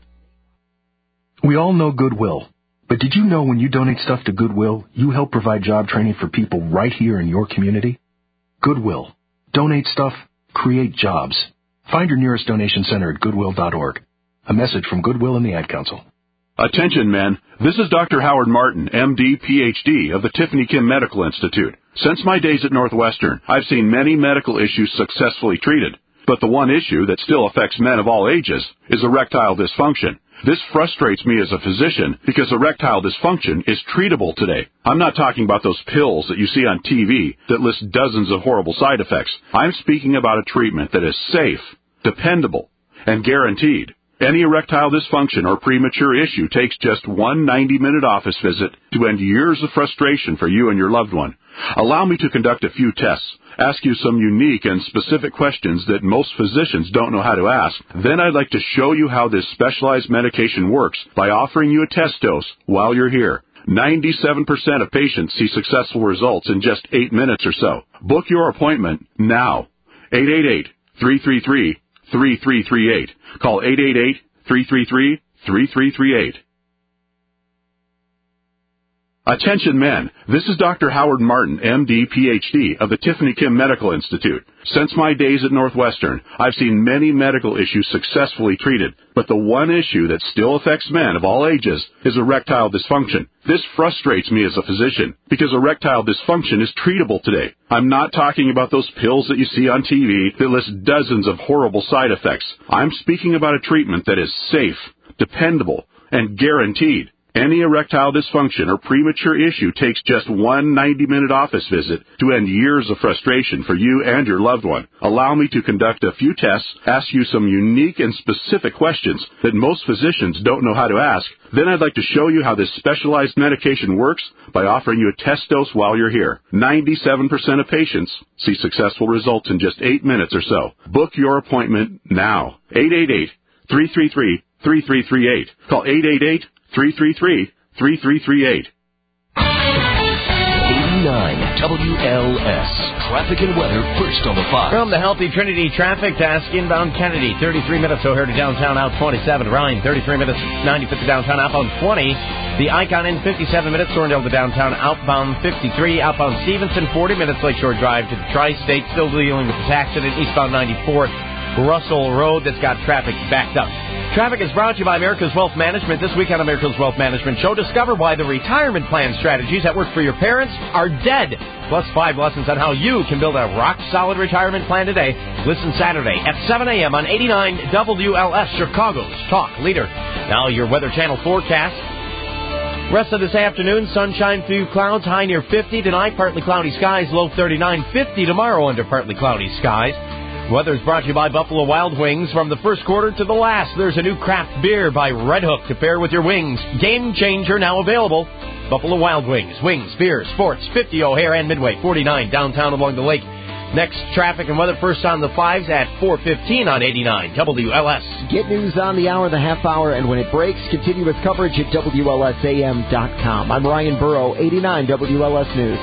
We all know Goodwill. But did you know when you donate stuff to Goodwill, you help provide job training for people right here in your community? Goodwill. Donate stuff, create jobs. Find your nearest donation center at goodwill.org. A message from Goodwill and the Ad Council. Attention, men. This is Dr. Howard Martin, MD, PhD, of the Tiffany Kim Medical Institute. Since my days at Northwestern, I've seen many medical issues successfully treated. But the one issue that still affects men of all ages is erectile dysfunction. This frustrates me as a physician because erectile dysfunction is treatable today. I'm not talking about those pills that you see on TV that list dozens of horrible side effects. I'm speaking about a treatment that is safe, dependable, and guaranteed. Any erectile dysfunction or premature issue takes just one 90-minute office visit to end years of frustration for you and your loved one. Allow me to conduct a few tests, ask you some unique and specific questions that most physicians don't know how to ask. Then I'd like to show you how this specialized medication works by offering you a test dose while you're here. 97% of patients see successful results in just 8 minutes or so. Book your appointment now. 888-333-3338. Call 888-333-3338. Attention men, this is Dr. Howard Martin, MD, PhD, of the Tiffany Kim Medical Institute. Since my days at Northwestern, I've seen many medical issues successfully treated, but the one issue that still affects men of all ages is erectile dysfunction. This frustrates me as a physician, because erectile dysfunction is treatable today. I'm not talking about those pills that you see on TV that list dozens of horrible side effects. I'm speaking about a treatment that is safe, dependable, and guaranteed. Any erectile dysfunction or premature issue takes just one 90-minute office visit to end years of frustration for you and your loved one. Allow me to conduct a few tests, ask you some unique and specific questions that most physicians don't know how to ask. Then I'd like to show you how this specialized medication works by offering you a test dose while you're here. 97% of patients see successful results in just 8 minutes or so. Book your appointment now. 888-333-3338. Call 888-333-3338. 89 WLS. Traffic and weather first on the 5. From the Healthy Trinity Traffic Desk, inbound Kennedy, 33 minutes O'Hare to downtown, out 27. Ryan, 33 minutes, 95 to downtown, outbound 20. The Icon in 57 minutes, Thorndale to downtown, outbound 53. Outbound Stevenson, 40 minutes, Lakeshore Drive to the Tri-State, still dealing with this accident. Eastbound 94, Russell Road, that's got traffic backed up. Traffic is brought to you by America's Wealth Management. This week on America's Wealth Management Show, discover why the retirement plan strategies that work for your parents are dead. Plus 5 lessons on how you can build a rock-solid retirement plan today. Listen Saturday at 7 a.m. on 89 WLS, Chicago's talk leader. Now your Weather Channel forecast. Rest of this afternoon, sunshine, few clouds, high near 50. Tonight, partly cloudy skies, low 39. 50 tomorrow under partly cloudy skies. Weather is brought to you by Buffalo Wild Wings. From the first quarter to the last, there's a new craft beer by Red Hook to pair with your wings. Game changer now available. Buffalo Wild Wings. Wings, beer, sports, 50 O'Hare and Midway, 49 downtown along the lake. Next, traffic and weather first on the 5s at 4:15 on 89 WLS. Get news on the hour, the half hour, and when it breaks, continue with coverage at WLSAM.com. I'm Ryan Burrow, 89 WLS News.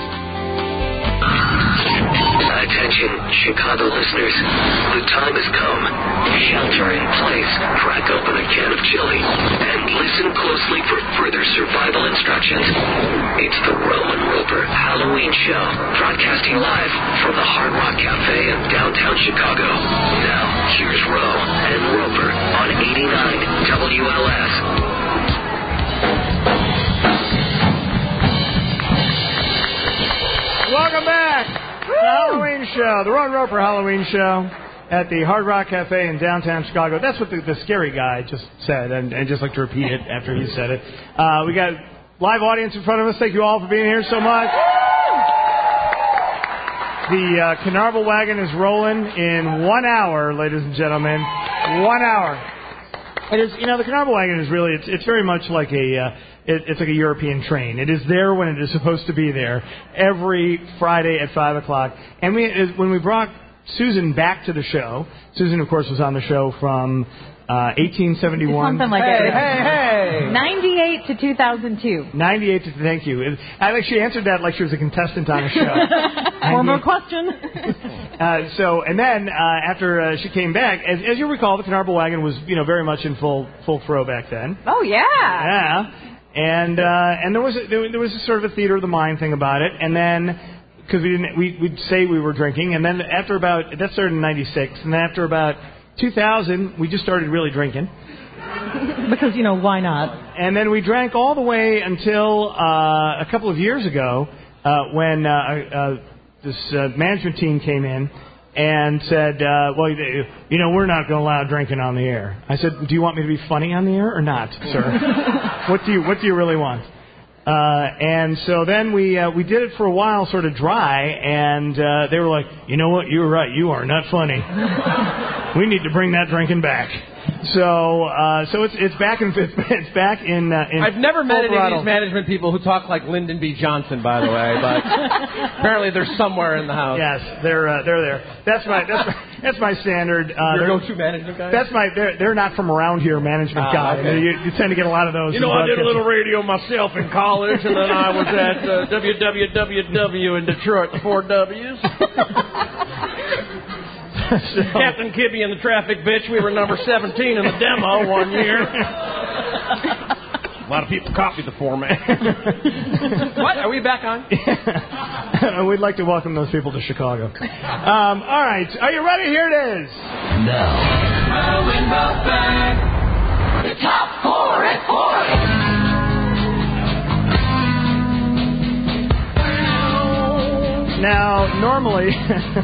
Attention, Chicago listeners. The time has come. Shelter in place. Crack open a can of chili. And listen closely for further survival instructions. It's the Roe and Roper Halloween Show. Broadcasting live from the Hard Rock Cafe in downtown Chicago. Now, here's Roe and Roper on 89 WLS. Welcome back. The Halloween Show, the Ron Roper Halloween Show at the Hard Rock Cafe in downtown Chicago. That's what the scary guy just said, and just like to repeat it after he said it. We got live audience in front of us. Thank you all for being here so much. The Carnarvon wagon is rolling in 1 hour, ladies and gentlemen. 1 hour. It is, the Carnarvon wagon is really, it's very much like it's like a European train. It is there when it is supposed to be there every Friday at 5 o'clock. And when we brought Susan back to the show, Susan, of course, was on the show from 1871. Something like that. Hey. 98 to 2002. 98 to, thank you. I think she answered that like she was a contestant on a show. One more question. And then after she came back, as you recall, the Carnarvon wagon was very much in full throw back then. Oh yeah. Yeah. And there was a sort of a theater of the mind thing about it, and then because we'd say we were drinking, and then that started in '96, and then after about 2000 we just started really drinking. Because why not? And then we drank all the way until a couple of years ago when this management team came in and said, we're not going to allow drinking on the air. I said, do you want me to be funny on the air or not, sir? What do you really want? And so then we did it for a while, sort of dry, and they were like, you know what, you were right, you are not funny. We need to bring that drinking back. So it's back in I've never met any of these management people who talk like Lyndon B. Johnson, by the way, but apparently they're somewhere in the house. Yes, they're there. That's my standard. Your go-to management guy. They're not from around here, management guy. Okay. You tend to get a lot of those. I did a little radio myself in college, and then I was at WWW in Detroit, 4 W's. Captain Kibbe and the Traffic Bitch, we were number 17 in the demo one year. lot of people copied the format. What? Are we back on? We'd like to welcome those people to Chicago. All right. Are you ready? Here it is. Now, Row and Row back. The top 4 at 4. Now, normally,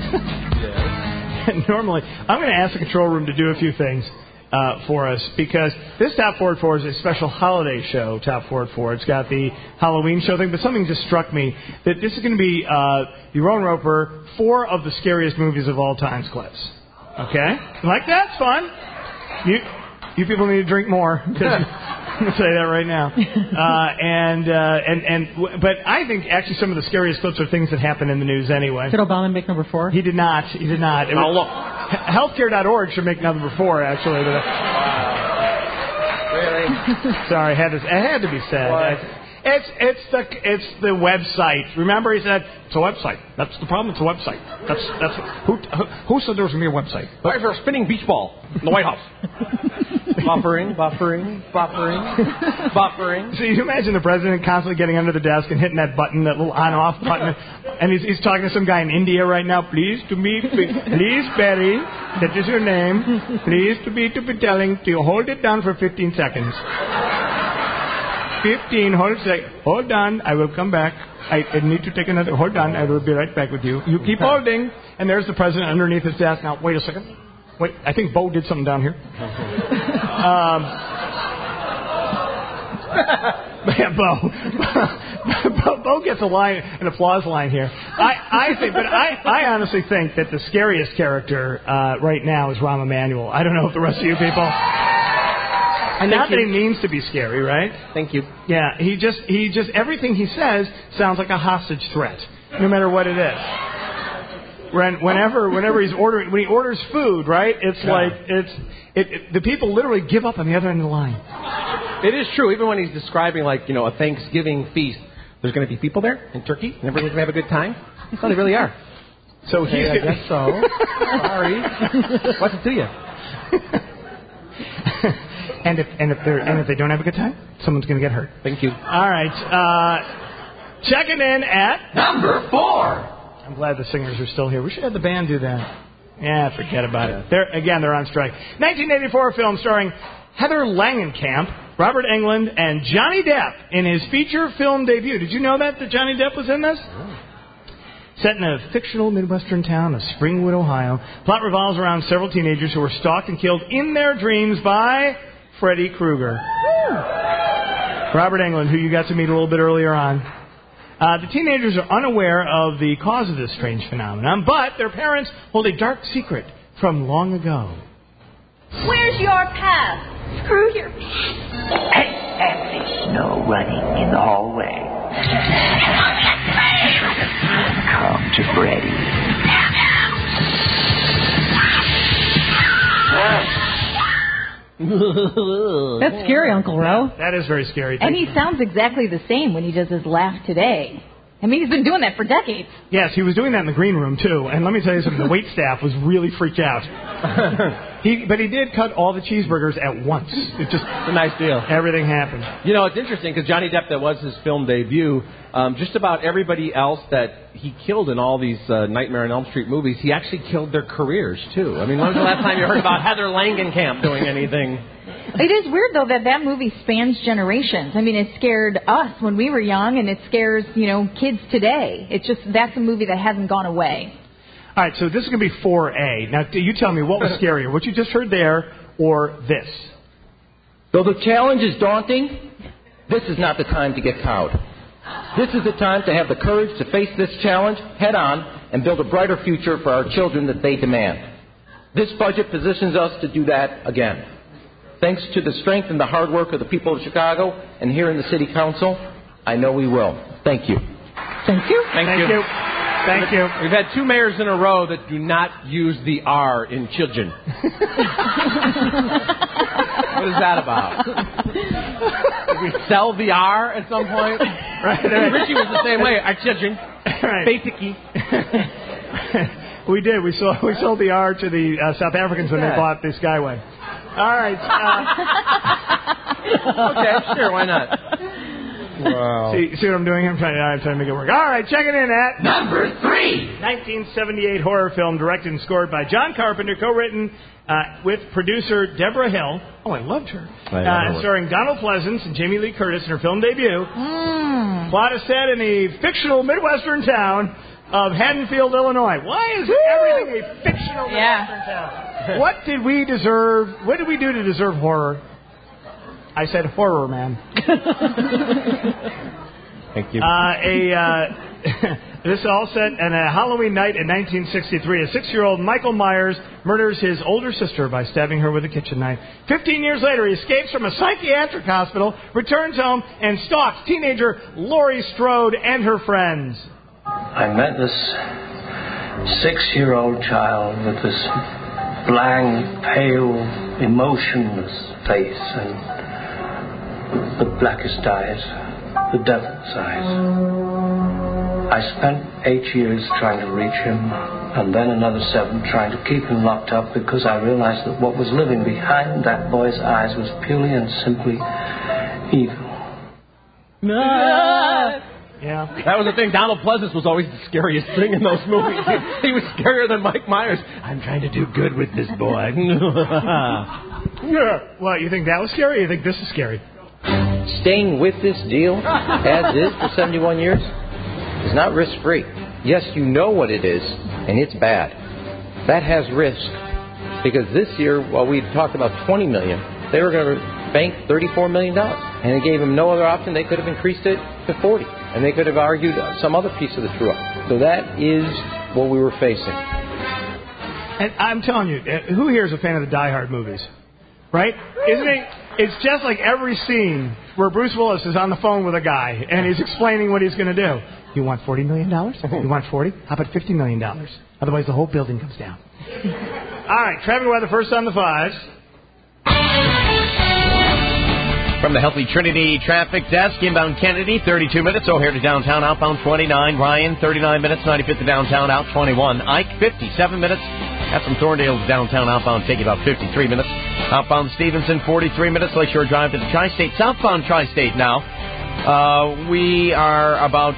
I'm going to ask the control room to do a few things for us, because this Top 4 at 4 is a special holiday show, Top 4 at 4. It's got the Halloween show thing, but something just struck me, that this is going to be the Rowan Roper 4 of the scariest movies of all times clips. Okay? Like that? It's fun. You people need to drink more. I'm going to say that right now. But I think actually some of the scariest clips are things that happen in the news anyway. Did Obama make number 4? He did not. Now look. Healthcare.org should make number 4, actually. Really? Sorry, it had to be said. What? It's the website. Remember, he said it's a website. That's the problem. It's a website. Who said there was going to be a website? Why is there a spinning beach ball in the White House? Buffering. So you imagine the president constantly getting under the desk and hitting that button, that little on-off button, and he's talking to some guy in India right now. Please, Barry, that is your name. Please to be telling to hold it down for 15 seconds. 15, hold on, I will come back. I need to take another, hold on, I will be right back with you. You keep holding. And there's the president underneath his desk. Now, wait a second. Wait, I think Bo did something down here. Bo gets a line, an applause line here. I honestly think that the scariest character right now is Rahm Emanuel. I don't know if the rest of you people... Not that he means to be scary, right? Thank you. Yeah, he just everything he says sounds like a hostage threat, no matter what it is. Whenever he's ordering, when he orders food, right? It's like the people literally give up on the other end of the line. It is true. Even when he's describing a Thanksgiving feast, there's going to be people there in Turkey, and everyone's going to have a good time. Well, they really are. So I guess so. Sorry. What's it to you? And if they don't have a good time, someone's going to get hurt. Thank you. All right. Checking in at number 4. I'm glad the singers are still here. We should have the band do that. Yeah, forget about it. They're on strike. 1984 film starring Heather Langenkamp, Robert Englund, and Johnny Depp in his feature film debut. Did you know that Johnny Depp was in this? Set in a fictional Midwestern town of Springwood, Ohio, plot revolves around several teenagers who were stalked and killed in their dreams by Freddy Krueger. Robert Englund, who you got to meet a little bit earlier on. The teenagers are unaware of the cause of this strange phenomenon, but their parents hold a dark secret from long ago. Where's your pass? Screw your pass. And there's no running in the hallway. Come to Freddy. That's scary, Uncle Ro. That is very scary. And he sounds exactly the same when he does his laugh today. I mean, he's been doing that for decades. Yes, he was doing that in the green room, too. And let me tell you something, the wait staff was really freaked out. But he did cut all the cheeseburgers at once. It's just a nice deal. Everything happened. You know, it's interesting because Johnny Depp, that was his film debut. Just about everybody else that he killed in all these Nightmare on Elm Street movies, he actually killed their careers, too. I mean, when was the last time you heard about Heather Langenkamp doing anything? It is weird, though, that movie spans generations. I mean, it scared us when we were young, and it scares, kids today. It's just, that's a movie that hasn't gone away. All right, so this is going to be 4A. Now, you tell me, what was scarier, what you just heard there or this? Though the challenge is daunting, this is not the time to get cowed. This is the time to have the courage to face this challenge head on and build a brighter future for our children that they demand. This budget positions us to do that again. Thanks to the strength and the hard work of the people of Chicago and here in the City Council, I know we will. Thank you. Thank you. Thank you. Thank you. We've had 2 mayors in a row that do not use the R in children. What is that about? Did we sell the R at some point? Right. Richie was the same way. Our children. Right. Basically. We did. We sold the R to the South Africans when they bought the Skyway. All right. Okay, sure, why not? Wow. See what I'm doing here? I'm trying to make it work. All right, checking in at number 3. 1978 horror film directed and scored by John Carpenter, co-written with producer Deborah Hill. Oh, I loved her. Starring Donald Pleasance and Jamie Lee Curtis in her film debut. Plot is set in a fictional Midwestern town of Haddonfield, Illinois. Why is everything a fictional Midwestern town? What did we deserve? What did we do to deserve horror? I said horror, man. Thank you. This is all set on a Halloween night in 1963. A 6-year-old Michael Myers murders his older sister by stabbing her with a kitchen knife. 15 years later, he escapes from a psychiatric hospital, returns home, and stalks teenager Laurie Strode and her friends. I met this 6-year-old child with this blank, pale, emotionless face and the blackest eyes, the devil's eyes. I spent 8 years trying to reach him, and then another 7 trying to keep him locked up because I realized that what was living behind that boy's eyes was purely and simply evil. Yeah. That was the thing. Donald Pleasance was always the scariest thing in those movies. He was scarier than Mike Myers. I'm trying to do good with this boy. What, you think that was scary or you think this is scary? Staying with this deal, as is for 71 years, is not risk-free. Yes, you know what it is, and it's bad. That has risk. Because this year, while we talked about $20 million, they were going to bank $34 million. And it gave them no other option. They could have increased it to $40. And they could have argued some other piece of the true-up. So that is what we were facing. And I'm telling you, who here is a fan of the Die Hard movies? Right? Isn't it? It's just like every scene where Bruce Willis is on the phone with a guy and he's explaining what he's going to do. You want $40 million? You want 40? How about $50 million? Otherwise, the whole building comes down. All right, traffic weather first on the 5s. From the Healthy Trinity Traffic Desk, inbound Kennedy, 32 minutes. O'Hare to downtown, outbound 29. Ryan, 39 minutes. 95th to downtown, out 21. Ike, 57 minutes. That's from Thorndale to downtown, outbound, take about 53 minutes. Outbound Stevenson, 43 minutes. Lakeshore Drive to the Tri-State. Southbound Tri-State now. We are about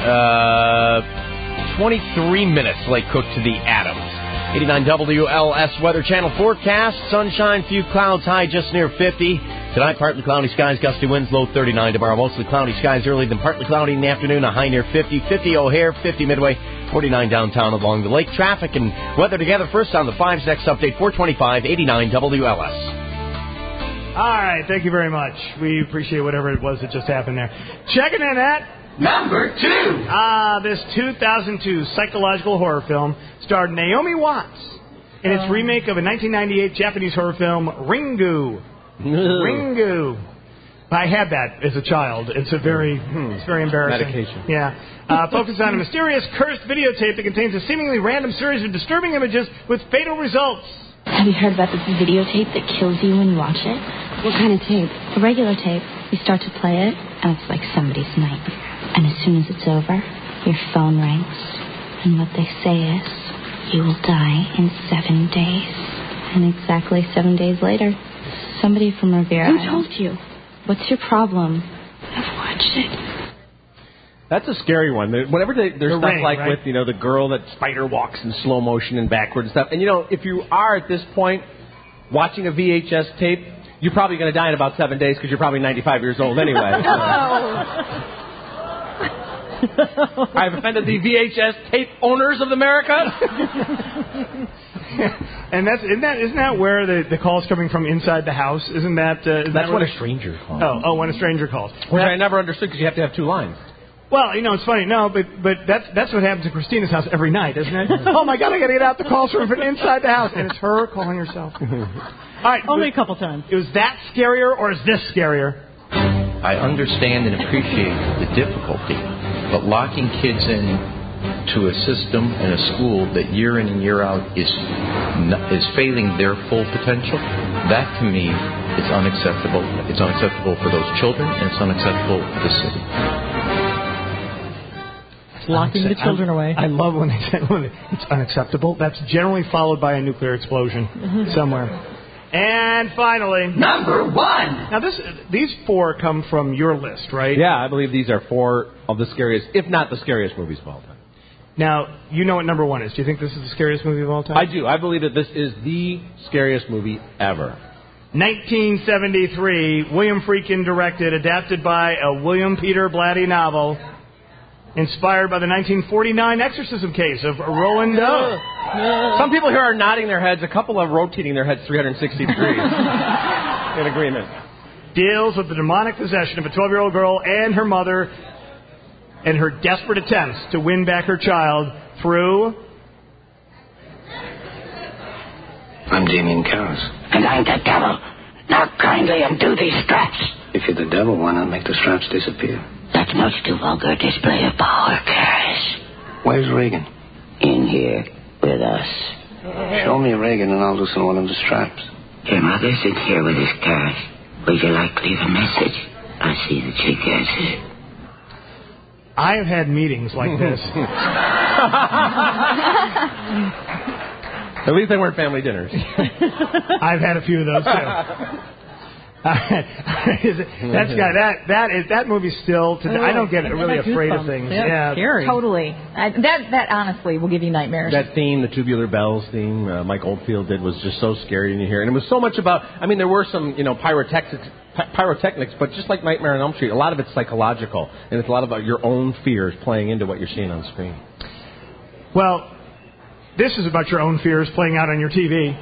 23 minutes Lake Cook to the Adams. 89 WLS Weather Channel forecast. Sunshine, few clouds, high just near 50. Tonight, partly cloudy skies, gusty winds, low 39. Tomorrow, mostly cloudy skies early, then partly cloudy in the afternoon, a high near 50. 50 O'Hare, 50 Midway, 49 downtown along the lake. Traffic and weather together first on the 5's next update, 425, 89 WLS. All right, thank you very much. We appreciate whatever it was that just happened there. Checking in at number 2. This 2002 psychological horror film starred Naomi Watts in its remake of a 1998 Japanese horror film, Ringu. Ringu. I had that as a child. It's very embarrassing. Medication. Yeah. Focus on a mysterious, cursed videotape that contains a seemingly random series of disturbing images with fatal results. Have you heard about this videotape that kills you when you watch it? What kind of tape? A regular tape. You start to play it, and it's like somebody's nightmare. And as soon as it's over, your phone rings. And what they say is, you will die in 7 days. And exactly 7 days later, somebody from Rivera... Who told you? What's your problem? I've watched it. That's a scary one. Whenever there's stuff Ring, like right? with, the girl that spider walks in slow motion and backward and stuff. And, if you are at this point watching a VHS tape, you're probably going to die in about 7 days because you're probably 95 years old anyway. I've offended the VHS tape owners of America. And isn't that where the call's coming from inside the house? Isn't that? That's when a stranger calls. Oh, when a stranger calls. Which I never understood because you have to have 2 lines. Well, it's funny. No, but that's what happens at Christina's house every night, isn't it? Oh my God, I got to get out the calls from inside the house, and it's her calling herself. All right, only a couple times. Is that scarier or is this scarier? I understand and appreciate the difficulty, but locking kids in to a system and a school that year in and year out is failing their full potential, that to me is unacceptable. It's unacceptable for those children, and it's unacceptable for the city. Locking the children away. I love when they say it's unacceptable. That's generally followed by a nuclear explosion somewhere. And finally, number 1. Now, these 4 come from your list, right? Yeah, I believe these are 4 of the scariest, if not the scariest movies of all time. Now, you know what number 1 is. Do you think this is the scariest movie of all time? I do. I believe that this is the scariest movie ever. 1973, William Friedkin directed, adapted by a William Peter Blatty novel, inspired by the 1949 exorcism case of Roland Doe. Some people here are nodding their heads. A couple are rotating their heads 360 degrees. In agreement. Deals with the demonic possession of a 12-year-old girl and her mother and her desperate attempts to win back her child through... I'm Damien Karras. And I'm the devil. Now kindly undo these straps. If you're the devil, why not make the straps disappear? That's much too vulgar display of power, Karras. Where's Reagan? In here with us. Show me Reagan and I'll loosen one of the straps. Your mother's in here with us, Karras. Would you like to leave a message? I'll see that she gets it. I have had meetings like this. At least they weren't family dinners. I've had a few of those too. That movie still today. I don't get really afraid of things. Yeah, scary. Totally. That honestly will give you nightmares. That theme, the Tubular Bells theme, Mike Oldfield did was just so scary when you hear it. And it was so much about. I mean, there were some pyrotechnics, but just like Nightmare on Elm Street, a lot of it's psychological, and it's a lot about your own fears playing into what you're seeing on screen. Well, this is about your own fears playing out on your TV.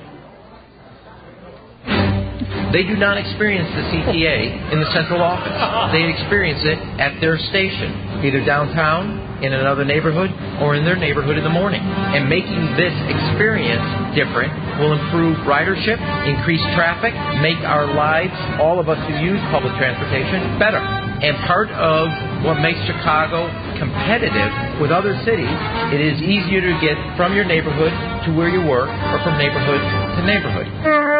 They do not experience the CTA in the central office. They experience it at their station, either downtown, in another neighborhood, or in their neighborhood in the morning. And making this experience different will improve ridership, increase traffic, make our lives, all of us who use public transportation, better. And part of what makes Chicago competitive with other cities, it is easier to get from your neighborhood to where you work, or from neighborhood to neighborhood.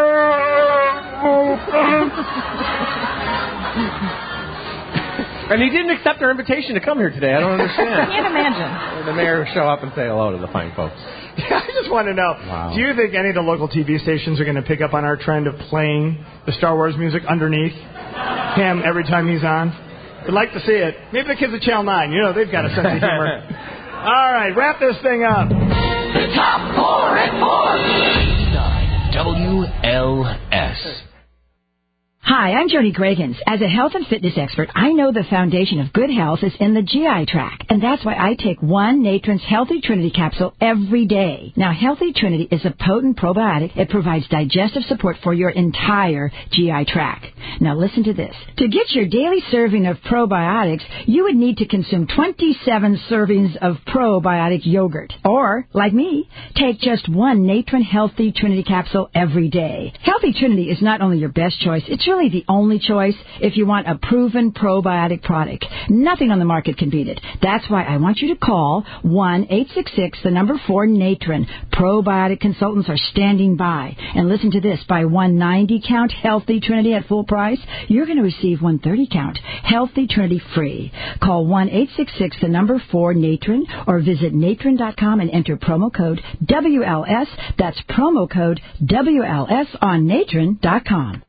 And he didn't accept our invitation to come here today. I don't understand. I can't imagine. The mayor show up and say hello to the fine folks. I just want to know, do you think any of the local TV stations are going to pick up on our trend of playing the Star Wars music underneath him every time he's on? We'd like to see it. Maybe the kids at Channel 9, they've got a sense of humor. All right, wrap this thing up. The top 4 at 4. WLS. Hi, I'm Jody Gragans. As a health and fitness expert, I know the foundation of good health is in the GI tract, and that's why I take one Natron's Healthy Trinity capsule every day. Now, Healthy Trinity is a potent probiotic. It provides digestive support for your entire GI tract. Now, listen to this. To get your daily serving of probiotics, you would need to consume 27 servings of probiotic yogurt. Or, like me, take just one Natron Healthy Trinity capsule every day. Healthy Trinity is not only your best choice, it's really the only choice if you want a proven probiotic product. Nothing on the market can beat it. That's why I want you to call 1-866-4-NATRON. Probiotic consultants are standing by. And listen to this. Buy one 90-count Healthy Trinity at full price. You're going to receive one 30-count Healthy Trinity free. Call 1-866-4-NATRON or visit natron.com and enter promo code WLS. That's promo code WLS on natron.com.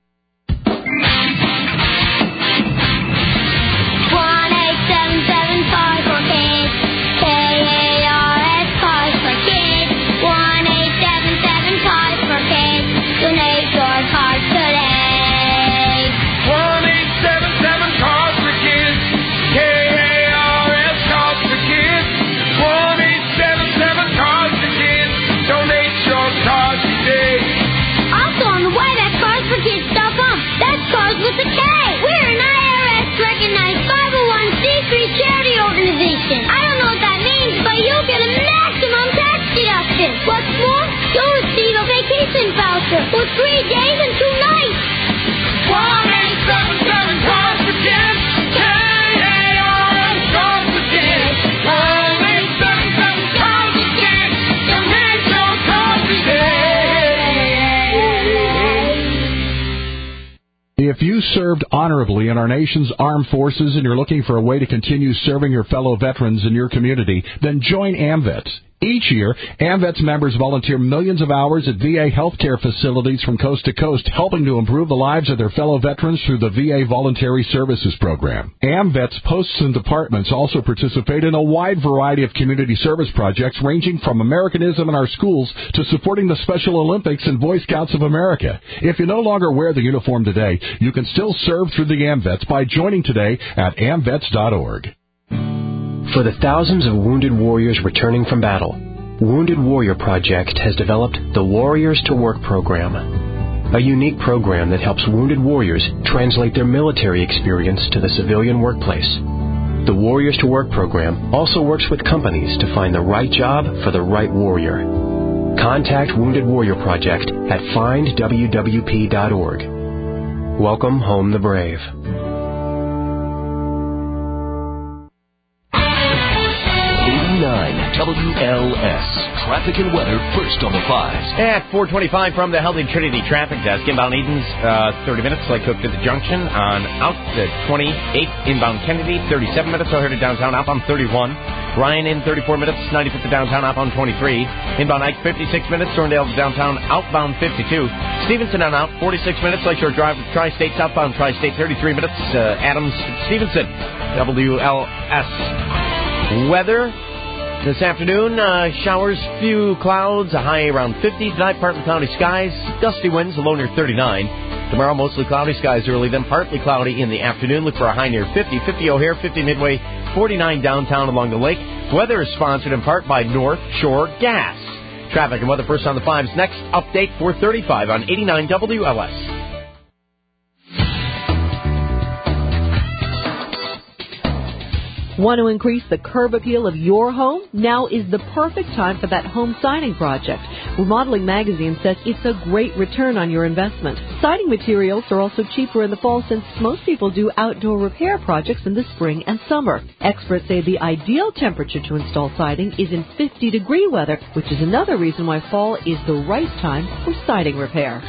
1-877-5 for kids. KARS, cars for kids. 1-877-5 for kids. Donate your cars today. 1-877 cars for kids. KARS, cars for kids. 1-877 cars for kids. Donate your cars today. Also on the way, that's carsforkids.com. That's cars with a K. We're an IRS-recognized 501c3 charity organization. I don't know what that means, but you'll get a maximum tax deduction. What's more, you'll receive a vacation voucher for 3 days and 2 nights. 1-877 cars for kids. KARS, cars for kids. 1-877 cars for kids. Donate your cars today. If you served honorably in our nation's armed forces and you're looking for a way to continue serving your fellow veterans in your community, then join AMVETS. Each year, AMVETS members volunteer millions of hours at VA healthcare facilities from coast to coast, helping to improve the lives of their fellow veterans through the VA Voluntary Services Program. AMVETS posts and departments also participate in a wide variety of community service projects ranging from Americanism in our schools to supporting the Special Olympics and Boy Scouts of America. If you no longer wear the uniform today, you can still serve through the AMVETS by joining today at amvets.org. For the thousands of wounded warriors returning from battle, Wounded Warrior Project has developed the Warriors to Work program, a unique program that helps wounded warriors translate their military experience to the civilian workplace. The Warriors to Work program also works with companies to find the right job for the right warrior. Contact Wounded Warrior Project at findwwp.org. Welcome home the brave. WLS. Traffic and weather first on the 5s. At 4:25 from the Healthy Trinity Traffic Desk. Inbound Edens, 30 minutes. Lake Cook to the junction. On out to 28. Inbound Kennedy, 37 minutes. Out here to downtown. Outbound 31. Ryan in 34 minutes. 95th to downtown. Outbound 23. Inbound Ike, 56 minutes. Thorndale to downtown. Outbound 52. Stevenson on out, 46 minutes. Lakeshore Drive, Tri-State. Southbound Tri-State, 33 minutes. Adams, Stevenson. WLS. Weather. This afternoon, showers, few clouds, a high around 50. Tonight, partly cloudy skies, gusty winds, a low near 39. Tomorrow, mostly cloudy skies early, then partly cloudy in the afternoon. Look for a high near 50. 50 O'Hare, 50 Midway, 49 downtown along the lake. Weather is sponsored in part by North Shore Gas. Traffic and weather first on the 5s. Next update, 4:35 on 89 WLS. Want to increase the curb appeal of your home? Now is the perfect time for that home siding project. Remodeling Magazine says it's a great return on your investment. Siding materials are also cheaper in the fall since most people do outdoor repair projects in the spring and summer. Experts say the ideal temperature to install siding is in 50-degree weather, which is another reason why fall is the right time for siding repair.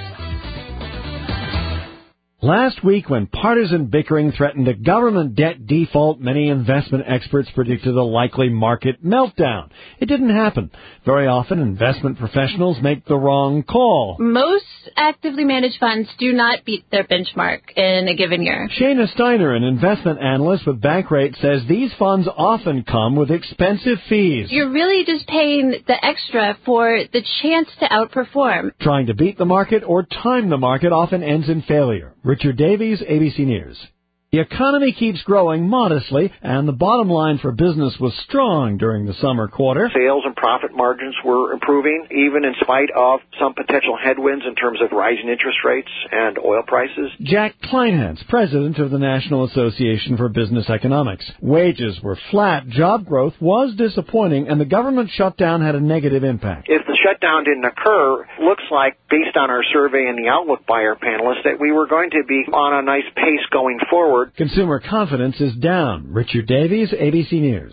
Last week, when partisan bickering threatened a government debt default, many investment experts predicted a likely market meltdown. It didn't happen. Very often, investment professionals make the wrong call. Most actively managed funds do not beat their benchmark in a given year. Shayna Steiner, an investment analyst with Bankrate, says these funds often come with expensive fees. You're really just paying the extra for the chance to outperform. Trying to beat the market or time the market often ends in failure. Richard Davies, ABC News. The economy keeps growing modestly, and the bottom line for business was strong during the summer quarter. Sales and profit margins were improving, even in spite of some potential headwinds in terms of rising interest rates and oil prices. Jack Kleinhans, president of the National Association for Business Economics. Wages were flat, job growth was disappointing, and the government shutdown had a negative impact. If the shutdown didn't occur, looks like, based on our survey and the outlook by our panelists, that we were going to be on a nice pace going forward. Consumer confidence is down. Richard Davies, ABC News.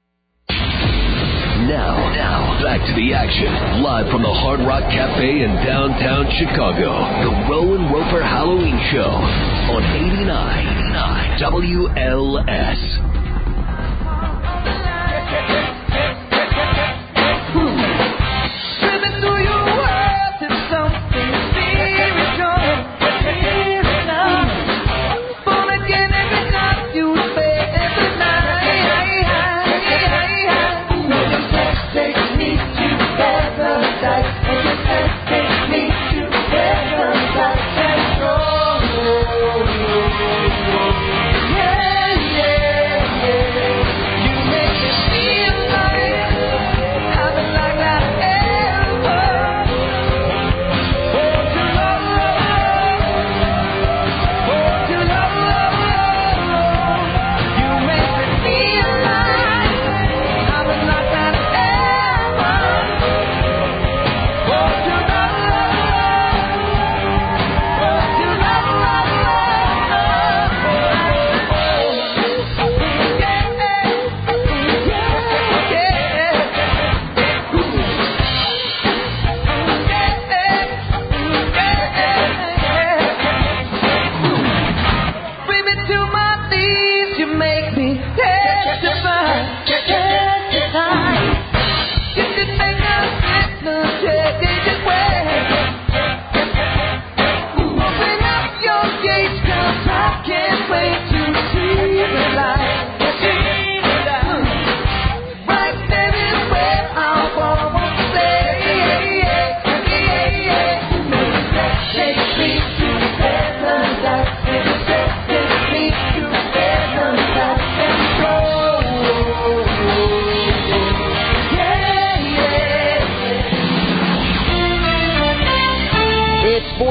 Now, back to the action. Live from the Hard Rock Cafe in downtown Chicago. The Rowan Roper Halloween Show on 89 WLS.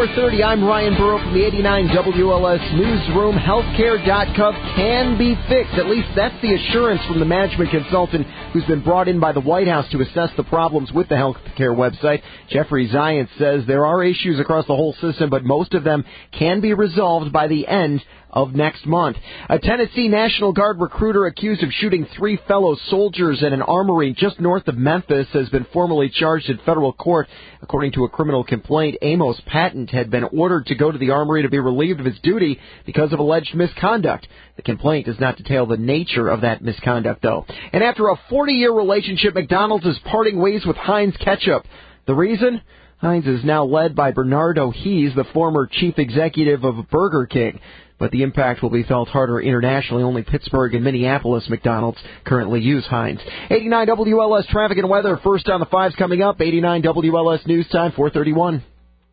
4:30. I'm Ryan Burrow from the 89 WLS Newsroom. Healthcare.gov can be fixed. At least that's the assurance from the management consultant who's been brought in by the White House to assess the problems with the healthcare website. Jeffrey Zients says there are issues across the whole system, but most of them can be resolved by the end of next month. A Tennessee National Guard recruiter accused of shooting 3 fellow soldiers at an armory just north of Memphis has been formally charged in federal court. According to a criminal complaint, Amos Patton had been ordered to go to the armory to be relieved of his duty because of alleged misconduct. The complaint does not detail the nature of that misconduct, though. And after a 40-year relationship, McDonald's is parting ways with Heinz Ketchup. The reason? Heinz is now led by Bernard O'Hees, the former chief executive of Burger King. But the impact will be felt harder internationally. Only Pittsburgh and Minneapolis McDonald's currently use Heinz. 89 WLS traffic and weather. First on the 5s coming up. 89 WLS News Time, 4:31.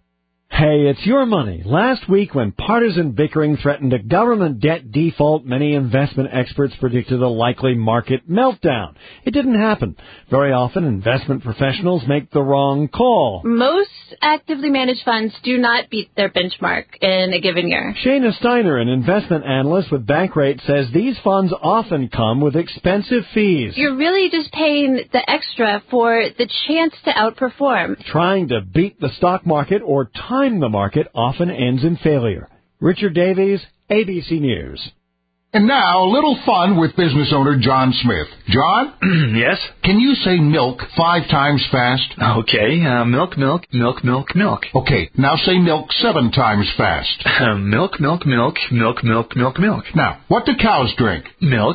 Hey, it's your money. Last week, when partisan bickering threatened a government debt default, many investment experts predicted a likely market meltdown. It didn't happen. Very often, investment professionals make the wrong call. Most actively managed funds do not beat their benchmark in a given year. Shayna Steiner, an investment analyst with Bankrate, says these funds often come with expensive fees. You're really just paying the extra for the chance to outperform. Trying to beat the stock market or time the market often ends in failure. Richard Davies, ABC News. And now, a little fun with business owner John Smith. John? Yes? Can you say milk 5 times fast? Okay, milk, milk, milk, milk, milk. Okay, now say milk 7 times fast. Milk, milk, milk, milk, milk, milk, milk. Now, what do cows drink? Milk.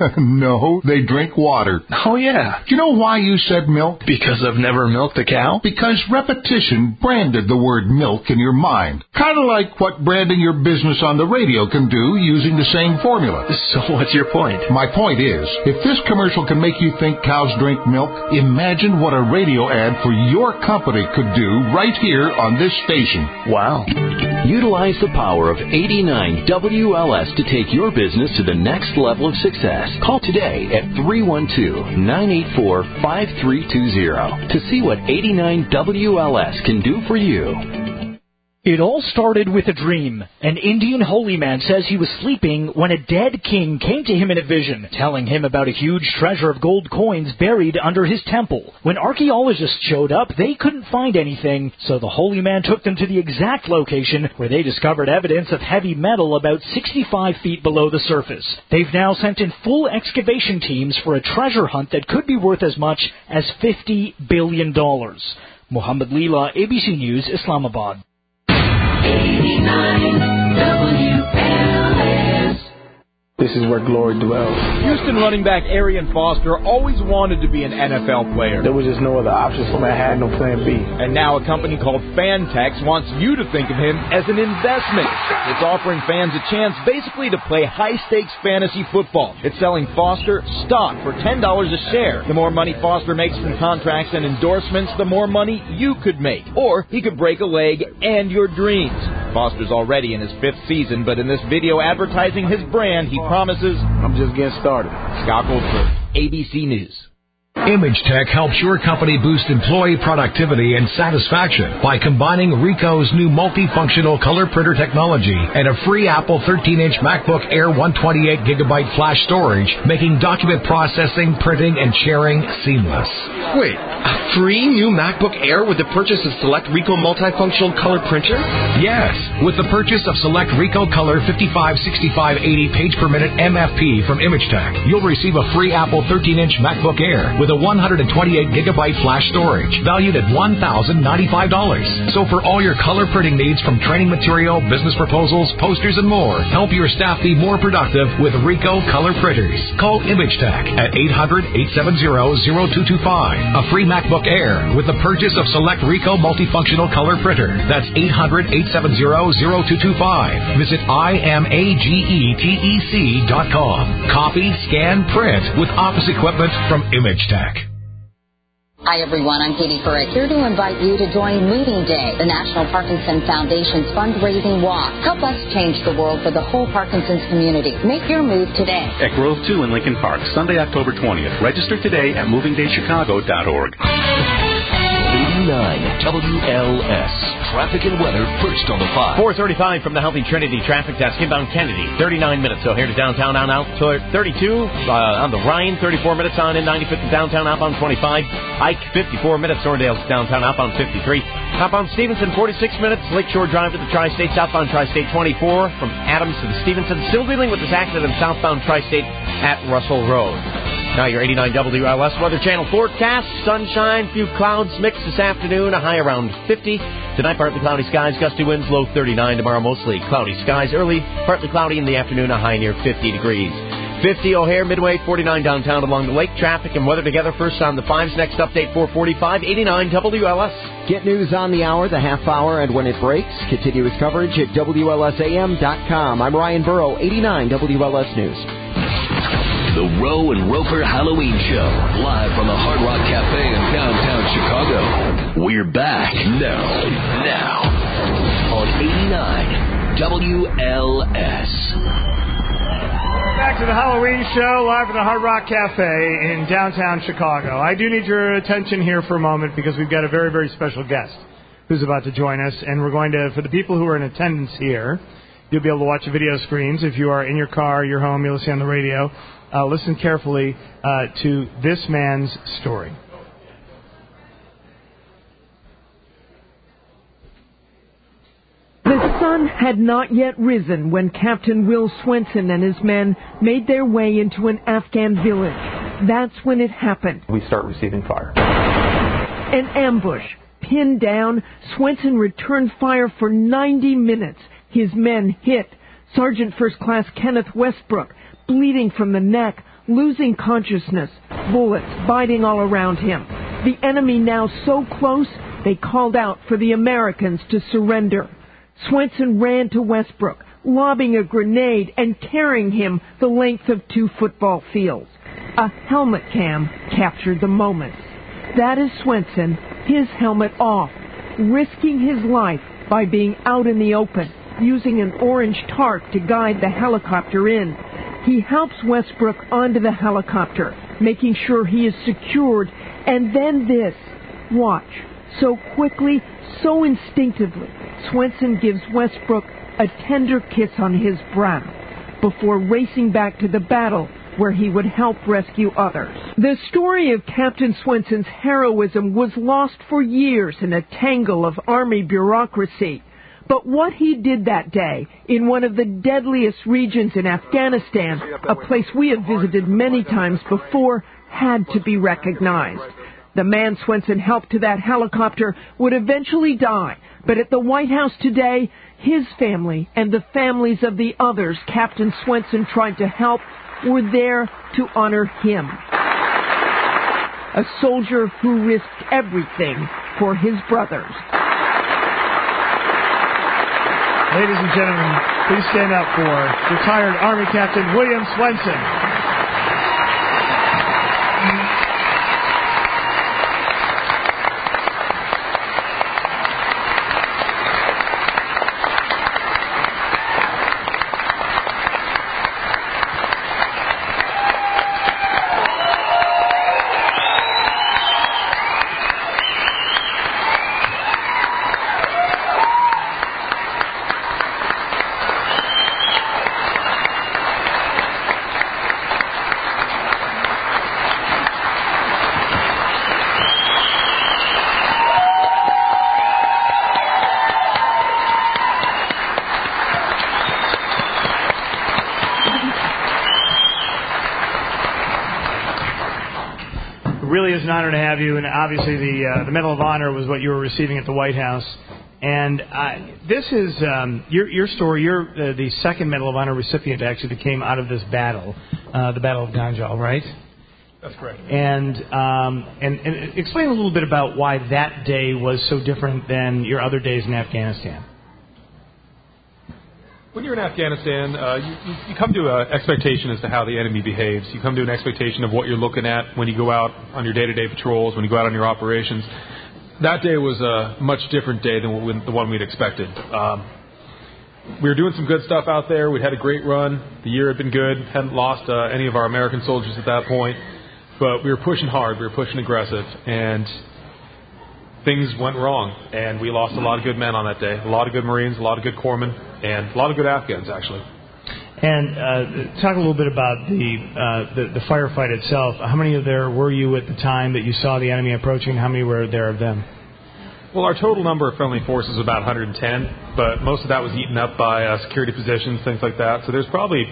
No, they drink water. Oh, yeah. Do you know why you said milk? Because I've never milked a cow? Because repetition branded the word milk in your mind. Kind of like what branding your business on the radio can do using the same formula. So what's your point? My point is, if this commercial can make you think cows drink milk, imagine what a radio ad for your company could do right here on this station. Wow. Utilize the power of 89 WLS to take your business to the next level of success. Call today at 312-984-5320 to see what 89 WLS can do for you. It all started with a dream. An Indian holy man says he was sleeping when a dead king came to him in a vision, telling him about a huge treasure of gold coins buried under his temple. When archaeologists showed up, they couldn't find anything, so the holy man took them to the exact location where they discovered evidence of heavy metal about 65 feet below the surface. They've now sent in full excavation teams for a treasure hunt that could be worth as much as $50 billion. Mohammed Leela, ABC News, Islamabad. 89 WLS. This is where glory dwells. Houston running back Arian Foster always wanted to be an NFL player. There was just no other option, so I had no plan B. And now a company called Fantex wants you to think of him as an investment. It's offering fans a chance basically to play high-stakes fantasy football. It's selling Foster stock for $10 a share. The more money Foster makes from contracts and endorsements, the more money you could make. Or he could break a leg and your dreams. Foster's already in his 5th season, but in this video advertising his brand, he promises, I'm just getting started. Scott Goldberg, ABC News. Image Tech helps your company boost employee productivity and satisfaction by combining Ricoh's new multifunctional color printer technology and a free Apple 13-inch MacBook Air 128GB flash storage, making document processing, printing, and sharing seamless. Wait, a free new MacBook Air with the purchase of select Ricoh multifunctional color printer? Yes, with the purchase of select Ricoh Color 556580 page per minute MFP from Image Tech, you'll receive a free Apple 13-inch MacBook Air with a 128GB flash storage, valued at $1,095. So for all your color printing needs, from training material, business proposals, posters, and more, help your staff be more productive with Ricoh Color Printers. Call Image Tech at 800-870-0225. A free MacBook Air with the purchase of select Ricoh multifunctional color printer. That's 800-870-0225. Visit IMAGETEC.com. Copy, scan, print with office equipment from Image Tech. Hi, everyone. I'm Katie Furrick, here to invite you to join Meeting Day, the National Parkinson Foundation's fundraising walk. Help us change the world for the whole Parkinson's community. Make your move today. At Grove 2 in Lincoln Park, Sunday, October 20th. Register today at movingdaychicago.org. WLS. Traffic and weather first on the 5. 4:35 from the Healthy Trinity Traffic Desk. Inbound Kennedy, 39 minutes. So here to downtown on out to 32 on the Rhine, 34 minutes on in 95th to downtown outbound 25. Ike, 54 minutes. Sorndale to downtown outbound 53. Outbound Stevenson, 46 minutes. Lakeshore Drive to the Tri-State. Southbound Tri-State 24 from Adams to the Stevenson. Still dealing with this accident southbound Tri-State at Russell Road. Now your 89 WLS Weather Channel forecast. Sunshine, few clouds mixed this afternoon, a high around 50. Tonight, partly cloudy skies, gusty winds, low 39. Tomorrow, mostly cloudy skies. Early, partly cloudy in the afternoon, a high near 50 degrees. 50 O'Hare, Midway, 49 downtown along the lake. Traffic and weather together first on the 5's next update, 4:45, 89 WLS. Get news on the hour, the half hour, and when it breaks. Continuous coverage at WLSAM.com. I'm Ryan Burrow, 89 WLS News. The Roe and Roper Halloween Show, live from the Hard Rock Cafe in downtown Chicago. We're back now on 89 WLS. Back to the Halloween Show, live at the Hard Rock Cafe in downtown Chicago. I do need your attention here for a moment because we've got a very, very special guest who's about to join us. And we're going to, for the people who are in attendance here, you'll be able to watch the video screens. If you are in your car, your home, you'll listen on the radio. Listen carefully to this man's story. The sun had not yet risen when Captain Will Swenson and his men made their way into an Afghan village. That's when it happened. We start receiving fire. An ambush. Pinned down, Swenson returned fire for 90 minutes. His men hit. Sergeant First Class Kenneth Westbrook, bleeding from the neck, losing consciousness, bullets biting all around him. The enemy now so close, they called out for the Americans to surrender. Swenson ran to Westbrook, lobbing a grenade and carrying him the length of 2 football fields. A helmet cam captured the moment. That is Swenson, his helmet off, risking his life by being out in the open, using an orange tarp to guide the helicopter in. He helps Westbrook onto the helicopter, making sure he is secured, and then this. Watch. So quickly, so instinctively, Swenson gives Westbrook a tender kiss on his brow before racing back to the battle where he would help rescue others. The story of Captain Swenson's heroism was lost for years in a tangle of Army bureaucracy. But what he did that day in one of the deadliest regions in Afghanistan, a place we have visited many times before, had to be recognized. The man Swenson helped to that helicopter would eventually die, but at the White House today, his family and the families of the others Captain Swenson tried to help were there to honor him. A soldier who risked everything for his brothers. Ladies and gentlemen, please stand up for retired Army Captain William Swenson. It's an honor to have you, and obviously the Medal of Honor was what you were receiving at the White House. And this is your story. You're the second Medal of Honor recipient, actually, that came out of this battle, the Battle of Ganjal, right? That's correct. And explain a little bit about why that day was so different than your other days in Afghanistan. When you're in Afghanistan, you come to an expectation as to how the enemy behaves. You come to an expectation of what you're looking at when you go out on your day-to-day patrols, when you go out on your operations. That day was a much different day than the one we'd expected. We were doing some good stuff out there. We'd had a great run. The year had been good. Hadn't lost any of our American soldiers at that point. But we were pushing hard. We were pushing aggressive. And things went wrong, and we lost a lot of good men on that day. A lot of good Marines, a lot of good corpsmen, and a lot of good Afghans, actually. And talk a little bit about the firefight itself. How many of there were you at the time that you saw the enemy approaching? How many were there of them? Well, our total number of friendly forces was about 110, but most of that was eaten up by security positions, things like that. So there's probably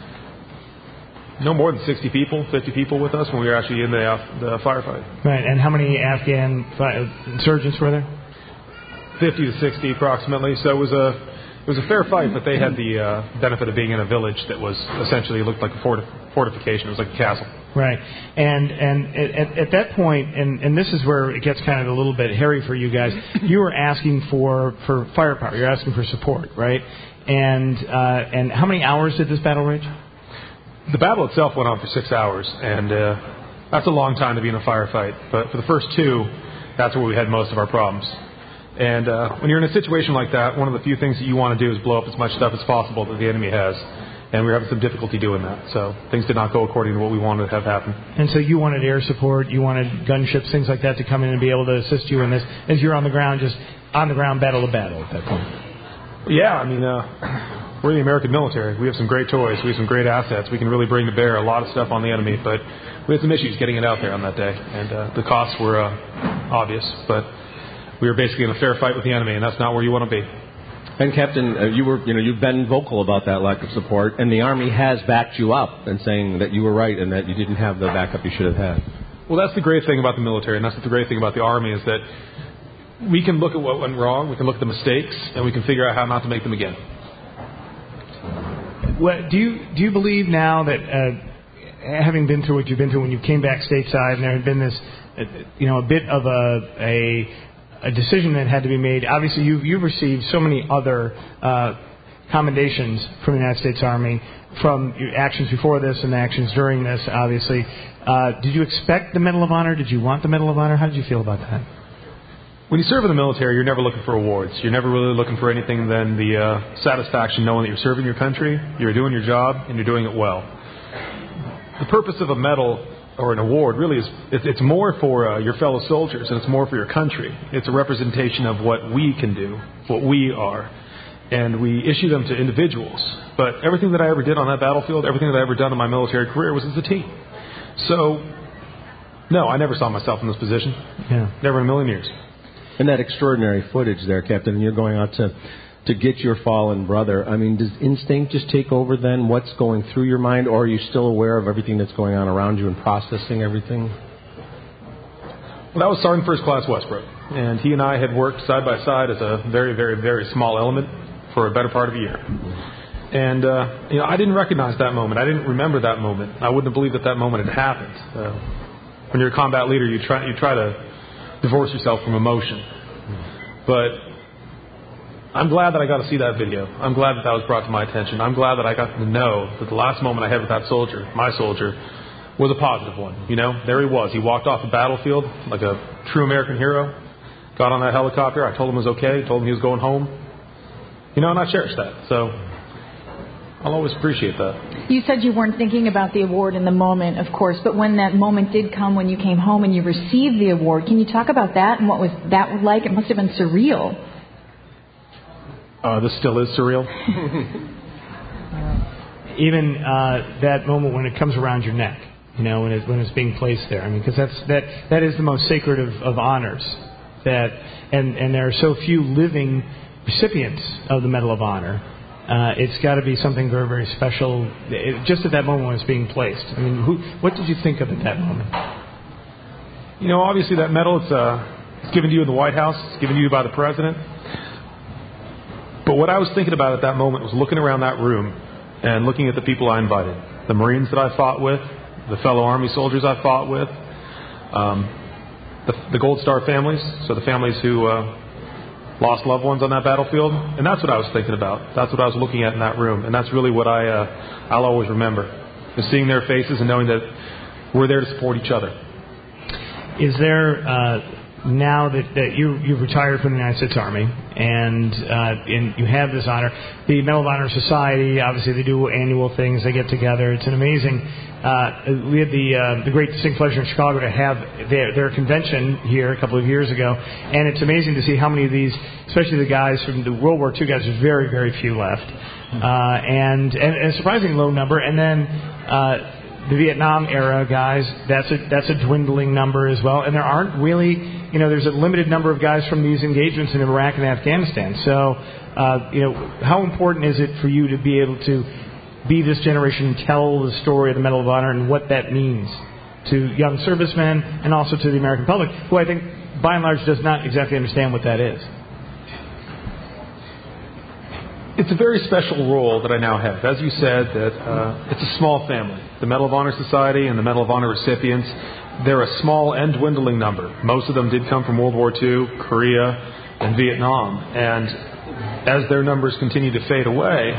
no more than 60 people, 50 people with us when we were actually in the firefight. Right, and how many Afghan insurgents were there? 50 to 60 approximately. So it was a fair fight, but they had the benefit of being in a village that was essentially looked like a fortification. It was like a castle. Right, and at that point, and this is where it gets kind of a little bit hairy for you guys. You were asking for firepower. You're asking for support, right? And how many hours did this battle rage? The battle itself went on for 6 hours, and that's a long time to be in a firefight. But for the first 2, that's where we had most of our problems. And when you're in a situation like that, one of the few things that you want to do is blow up as much stuff as possible that the enemy has. And we were having some difficulty doing that. So things did not go according to what we wanted to have happen. And so you wanted air support, you wanted gunships, things like that to come in and be able to assist you in this as you're on the ground, just on the ground, battle to battle at that point. Yeah, I mean, we're the American military. We have some great toys. We have some great assets. We can really bring to bear a lot of stuff on the enemy. But we had some issues getting it out there on that day. And the costs were obvious. But we were basically in a fair fight with the enemy, and that's not where you want to be. And Captain, you've been vocal about that lack of support, and the Army has backed you up and saying that you were right and that you didn't have the backup you should have had. Well, that's the great thing about the military, and that's the great thing about the Army is that we can look at what went wrong, we can look at the mistakes, and we can figure out how not to make them again. Do you believe now that having been through what you've been through when you came back stateside, and there had been this, a bit of a decision that had to be made. Obviously, you've received so many other commendations from the United States Army from your actions before this and the actions during this, obviously. Did you expect the Medal of Honor? Did you want the Medal of Honor? How did you feel about that? When you serve in the military, you're never looking for awards. You're never really looking for anything than the satisfaction knowing that you're serving your country, you're doing your job, and you're doing it well. The purpose of a medal or an award really is, it's more for your fellow soldiers, and it's more for your country. It's a representation of what we can do, what we are. And we issue them to individuals. But everything that I ever did on that battlefield, everything that I ever done in my military career was as a team. So, no, I never saw myself in this position. Yeah. Never in a million years. And that extraordinary footage there, Captain, and you're going out to get your fallen brother. I mean, does instinct just take over then? What's going through your mind? Or are you still aware of everything that's going on around you and processing everything? Well, that was Sergeant First Class Westbrook. And he and I had worked side by side as a very, very, very small element for a better part of a year. And, I didn't recognize that moment. I didn't remember that moment. I wouldn't have believed that moment had happened. When you're a combat leader, you try to divorce yourself from emotion. But I'm glad that I got to see that video. I'm glad that was brought to my attention. I'm glad that I got to know that the last moment I had with that soldier, my soldier, was a positive one. There he was. He walked off the battlefield like a true American hero, got on that helicopter. I told him it was okay, told him he was going home. And I cherish that. So I'll always appreciate that. You said you weren't thinking about the award in the moment, of course, but when that moment did come, when you came home and you received the award, can you talk about that and what was that like? It must have been surreal. This still is surreal. Even that moment when it comes around your neck, when it's being placed there. I mean, because that is the most sacred of honors. And there are so few living recipients of the Medal of Honor. It's got to be something very, very special. Just at that moment when it's being placed. I mean, what did you think of at that moment? Obviously that medal, it's given to you in the White House. It's given to you by the president. But what I was thinking about at that moment was looking around that room and looking at the people I invited. The Marines that I fought with, the fellow Army soldiers I fought with, the Gold Star families, so the families who lost loved ones on that battlefield. And that's what I was thinking about. That's what I was looking at in that room. And that's really what I'll always remember, is seeing their faces and knowing that we're there to support each other. Is there now that you've retired from the United States Army and you have this honor, the Medal of Honor Society, obviously they do annual things. They get together. It's an amazing. We had the great distinct pleasure in Chicago to have their convention here a couple of years ago, and it's amazing to see how many of these, especially the guys from the World War II guys, there's very, very few left, and a surprisingly low number. And then the Vietnam era guys, that's a dwindling number as well, and there aren't really, there's a limited number of guys from these engagements in Iraq and Afghanistan. So, how important is it for you to be able to be this generation and tell the story of the Medal of Honor and what that means to young servicemen and also to the American public, who I think by and large does not exactly understand what that is? It's a very special role that I now have. As you said, that it's a small family. The Medal of Honor Society and the Medal of Honor recipients, they're a small and dwindling number. Most of them did come from World War II, Korea, and Vietnam. And as their numbers continue to fade away,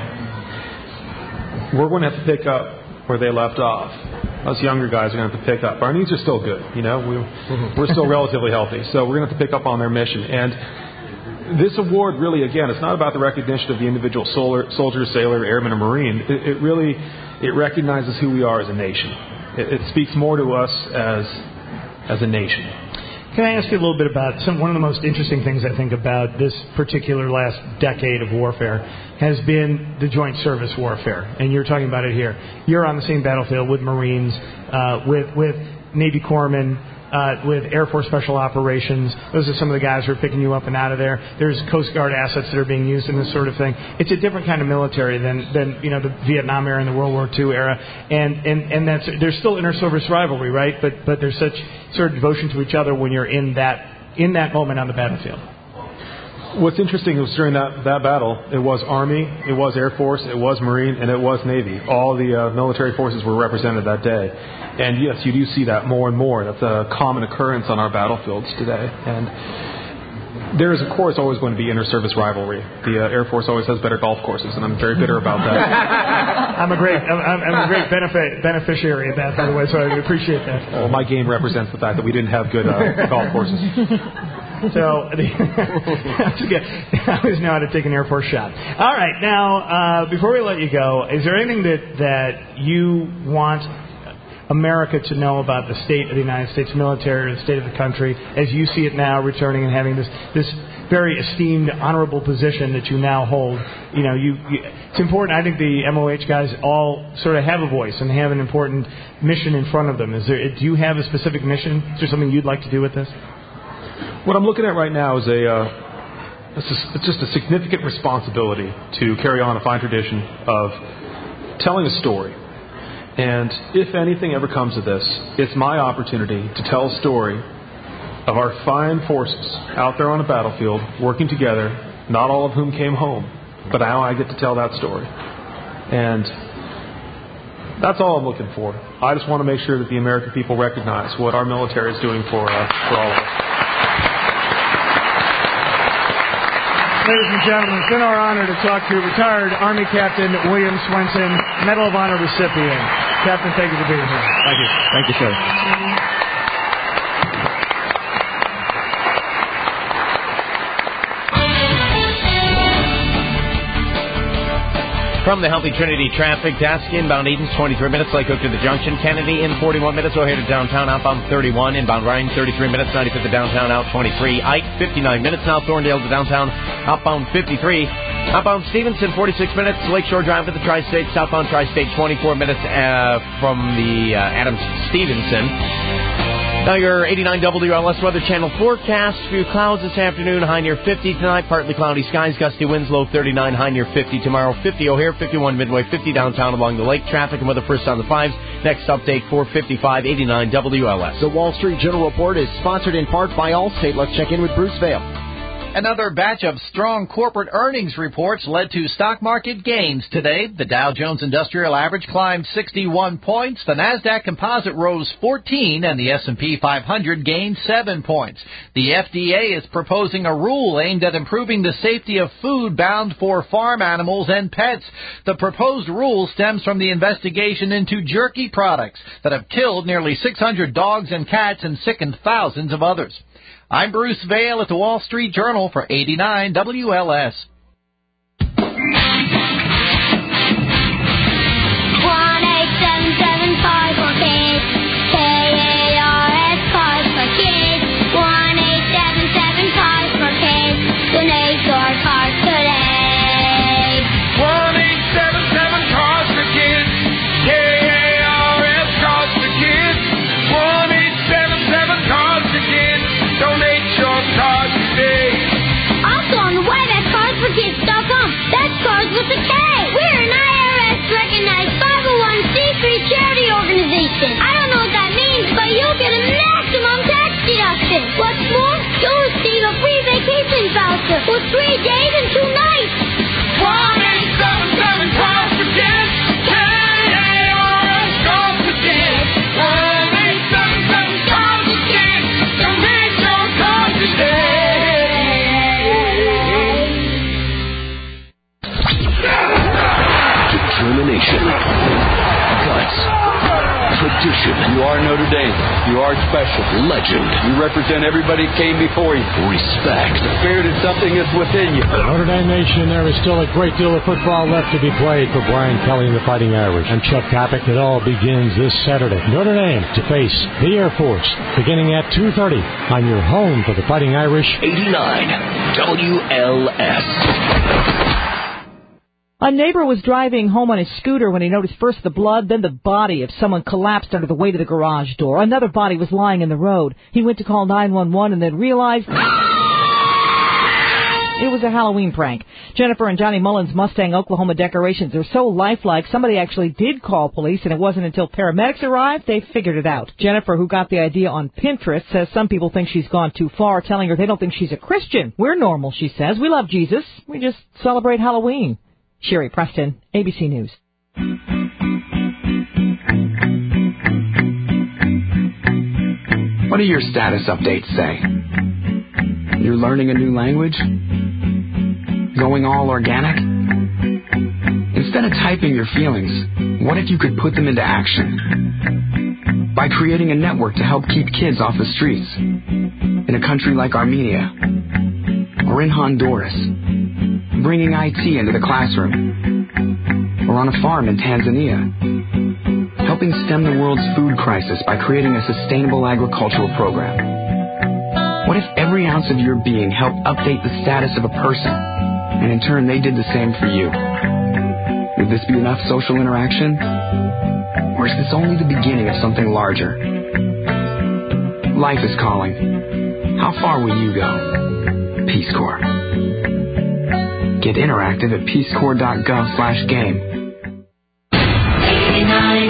we're going to have to pick up where they left off. Us younger guys are going to have to pick up. Our knees are still good. We're still relatively healthy. So we're going to have to pick up on their mission. And this award really, again, it's not about the recognition of the individual soldier, sailor, airman, or Marine. It recognizes who we are as a nation. It speaks more to us as a nation. Can I ask you a little bit about one of the most interesting things I think about this particular last decade of warfare has been the joint service warfare, and you're talking about it here. You're on the same battlefield with Marines, with Navy corpsmen, with Air Force Special Operations. Those are some of the guys who are picking you up and out of there. There's Coast Guard assets that are being used in this sort of thing. It's a different kind of military than the Vietnam era and the World War II era, and there's still inter-service rivalry, right? But there's such sort of devotion to each other when you're in that moment on the battlefield. What's interesting was during that battle, it was Army, it was Air Force, it was Marine, and it was Navy. All the military forces were represented that day. And yes, you do see that more and more. That's a common occurrence on our battlefields today. And there is, of course, always going to be inter-service rivalry. The Air Force always has better golf courses, and I'm very bitter about that. I'm a great beneficiary of that, by the way, so I appreciate that. Well, my game represents the fact that we didn't have good golf courses. So, I always know how to take an Air Force shot. All right, now, before we let you go, is there anything that you want America to know about the state of the United States military or the state of the country as you see it now, returning and having this very esteemed, honorable position that you now hold? It's important. I think the MOH guys all sort of have a voice and have an important mission in front of them. Do you have a specific mission? Is there something you'd like to do with this? What I'm looking at right now is it's just a significant responsibility to carry on a fine tradition of telling a story. And if anything ever comes of this, it's my opportunity to tell a story of our fine forces out there on a battlefield working together, not all of whom came home, but now I get to tell that story. And that's all I'm looking for. I just want to make sure that the American people recognize what our military is doing for all of us. Ladies and gentlemen, it's been our honor to talk to retired Army Captain William Swenson, Medal of Honor recipient. Captain, thank you for being here. Thank you. Thank you, sir. From the Healthy Trinity Traffic Desk, inbound Edens, 23 minutes, Lake Hook to the Junction. Kennedy in 41 minutes, O'Hare to downtown, outbound 31. Inbound Ryan, 33 minutes, 95th to downtown, out 23. Ike, 59 minutes, now Thorndale to downtown, outbound 53. Outbound Stevenson, 46 minutes, Lakeshore Drive to the Tri-State, southbound Tri-State, 24 minutes from the Adams-Stevenson. Now your 89 WLS Weather Channel forecast. Few clouds this afternoon, high near 50 tonight. Partly cloudy skies, gusty winds, low 39, high near 50 tomorrow. 50 O'Hare, 51 Midway, 50 downtown along the lake. Traffic and weather first on the 5s. Next update, 4:55, 89 WLS. The Wall Street Journal Report is sponsored in part by Allstate. Let's check in with Bruce Vail. Another batch of strong corporate earnings reports led to stock market gains today. The Dow Jones Industrial Average climbed 61 points. The Nasdaq Composite rose 14, and the S&P 500 gained 7 points. The FDA is proposing a rule aimed at improving the safety of food bound for farm animals and pets. The proposed rule stems from the investigation into jerky products that have killed nearly 600 dogs and cats and sickened thousands of others. I'm Bruce Vail at the Wall Street Journal for 89 WLS. 1-877-CARS for kids. K-A-R-S, Cars for kids. 1-877-CARS for kids. Donate your cars today. 1-877-CARS for kids. K-A-R-S, Cars for kids. 1-877-CARS for kids. Donate your cars today. Also on the web at carsforkids.com. That's cars with a K. We're an IRS-recognized 501c3 charity organization. I don't know what that means, but you'll get a maximum tax deduction. What's more, you'll receive a free vacation voucher for 3 days and 2 nights. 1-877-CARS for kids. K-A-R-S, Cars for kids. 1-877-CARS for kids. Donate your cars today. Determination, guts, tradition. You are Notre Dame. You are special. Legend. You represent everybody who came before you. Respect. The spirit is something that's within you. Notre Dame Nation, there is still a great deal of football left to be played for Brian Kelly and the Fighting Irish. I'm Chuck Kopic. It all begins this Saturday. Notre Dame to face the Air Force beginning at 2:30 on your home for the Fighting Irish. 89 WLS. A neighbor was driving home on his scooter when he noticed first the blood, then the body of someone collapsed under the weight of the garage door. Another body was lying in the road. He went to call 911 and then realized it was a Halloween prank. Jennifer and Johnny Mullins' Mustang Oklahoma decorations are so lifelike, somebody actually did call police, and it wasn't until paramedics arrived they figured it out. Jennifer, who got the idea on Pinterest, says some people think she's gone too far, telling her they don't think she's a Christian. We're normal, she says. We love Jesus. We just celebrate Halloween. Sherry Preston, ABC News. What do your status updates say? You're learning a new language? Going all organic? Instead of typing your feelings, what if you could put them into action? By creating a network to help keep kids off the streets in a country like Armenia or in Honduras, bringing IT into the classroom, or on a farm in Tanzania, helping stem the world's food crisis by creating a sustainable agricultural program. What if every ounce of your being helped update the status of a person, and in turn they did the same for you? Would this be enough social interaction? Or is this only the beginning of something larger? Life is calling. How far will you go? Peace Corps. Get interactive at peacecorps.gov/game. 89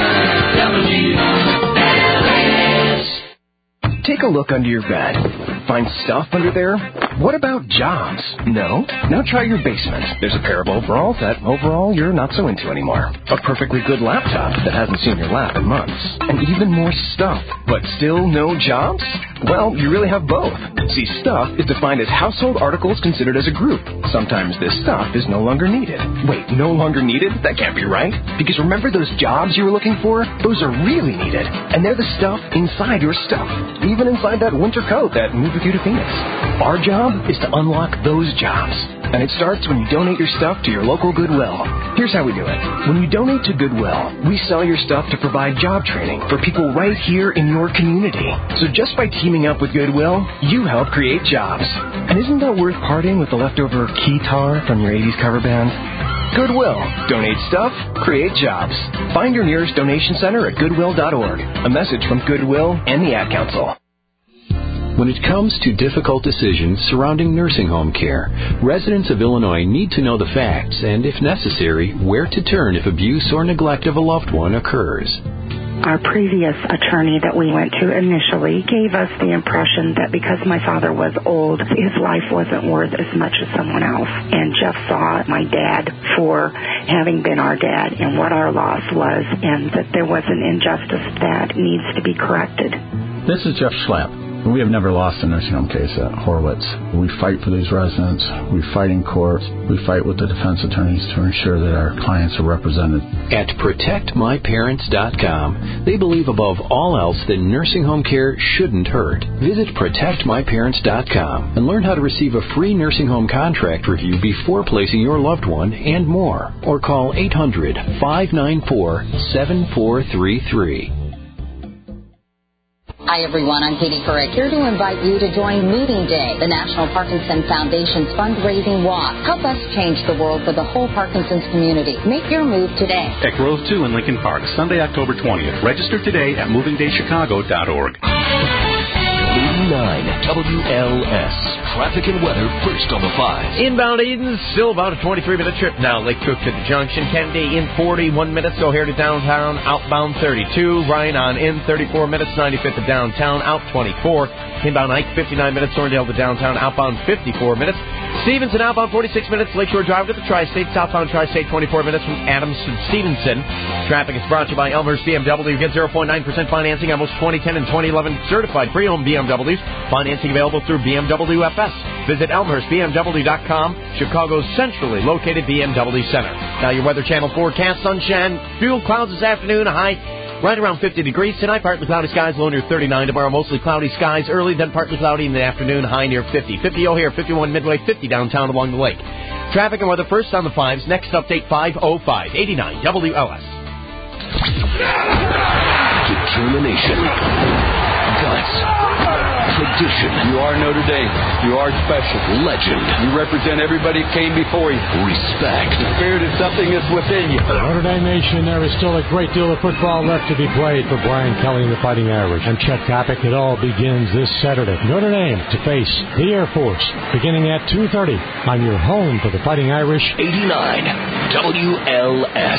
WLS. Take a look under your bed. Find stuff under there? What about jobs? No? Now try your basement. There's a pair of overalls that overall you're not so into anymore. A perfectly good laptop that hasn't seen your lap in months. And even more stuff. But still no jobs? Well, you really have both. See, stuff is defined as household articles considered as a group. Sometimes this stuff is no longer needed. Wait, no longer needed? That can't be right. Because remember those jobs you were looking for? Those are really needed. And they're the stuff inside your stuff. Even inside that winter coat that moved with you to Phoenix. Our job is to unlock those jobs. And it starts when you donate your stuff to your local Goodwill. Here's how we do it. When you donate to Goodwill, we sell your stuff to provide job training for people right here in your community. So just by teaming up with Goodwill, you help create jobs. And isn't that worth parting with the leftover keytar from your 80s cover band? Goodwill. Donate stuff, create jobs. Find your nearest donation center at goodwill.org. A message from Goodwill and the Ad Council. When it comes to difficult decisions surrounding nursing home care, residents of Illinois need to know the facts and, if necessary, where to turn if abuse or neglect of a loved one occurs. Our previous attorney that we went to initially gave us the impression that because my father was old, his life wasn't worth as much as someone else. And Jeff saw my dad for having been our dad and what our loss was, and that there was an injustice that needs to be corrected. This is Jeff Schlapp. We have never lost a nursing home case at Horwitz. We fight for these residents. We fight in court. We fight with the defense attorneys to ensure that our clients are represented. At ProtectMyParents.com, they believe above all else that nursing home care shouldn't hurt. Visit ProtectMyParents.com and learn how to receive a free nursing home contract review before placing your loved one and more. Or call 800-594-7433. Hi, everyone. I'm Katie Couric, here to invite you to join Meeting Day, the National Parkinson Foundation's fundraising walk. Help us change the world for the whole Parkinson's community. Make your move today. At Grove 2 in Lincoln Park, Sunday, October 20th. Register today at movingdaychicago.org. 89 WLS. Traffic and weather first on the 5. Inbound Eden, still about a 23-minute trip now. Lake Cook to the junction. Kennedy in 41 minutes. O'Hare to downtown. Outbound 32. Ryan on in 34 minutes. 95th to downtown. Out 24. Inbound Ike 59 minutes. Thorndale to downtown. Outbound 54 minutes. Stevenson outbound 46 minutes. Lakeshore Drive to the Tri-State. Southbound Tri-State 24 minutes from Adams to Stevenson. Traffic is brought to you by Elmhurst BMW. Get 0.9% financing on most 2010 and 2011 certified pre-owned BMWs. Financing available through BMW FS. Visit ElmhurstBMW.com, Chicago's centrally located BMW Center. Now your Weather Channel forecast: sunshine, few clouds this afternoon, a high right around 50 degrees. Tonight, partly cloudy skies, low near 39. Tomorrow, mostly cloudy skies early, then partly cloudy in the afternoon, high near 50. 50 O'Hare, 51 Midway, 50 downtown along the lake. Traffic and weather first on the 5s. Next update, 5:05, 89 WLS. Determination. Guts. Tradition. You are Notre Dame. You are special. Legend. You represent everybody who came before you. Respect. The spirit is something that's within you. Notre Dame Nation, there is still a great deal of football left to be played for Brian Kelly and the Fighting Irish. And Chet Kopic. It all begins this Saturday. Notre Dame to face the Air Force beginning at 2:30 on your home for the Fighting Irish. 89 WLS.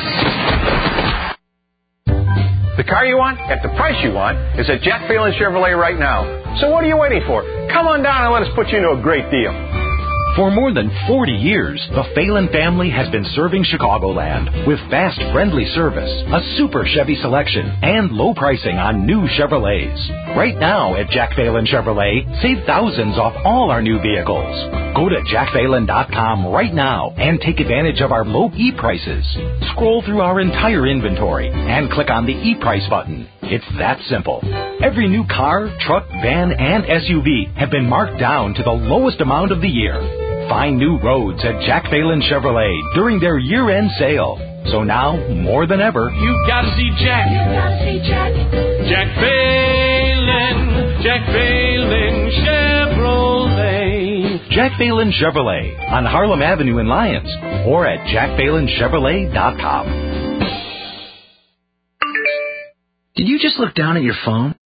The car you want, at the price you want, is at Jack Phelan Chevrolet right now. So what are you waiting for? Come on down and let us put you into a great deal. For more than 40 years, the Phelan family has been serving Chicagoland with fast, friendly service, a super Chevy selection, and low pricing on new Chevrolets. Right now at Jack Phelan Chevrolet, save thousands off all our new vehicles. Go to jackphelan.com right now and take advantage of our low e-prices. Scroll through our entire inventory and click on the e-price button. It's that simple. Every new car, truck, van, and SUV have been marked down to the lowest amount of the year. Find new roads at Jack Phelan Chevrolet during their year-end sale. So now, more than ever, You've got to see Jack. You've got to see Jack. Jack Phelan. Jack Phelan Chevrolet. Jack Phelan Chevrolet on Harlem Avenue in Lyons or at jackphelanchevrolet.com. Did you just look down at your phone?